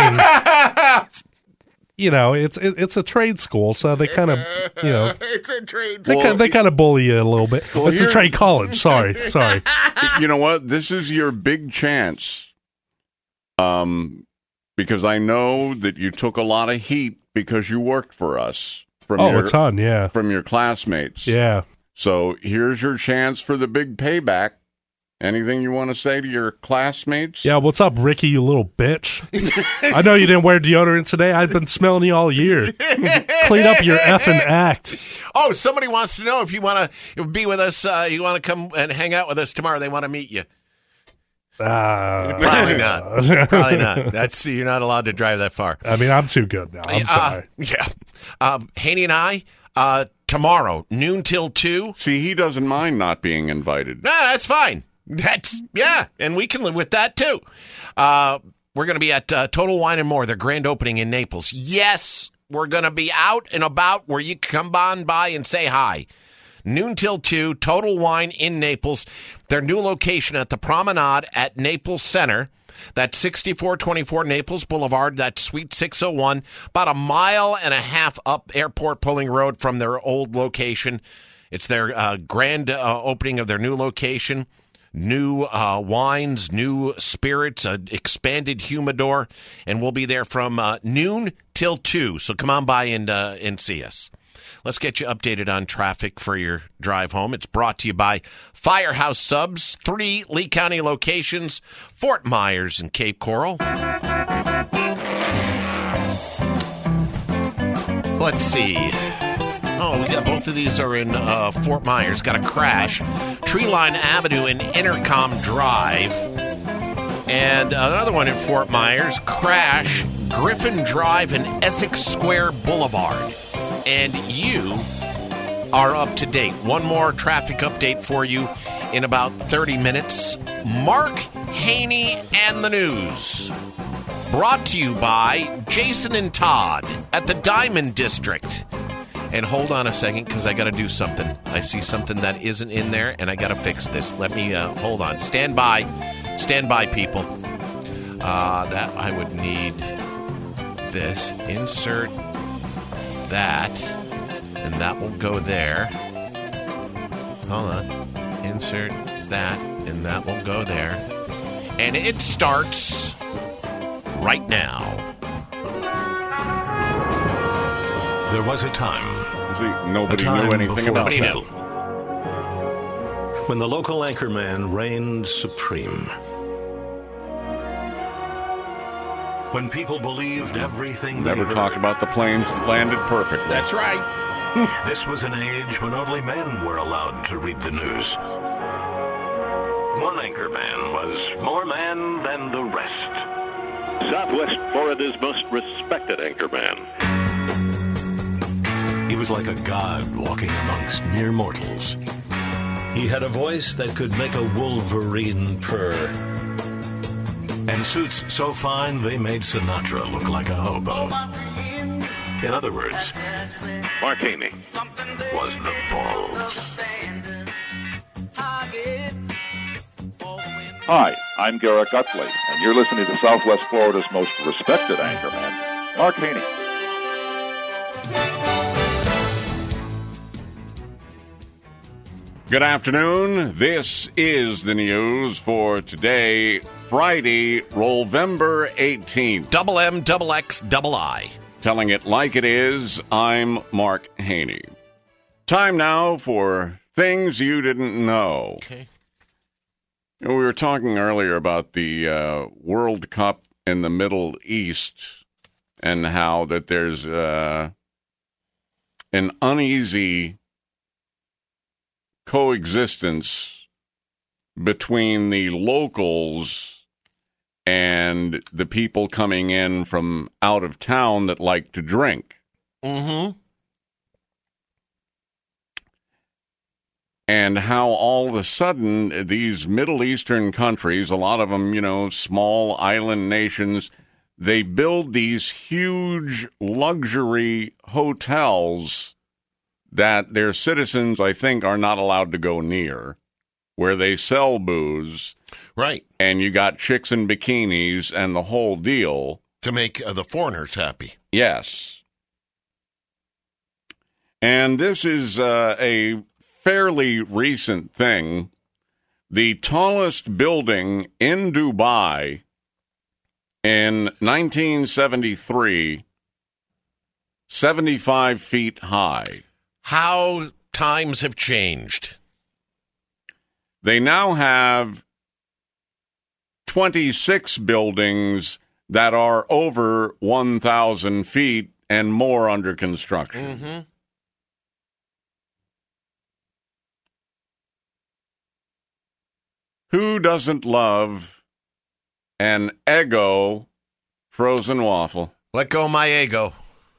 I mean, you know, it's it, it's a trade school, so they kind of, you know, It's a trade they, Well, kind, they kind of bully you a little bit. Well, it's here- a trade college. Sorry, sorry. You know what? This is your big chance. Um, because I know that you took a lot of heat because you worked for us from Oh, your a ton, yeah, from your classmates. yeah. So here's your chance for the big payback. Anything you want to say to your classmates? Yeah, what's up, Ricky, you little bitch? I know you didn't wear deodorant today. I've been smelling you all year. Clean up your effing act. Oh, somebody wants to know if you want to be with us. Uh, you want to come and hang out with us tomorrow. They want to meet you. Uh, Probably not. Probably not. That's you're not allowed to drive that far. I mean, I'm too good now. I'm Uh, sorry. yeah. Um, Haney and I, uh, tomorrow, noon till two. See, he doesn't mind not being invited. No, that's fine. That's, yeah, and we can live with that, too. Uh, we're going to be at uh, Total Wine and More, their grand opening in Naples. Yes, we're going to be out and about where you can come on by and say hi. Noon till two, Total Wine in Naples. Their new location at the Promenade at Naples Center. That's sixty-four twenty-four Naples Boulevard. That's Suite six oh one. About a mile and a half up Airport Pulling Road from their old location. It's their uh, grand uh, opening of their new location. New uh, wines, new spirits, an expanded humidor, and we'll be there from uh, noon till two. So come on by and uh, and see us. Let's get you updated on traffic for your drive home. It's brought to you by Firehouse Subs, three Lee County locations, Fort Myers and Cape Coral. Let's see. Oh, we got both of these are in uh, Fort Myers. Got a crash. Treeline Avenue and Intercom Drive. And another one in Fort Myers. Crash. Griffin Drive and Essex Square Boulevard. And you are up to date. One more traffic update for you in about thirty minutes. Mark Haney and the News. Brought to you by Jason and Todd at the Diamond District. And hold on a second, because I got to do something. I see something that isn't in there, and I got to fix this. Let me, uh, hold on. Stand by. Stand by, people. Uh, that, I would need this. Insert that, and that will go there. Hold on. Insert that, and that will go there. And it starts right now. There was a time. See, nobody a time knew anything before about the that. pill, when the local anchorman reigned supreme. When people believed everything Never they talk heard. about the planes that landed perfectly. That's right. This was an age when only men were allowed to read the news. One anchorman was more man than the rest. Southwest Florida's most respected anchorman. He was like a god walking amongst mere mortals. He had a voice that could make a wolverine purr. And suits so fine they made Sinatra look like a hobo. In other words, Mark Haney was the balls. Hi, I'm Garrett Gutley, and you're listening to Southwest Florida's most respected anchorman, Mark Haney. Good afternoon. This is the news for today, Friday, November eighteenth. Double M, double X, double I. Telling it like it is, I'm Mark Haney. Time now for things you didn't know. Okay. You know, we were talking earlier about the uh, World Cup in the Middle East and how that there's uh, an uneasy coexistence between the locals and the people coming in from out of town that like to drink. Mm-hmm. And how all of a sudden these Middle Eastern countries, a lot of them, you know, small island nations, they build these huge luxury hotels that their citizens, I think, are not allowed to go near, where they sell booze. Right. And you got chicks in bikinis and the whole deal. To make uh, the foreigners happy. Yes. And this is uh, a fairly recent thing. The tallest building in Dubai in nineteen seventy-three, seventy-five feet high. How times have changed. They now have twenty-six buildings that are over one thousand feet and more under construction. Mm-hmm. Who doesn't love an Eggo frozen waffle? Let go of my ego.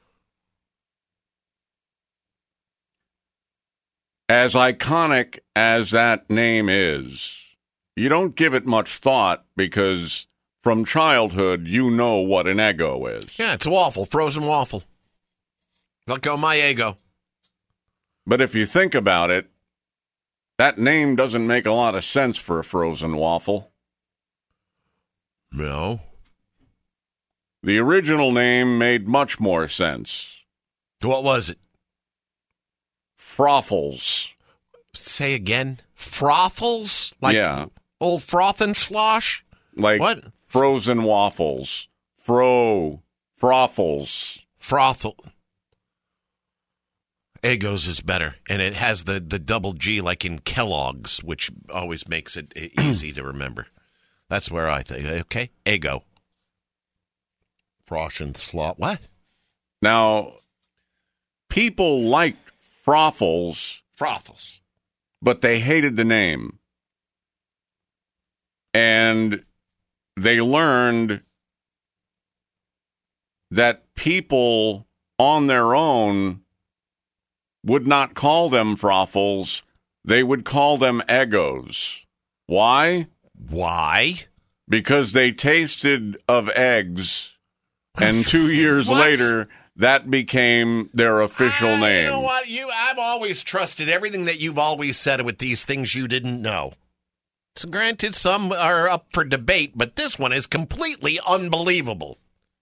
As iconic as that name is, you don't give it much thought because from childhood you know what an Eggo is. Yeah, it's a waffle, frozen waffle. Let go of my ego. But if you think about it, that name doesn't make a lot of sense for a frozen waffle. No. The original name made much more sense. What was it? Froffles. Say again? Froffles? Like yeah. Old Frothenschloss? Like what? Frozen waffles. Fro. Froffles. Frothel. Eggos is better, and it has the, the double G like in Kellogg's, which always makes it easy to remember. That's where I think, okay, Eggo. Frosh and slot, what? Now, people liked Froffles. Froffles. But they hated the name. And they learned that people on their own would not call them Froffles. They would call them Eggos. Why? Why? Because they tasted of eggs, and two years later, that became their official uh, name. You know what? You, I've always trusted everything that you've always said with these things you didn't know. So granted, some are up for debate, but this one is completely unbelievable.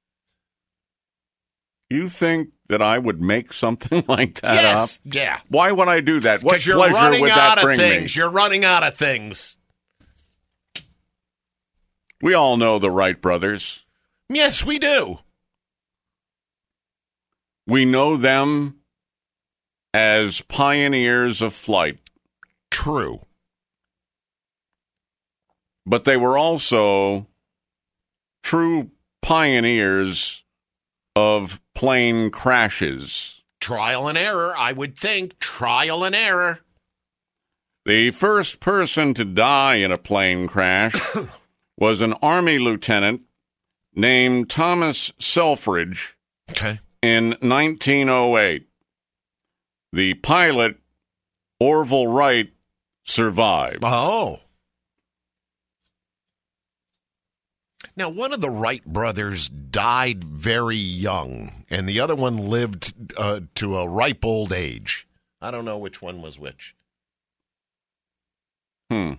You think that I would make something like that yes, up? Yeah. Why would I do that? What you're pleasure running would out that bring of things. me? You're running out of things. We all know the Wright brothers. Yes, we do. We know them as pioneers of flight. True. But they were also true pioneers of plane crashes. Trial and error, I would think. Trial and error. The first person to die in a plane crash was an Army lieutenant named Thomas Selfridge okay. in nineteen oh eight. The pilot, Orville Wright, survived. Oh. Now, one of the Wright brothers died very young, and the other one lived uh, to a ripe old age. I don't know which one was which. Hmm.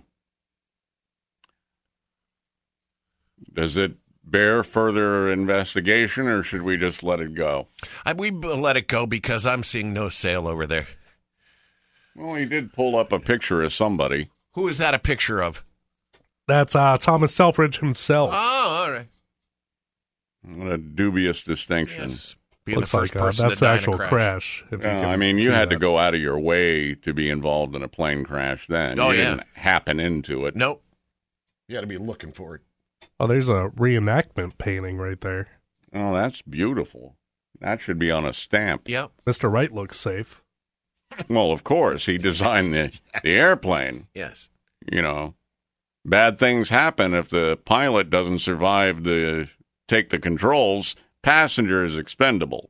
Does it bear further investigation, or should we just let it go? I, we let it go because I'm seeing no sale over there. Well, he did pull up a picture of somebody. Who is that a picture of? That's uh, Thomas Selfridge himself. Oh, all right. What a dubious distinction. Yes. Being Looks the first like uh, person that's to the die in a actual crash. crash. if you Uh, can I mean, see you had that. to go out of your way to be involved in a plane crash then. Oh, you yeah. didn't happen into it. Nope. You got to be looking for it. Oh, there's a reenactment painting right there. Oh, that's beautiful. That should be on a stamp. Yep. Mister Wright looks safe. Well, of course. He designed the, the airplane. Yes. You know, bad things happen if the pilot doesn't survive the take the controls. Passenger is expendable.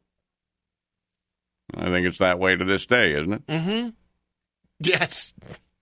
I think it's that way to this day, isn't it? Mm-hmm. Yes.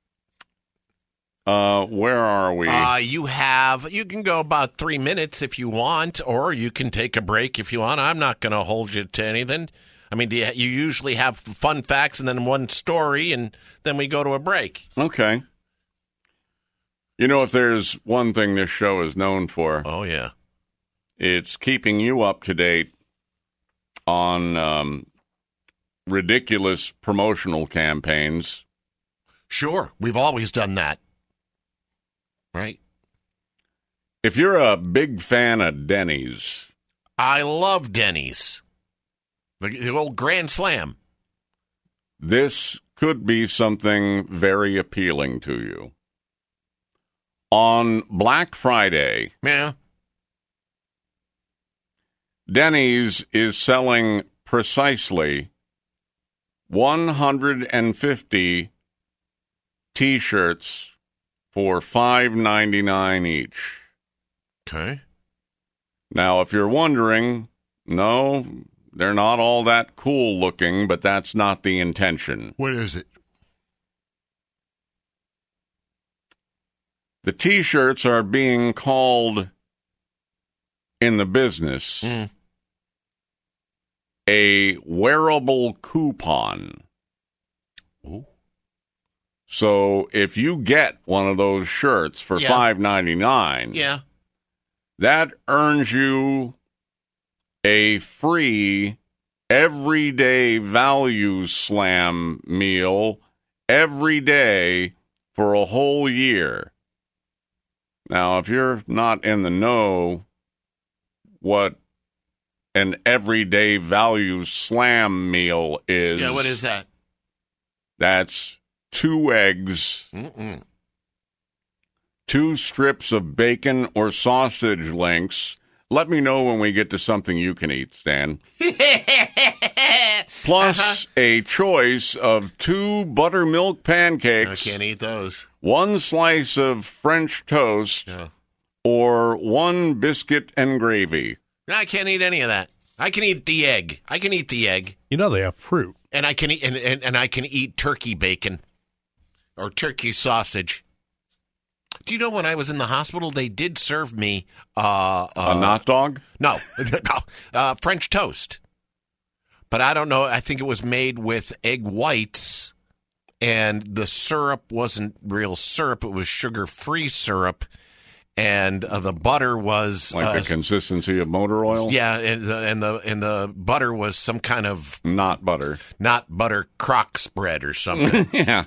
Uh, where are we? Uh, you have, you can go about three minutes if you want, or you can take a break if you want. I'm not going to hold you to anything. I mean, do you, you usually have fun facts and then one story, and then we go to a break. Okay. You know, if there's one thing this show is known for, oh, yeah, it's keeping you up to date on um, ridiculous promotional campaigns. Sure, we've always done that. Right? If you're a big fan of Denny's. I love Denny's. The, the old Grand Slam. This could be something very appealing to you. On Black Friday, yeah, Denny's is selling precisely one hundred fifty T-shirts for five ninety-nine each. Okay. Now, if you're wondering, no, they're not all that cool looking, but that's not the intention. What is it? The T-shirts are being called in the business mm. a wearable coupon. Ooh. So if you get one of those shirts for yeah. five ninety-nine, yeah. that earns you a free everyday value slam meal every day for a whole year. Now, if you're not in the know what an everyday value slam meal is, yeah, what is that? That's two eggs, Mm-mm. two strips of bacon or sausage links. Let me know when we get to something you can eat, Stan. Plus uh-huh. a choice of two buttermilk pancakes. I can't eat those. One slice of French toast, yeah. or one biscuit and gravy. No, I can't eat any of that. I can eat the egg. I can eat the egg. You know they have fruit. And I can eat and, and, and I can eat turkey bacon or turkey sausage. Do you know when I was in the hospital, they did serve me uh, uh, a hot dog? No, no, uh, French toast. But I don't know. I think it was made with egg whites, and the syrup wasn't real syrup. It was sugar-free syrup, and uh, the butter was like uh, the consistency of motor oil. Yeah, and the, and the and the butter was some kind of not butter, not butter crock spread or something. Yeah.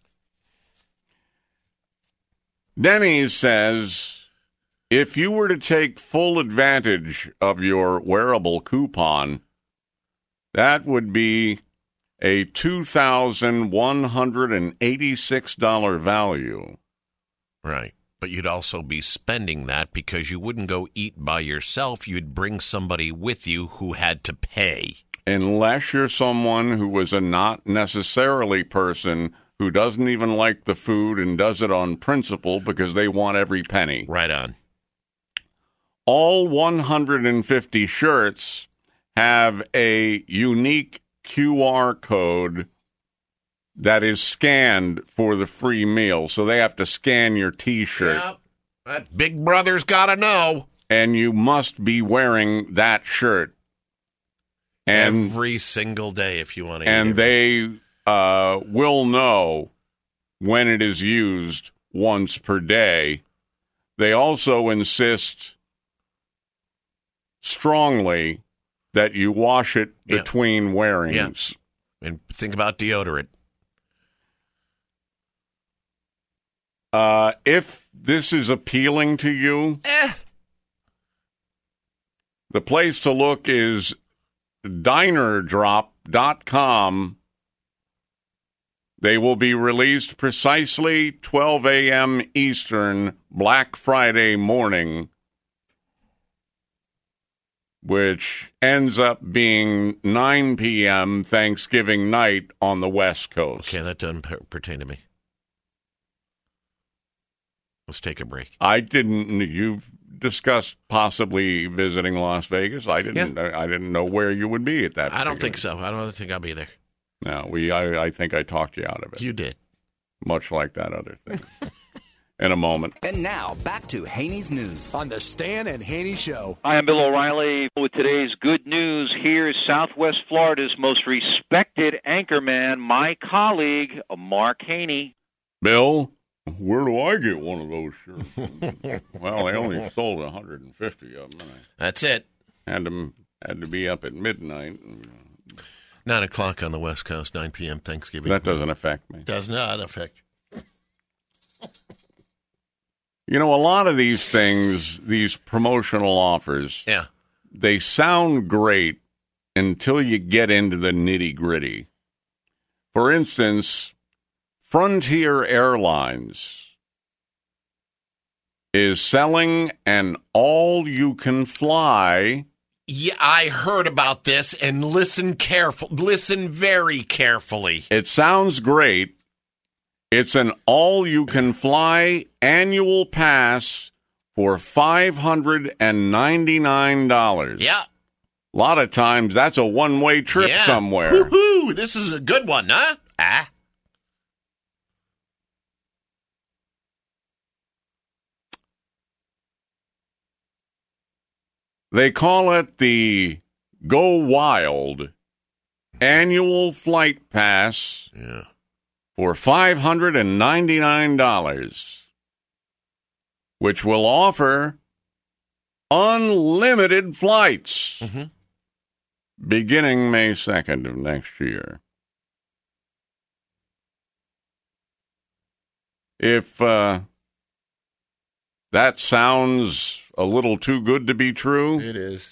Denny's says if you were to take full advantage of your wearable coupon, that would be a two thousand one hundred eighty-six dollars value. Right. But you'd also be spending that because you wouldn't go eat by yourself. You'd bring somebody with you who had to pay. Unless you're someone who was a not necessarily person who doesn't even like the food and does it on principle because they want every penny. Right on. All one hundred fifty shirts have a unique Q R code that is scanned for the free meal. So they have to scan your T-shirt. Yep. That Big Brother's got to know. And you must be wearing that shirt. And, every single day if you want to and eat it. they uh, will know when it is used once per day. They also insist strongly that you wash it yeah. between wearings. Yeah. And think about deodorant. Uh, if this is appealing to you, eh. the place to look is diner drop dot com. They will be released precisely twelve a.m. Eastern, Black Friday morning, which ends up being nine p.m. Thanksgiving night on the West Coast. Okay, that doesn't per- pertain to me. Let's take a break. I didn't. You've discussed possibly visiting Las Vegas. I didn't. Yeah. I didn't know where you would be at that. I don't particular- think so. I don't think I'll be there. No, we. I, I think I talked you out of it. You did. Much like that other thing. In a moment. And now, back to Haney's News on the Stan and Haney Show. Hi, I'm Bill O'Reilly with today's good news. Here's Southwest Florida's most respected anchorman, my colleague, Mark Haney. Bill, where do I get one of those shirts? Well, they only sold one hundred fifty of them. And I That's it. Had to, had to be up at midnight. Nine o'clock on the West Coast, nine p.m. Thanksgiving. That doesn't affect me. Does not affect. You know, a lot of these things, these promotional offers, yeah, they sound great until you get into the nitty-gritty. For instance, Frontier Airlines is selling an all-you-can-fly. Yeah, I heard about this, and listen careful. Listen very carefully. It sounds great. It's an all-you-can-fly annual pass for five hundred ninety-nine dollars. Yeah. A lot of times, that's a one-way trip yeah. somewhere. Woohoo! This is a good one, huh? Ah. They call it the Go Wild annual flight pass. Yeah. For five hundred ninety-nine dollars, which will offer unlimited flights mm-hmm. beginning May second of next year. If uh, that sounds a little too good to be true, it is.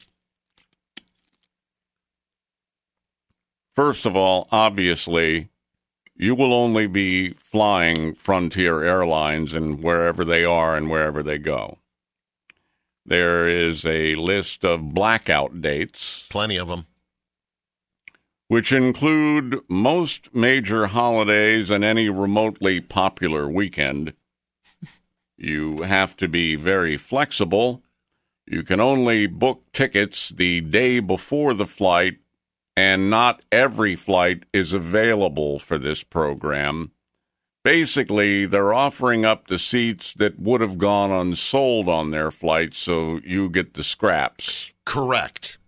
First of all, obviously, you will only be flying Frontier Airlines and wherever they are and wherever they go. There is a list of blackout dates. Plenty of them. Which include most major holidays and any remotely popular weekend. You have to be very flexible. You can only book tickets the day before the flight, and not every flight is available for this program. Basically, they're offering up the seats that would have gone unsold on their flights, so you get the scraps. Correct.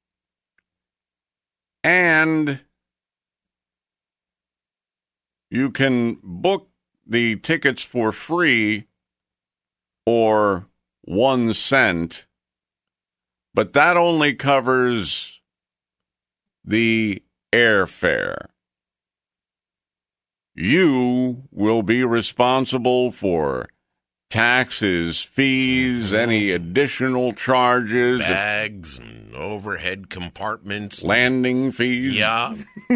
And you can book the tickets for free or one cent, but that only covers the airfare. You will be responsible for taxes, fees, any additional charges, bags and overhead compartments, landing fees. Yeah.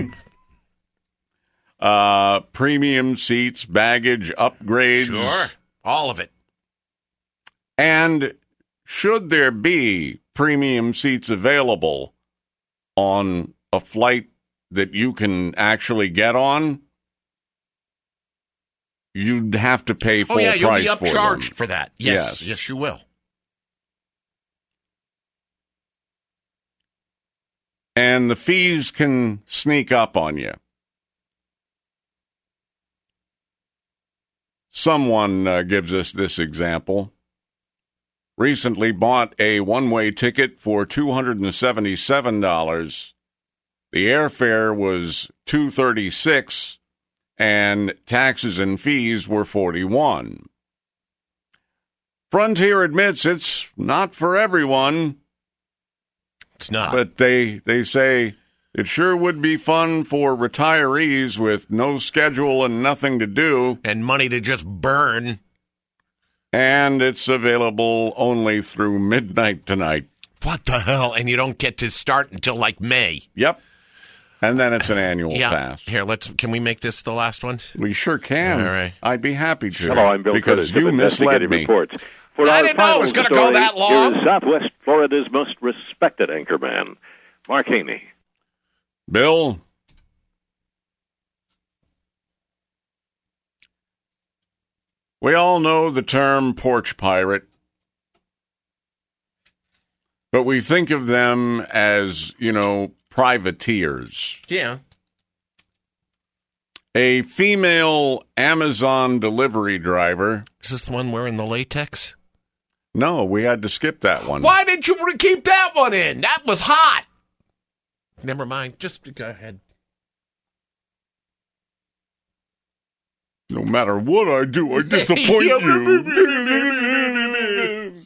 uh, premium seats, baggage, upgrades. Sure. All of it. And should there be premium seats available on a flight that you can actually get on, you'd have to pay full price. Oh, yeah, you'll price be for upcharged them. for that. Yes, yes, yes, you will. And the fees can sneak up on you. Someone uh, gives us this example. Recently bought a one-way ticket for two hundred seventy-seven dollars. The airfare was two hundred thirty-six dollars, and taxes and fees were forty-one dollars. Frontier admits it's not for everyone. It's not. But they, they say it sure would be fun for retirees with no schedule and nothing to do. And money to just burn. And it's available only through midnight tonight. What the hell? And you don't get to start until like May. Yep. And then it's an annual yeah. pass. Here, let's. Can we make this the last one? We sure can. All right. I'd be happy to. Hello, I'm Bill because Curtis you of misled Investigative me. Reports. For I our didn't know it was final going to go story, that long. Here is Southwest Florida's most respected anchorman, Mark Haney. Bill, we all know the term porch pirate, but we think of them as, you know, privateers. Yeah. A female Amazon delivery driver. Is this the one wearing the latex? No, we had to skip that one. Why did you keep that one in? That was hot. Never mind. Just go ahead. No matter what I do, I disappoint you.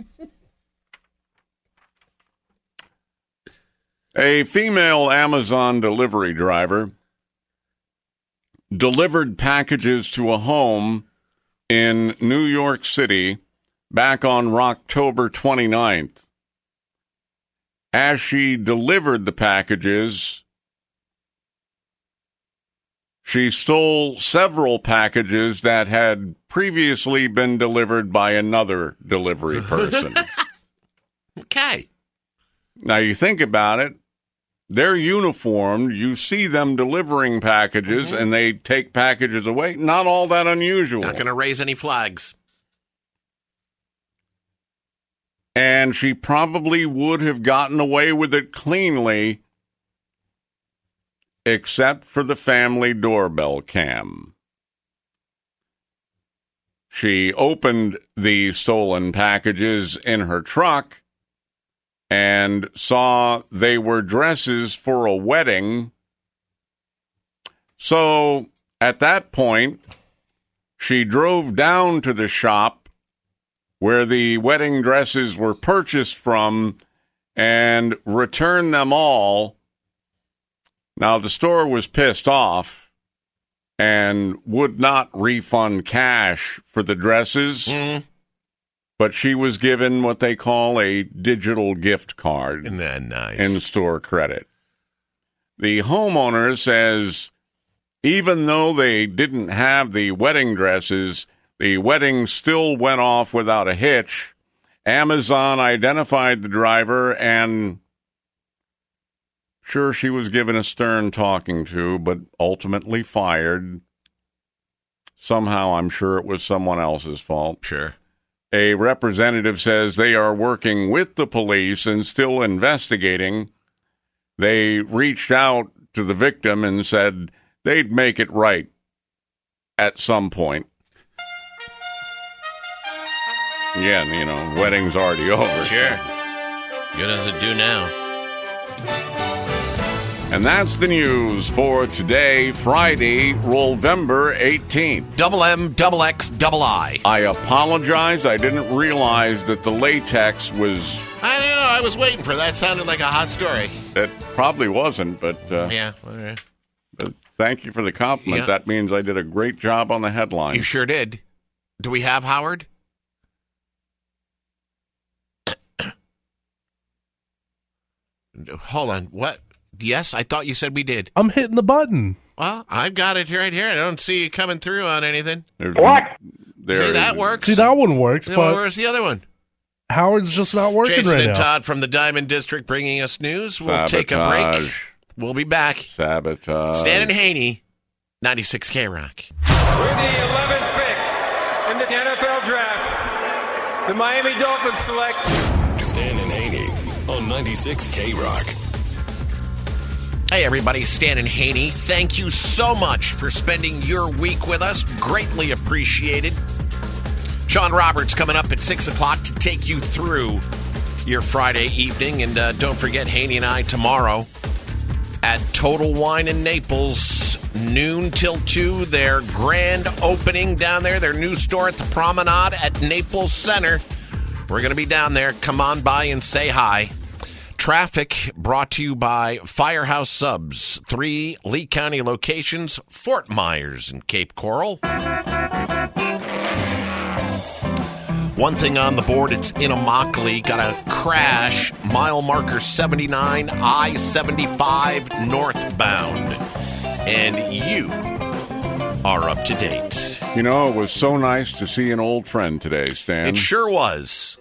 A female Amazon delivery driver delivered packages to a home in New York City back on October twenty-ninth. As she delivered the packages, she stole several packages that had previously been delivered by another delivery person. Okay. Now you think about it. They're uniformed. You see them delivering packages, mm-hmm. and they take packages away. Not all that unusual. Not going to raise any flags. And she probably would have gotten away with it cleanly, except for the family doorbell cam. She opened the stolen packages in her truck and saw they were dresses for a wedding. So at that point, she drove down to the shop where the wedding dresses were purchased from and returned them all. Now, the store was pissed off and would not refund cash for the dresses. Mm. But she was given what they call a digital gift card. Isn't that nice? In-store credit. The homeowner says even though they didn't have the wedding dresses, the wedding still went off without a hitch. Amazon identified the driver and sure, she was given a stern talking to, but ultimately fired. Somehow, I'm sure it was someone else's fault. Sure. A representative says they are working with the police and still investigating. They reached out to the victim and said they'd make it right at some point. Yeah, you know, wedding's already over. Sure. Good as it do now. And that's the news for today, Friday, November eighteenth. Double M, double X, double I. I apologize. I didn't realize that the latex was... I don't know. I was waiting for that. Sounded like a hot story. It probably wasn't, but... Uh, yeah, all right. But thank you for the compliment. Yeah. That means I did a great job on the headline. You sure did. Do we have Howard? Hold on. What? Yes, I thought you said we did. I'm hitting the button. Well, I've got it right here. I don't see you coming through on anything. There's what? There see, that is. works. See, that one works, Then but where's the other one? Howard's just not working Jason right and now. Todd from the Diamond District bringing us news. We'll Sabotage. take a break. We'll be back. Sabotage. Stan and Haney, ninety-six K Rock. With the eleventh pick in the N F L Draft, the Miami Dolphins select Stan and Haney on ninety-six K Rock. Hey, everybody, Stan and Haney. Thank you so much for spending your week with us. Greatly appreciated. Sean Roberts coming up at six o'clock to take you through your Friday evening. And uh, don't forget, Haney and I tomorrow at Total Wine in Naples, noon till two, their grand opening down there, their new store at the Promenade at Naples Center. We're going to be down there. Come on by and say hi. Traffic brought to you by Firehouse Subs. Three Lee County locations, Fort Myers and Cape Coral. One thing on the board, it's in Immokalee. Got a crash, mile marker seventy-nine, I seventy-five northbound. And you are up to date. You know, it was so nice to see an old friend today, Stan. It sure was.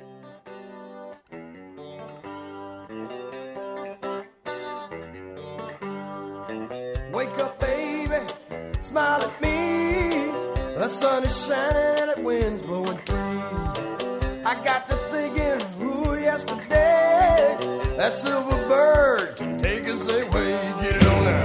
Wake up, baby, smile at me. The sun is shining and the wind's blowing free. I got to thinking, ooh, yesterday, that silver bird can take us away. Get it on now.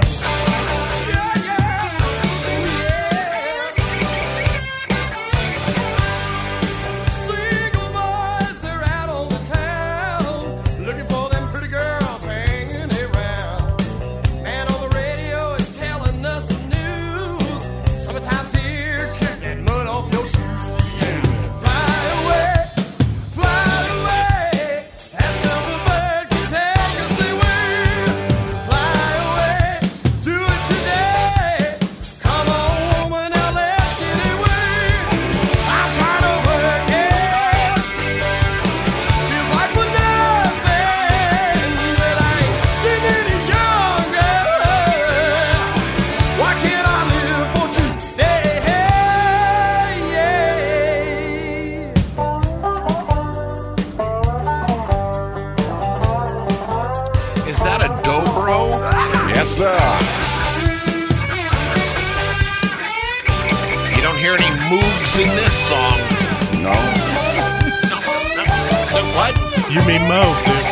In this song. No. What? You mean Mo, dude.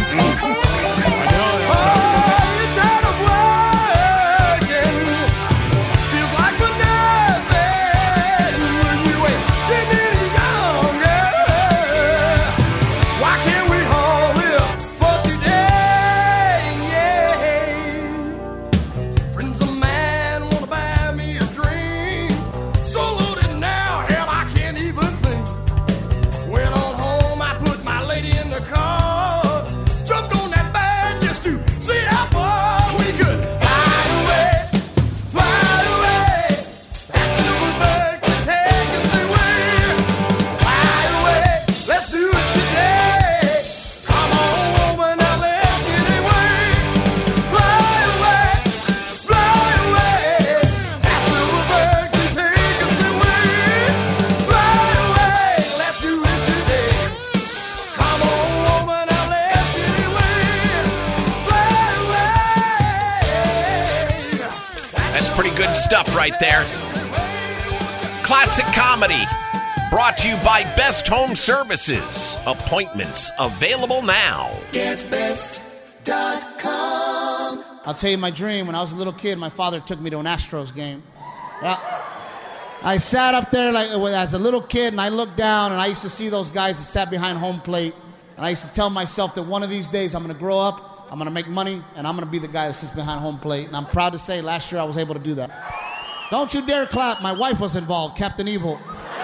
Stuff right there. Classic comedy brought to you by Best Home Services. Appointments available now. Get best dot com. I'll tell you my dream. When I was a little kid, my father took me to an Astros game. I, I sat up there like as a little kid, and I looked down, and I used to see those guys that sat behind home plate, and I used to tell myself that one of these days I'm going to grow up, I'm going to make money, and I'm going to be the guy that sits behind home plate. And I'm proud to say last year I was able to do that. Don't you dare clap. My wife was involved, Captain Evil.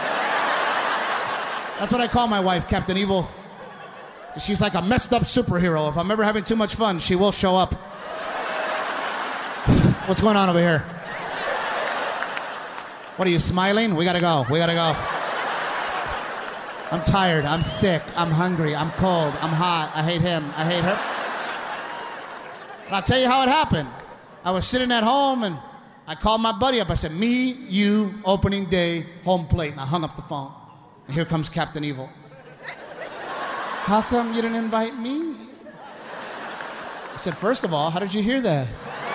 That's what I call my wife, Captain Evil. She's like a messed up superhero. If I'm ever having too much fun, she will show up. What's going on over here? What are you, smiling? We gotta go. We gotta go. I'm tired. I'm sick. I'm hungry. I'm cold. I'm hot. I hate him. I hate her. And I'll tell you how it happened. I was sitting at home, and I called my buddy up. I said, me, you, opening day, home plate. And I hung up the phone. And here comes Captain Evil. How come you didn't invite me? I said, first of all, how did you hear that?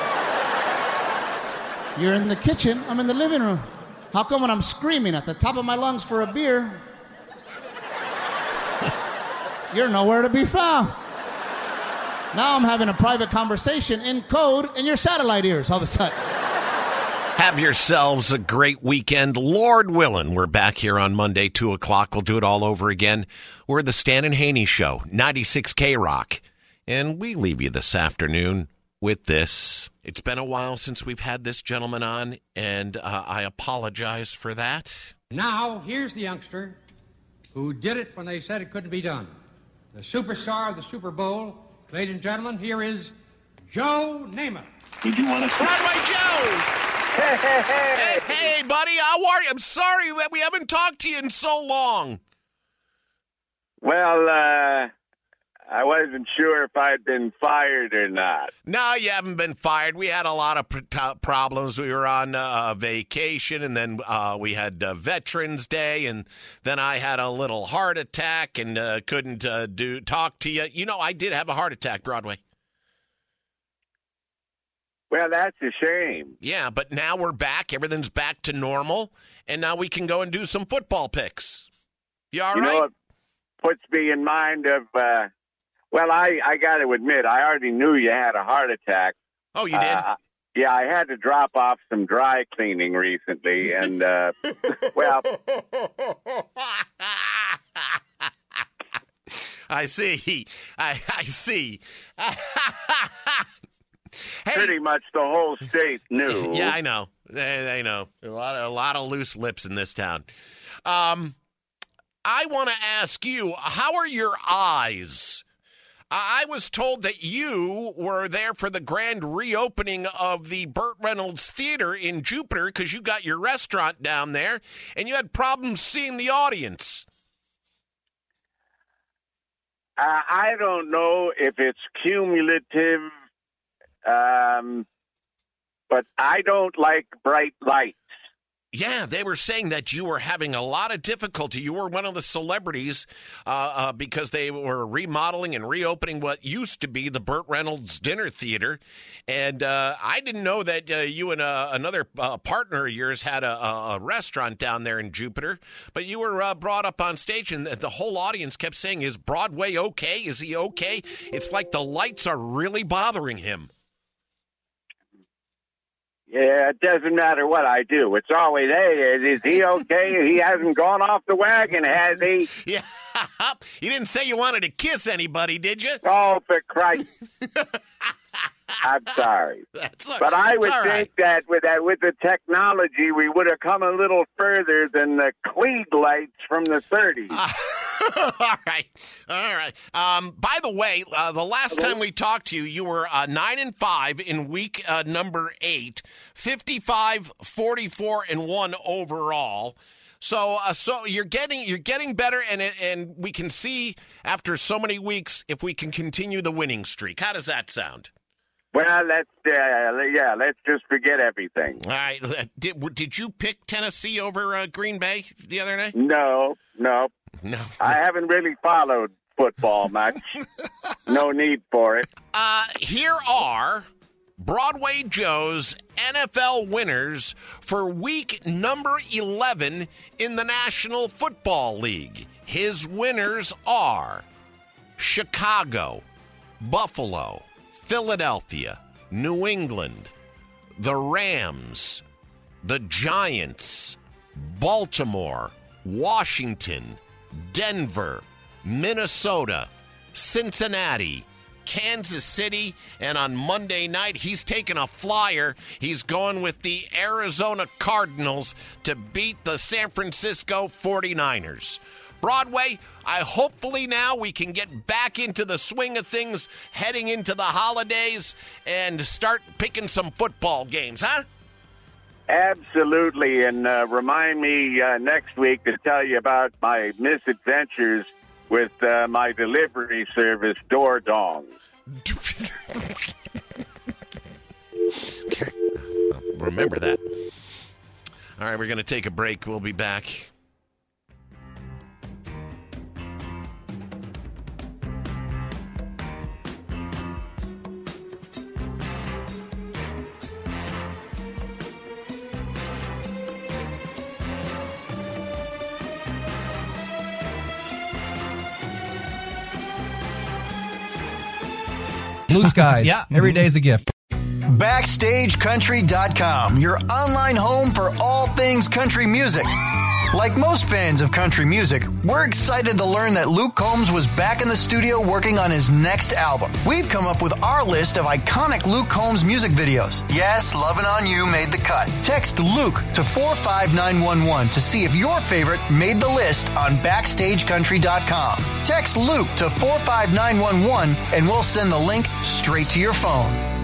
You're in the kitchen. I'm in the living room. How come when I'm screaming at the top of my lungs for a beer, you're nowhere to be found? Now I'm having a private conversation in code in your satellite ears all of a sudden. Have yourselves a great weekend. Lord willing, we're back here on Monday, two o'clock. We'll do it all over again. We're the Stan and Haney Show, ninety-six K Rock. And we leave you this afternoon with this. It's been a while since we've had this gentleman on, and uh, I apologize for that. Now, here's the youngster who did it when they said it couldn't be done. The superstar of the Super Bowl. Ladies and gentlemen, here is Joe Namath. Did you want to... Broadway Joe! Hey, hey, hey. Hey, hey, buddy, how are you? I'm sorry that we haven't talked to you in so long. Well, uh, I wasn't sure if I'd been fired or not. No, you haven't been fired. We had a lot of pr- t- problems. We were on uh, vacation, and then uh, we had uh, Veterans Day, and then I had a little heart attack and uh, couldn't uh, do talk to you. You know, I did have a heart attack, Broadway. Well, that's a shame. Yeah, but now we're back. Everything's back to normal, and now we can go and do some football picks. You all you right? know, it puts me in mind of... Uh, Well, I, I got to admit, I already knew you had a heart attack. Oh, you did? Uh, yeah, I had to drop off some dry cleaning recently, and, uh, well... I see. I, I see. Hey. Pretty much the whole state knew. Yeah, I know. They, they know. A lot, of, a lot of loose lips in this town. Um, I want to ask you, how are your eyes? I was told that you were there for the grand reopening of the Burt Reynolds Theater in Jupiter because you got your restaurant down there, and you had problems seeing the audience. Uh, I don't know if it's cumulative, um, but I don't like bright lights. Yeah, they were saying that you were having a lot of difficulty. You were one of the celebrities uh, uh, because they were remodeling and reopening what used to be the Burt Reynolds Dinner Theater. And uh, I didn't know that uh, you and uh, another uh, partner of yours had a, a restaurant down there in Jupiter. But you were uh, brought up on stage, and the whole audience kept saying, is Broadway okay? Is he okay? It's like the lights are really bothering him. Yeah, it doesn't matter what I do. It's always, hey, is he okay? He hasn't gone off the wagon, has he? Yeah. You didn't say you wanted to kiss anybody, did you? Oh, for Christ. I'm sorry. That's all, but I would think right. that with that with the technology, we would have come a little further than the Klieg lights from the thirties. Uh, all right. All right. Um, by the way, uh, the last time we talked to you, you were uh, nine and five in week uh, number eight, fifty-five, forty-four, and one overall. So, uh, so you're getting you're getting better, and and we can see after so many weeks if we can continue the winning streak. How does that sound? Well, let's uh, yeah, let's just forget everything. All right. Did did you pick Tennessee over uh, Green Bay the other night? No, no, no. I haven't really followed football much. No need for it. Uh, here are Broadway Joe's N F L winners for week number eleven in the National Football League. His winners are Chicago, Buffalo, Philadelphia, New England, the Rams, the Giants, Baltimore, Washington, Denver, Minnesota, Cincinnati, Kansas City, and on Monday night, he's taking a flyer. He's going with the Arizona Cardinals to beat the San Francisco forty-niners. Broadway, I hopefully now we can get back into the swing of things heading into the holidays and start picking some football games, huh? Absolutely, and uh, remind me uh, next week to tell you about my misadventures with uh, my delivery service, Door Dongs. Okay. Remember that. All right, we're going to take a break. We'll be back. Blue skies. Yeah. Every day's a gift. Backstage Country dot com, your online home for all things country music. Like most fans of country music, we're excited to learn that Luke Combs was back in the studio working on his next album. We've come up with our list of iconic Luke Combs music videos. Yes, Lovin' On You made the cut. Text Luke to four five nine one one to see if your favorite made the list on Backstage Country dot com. Text Luke to four five nine one one and we'll send the link straight to your phone.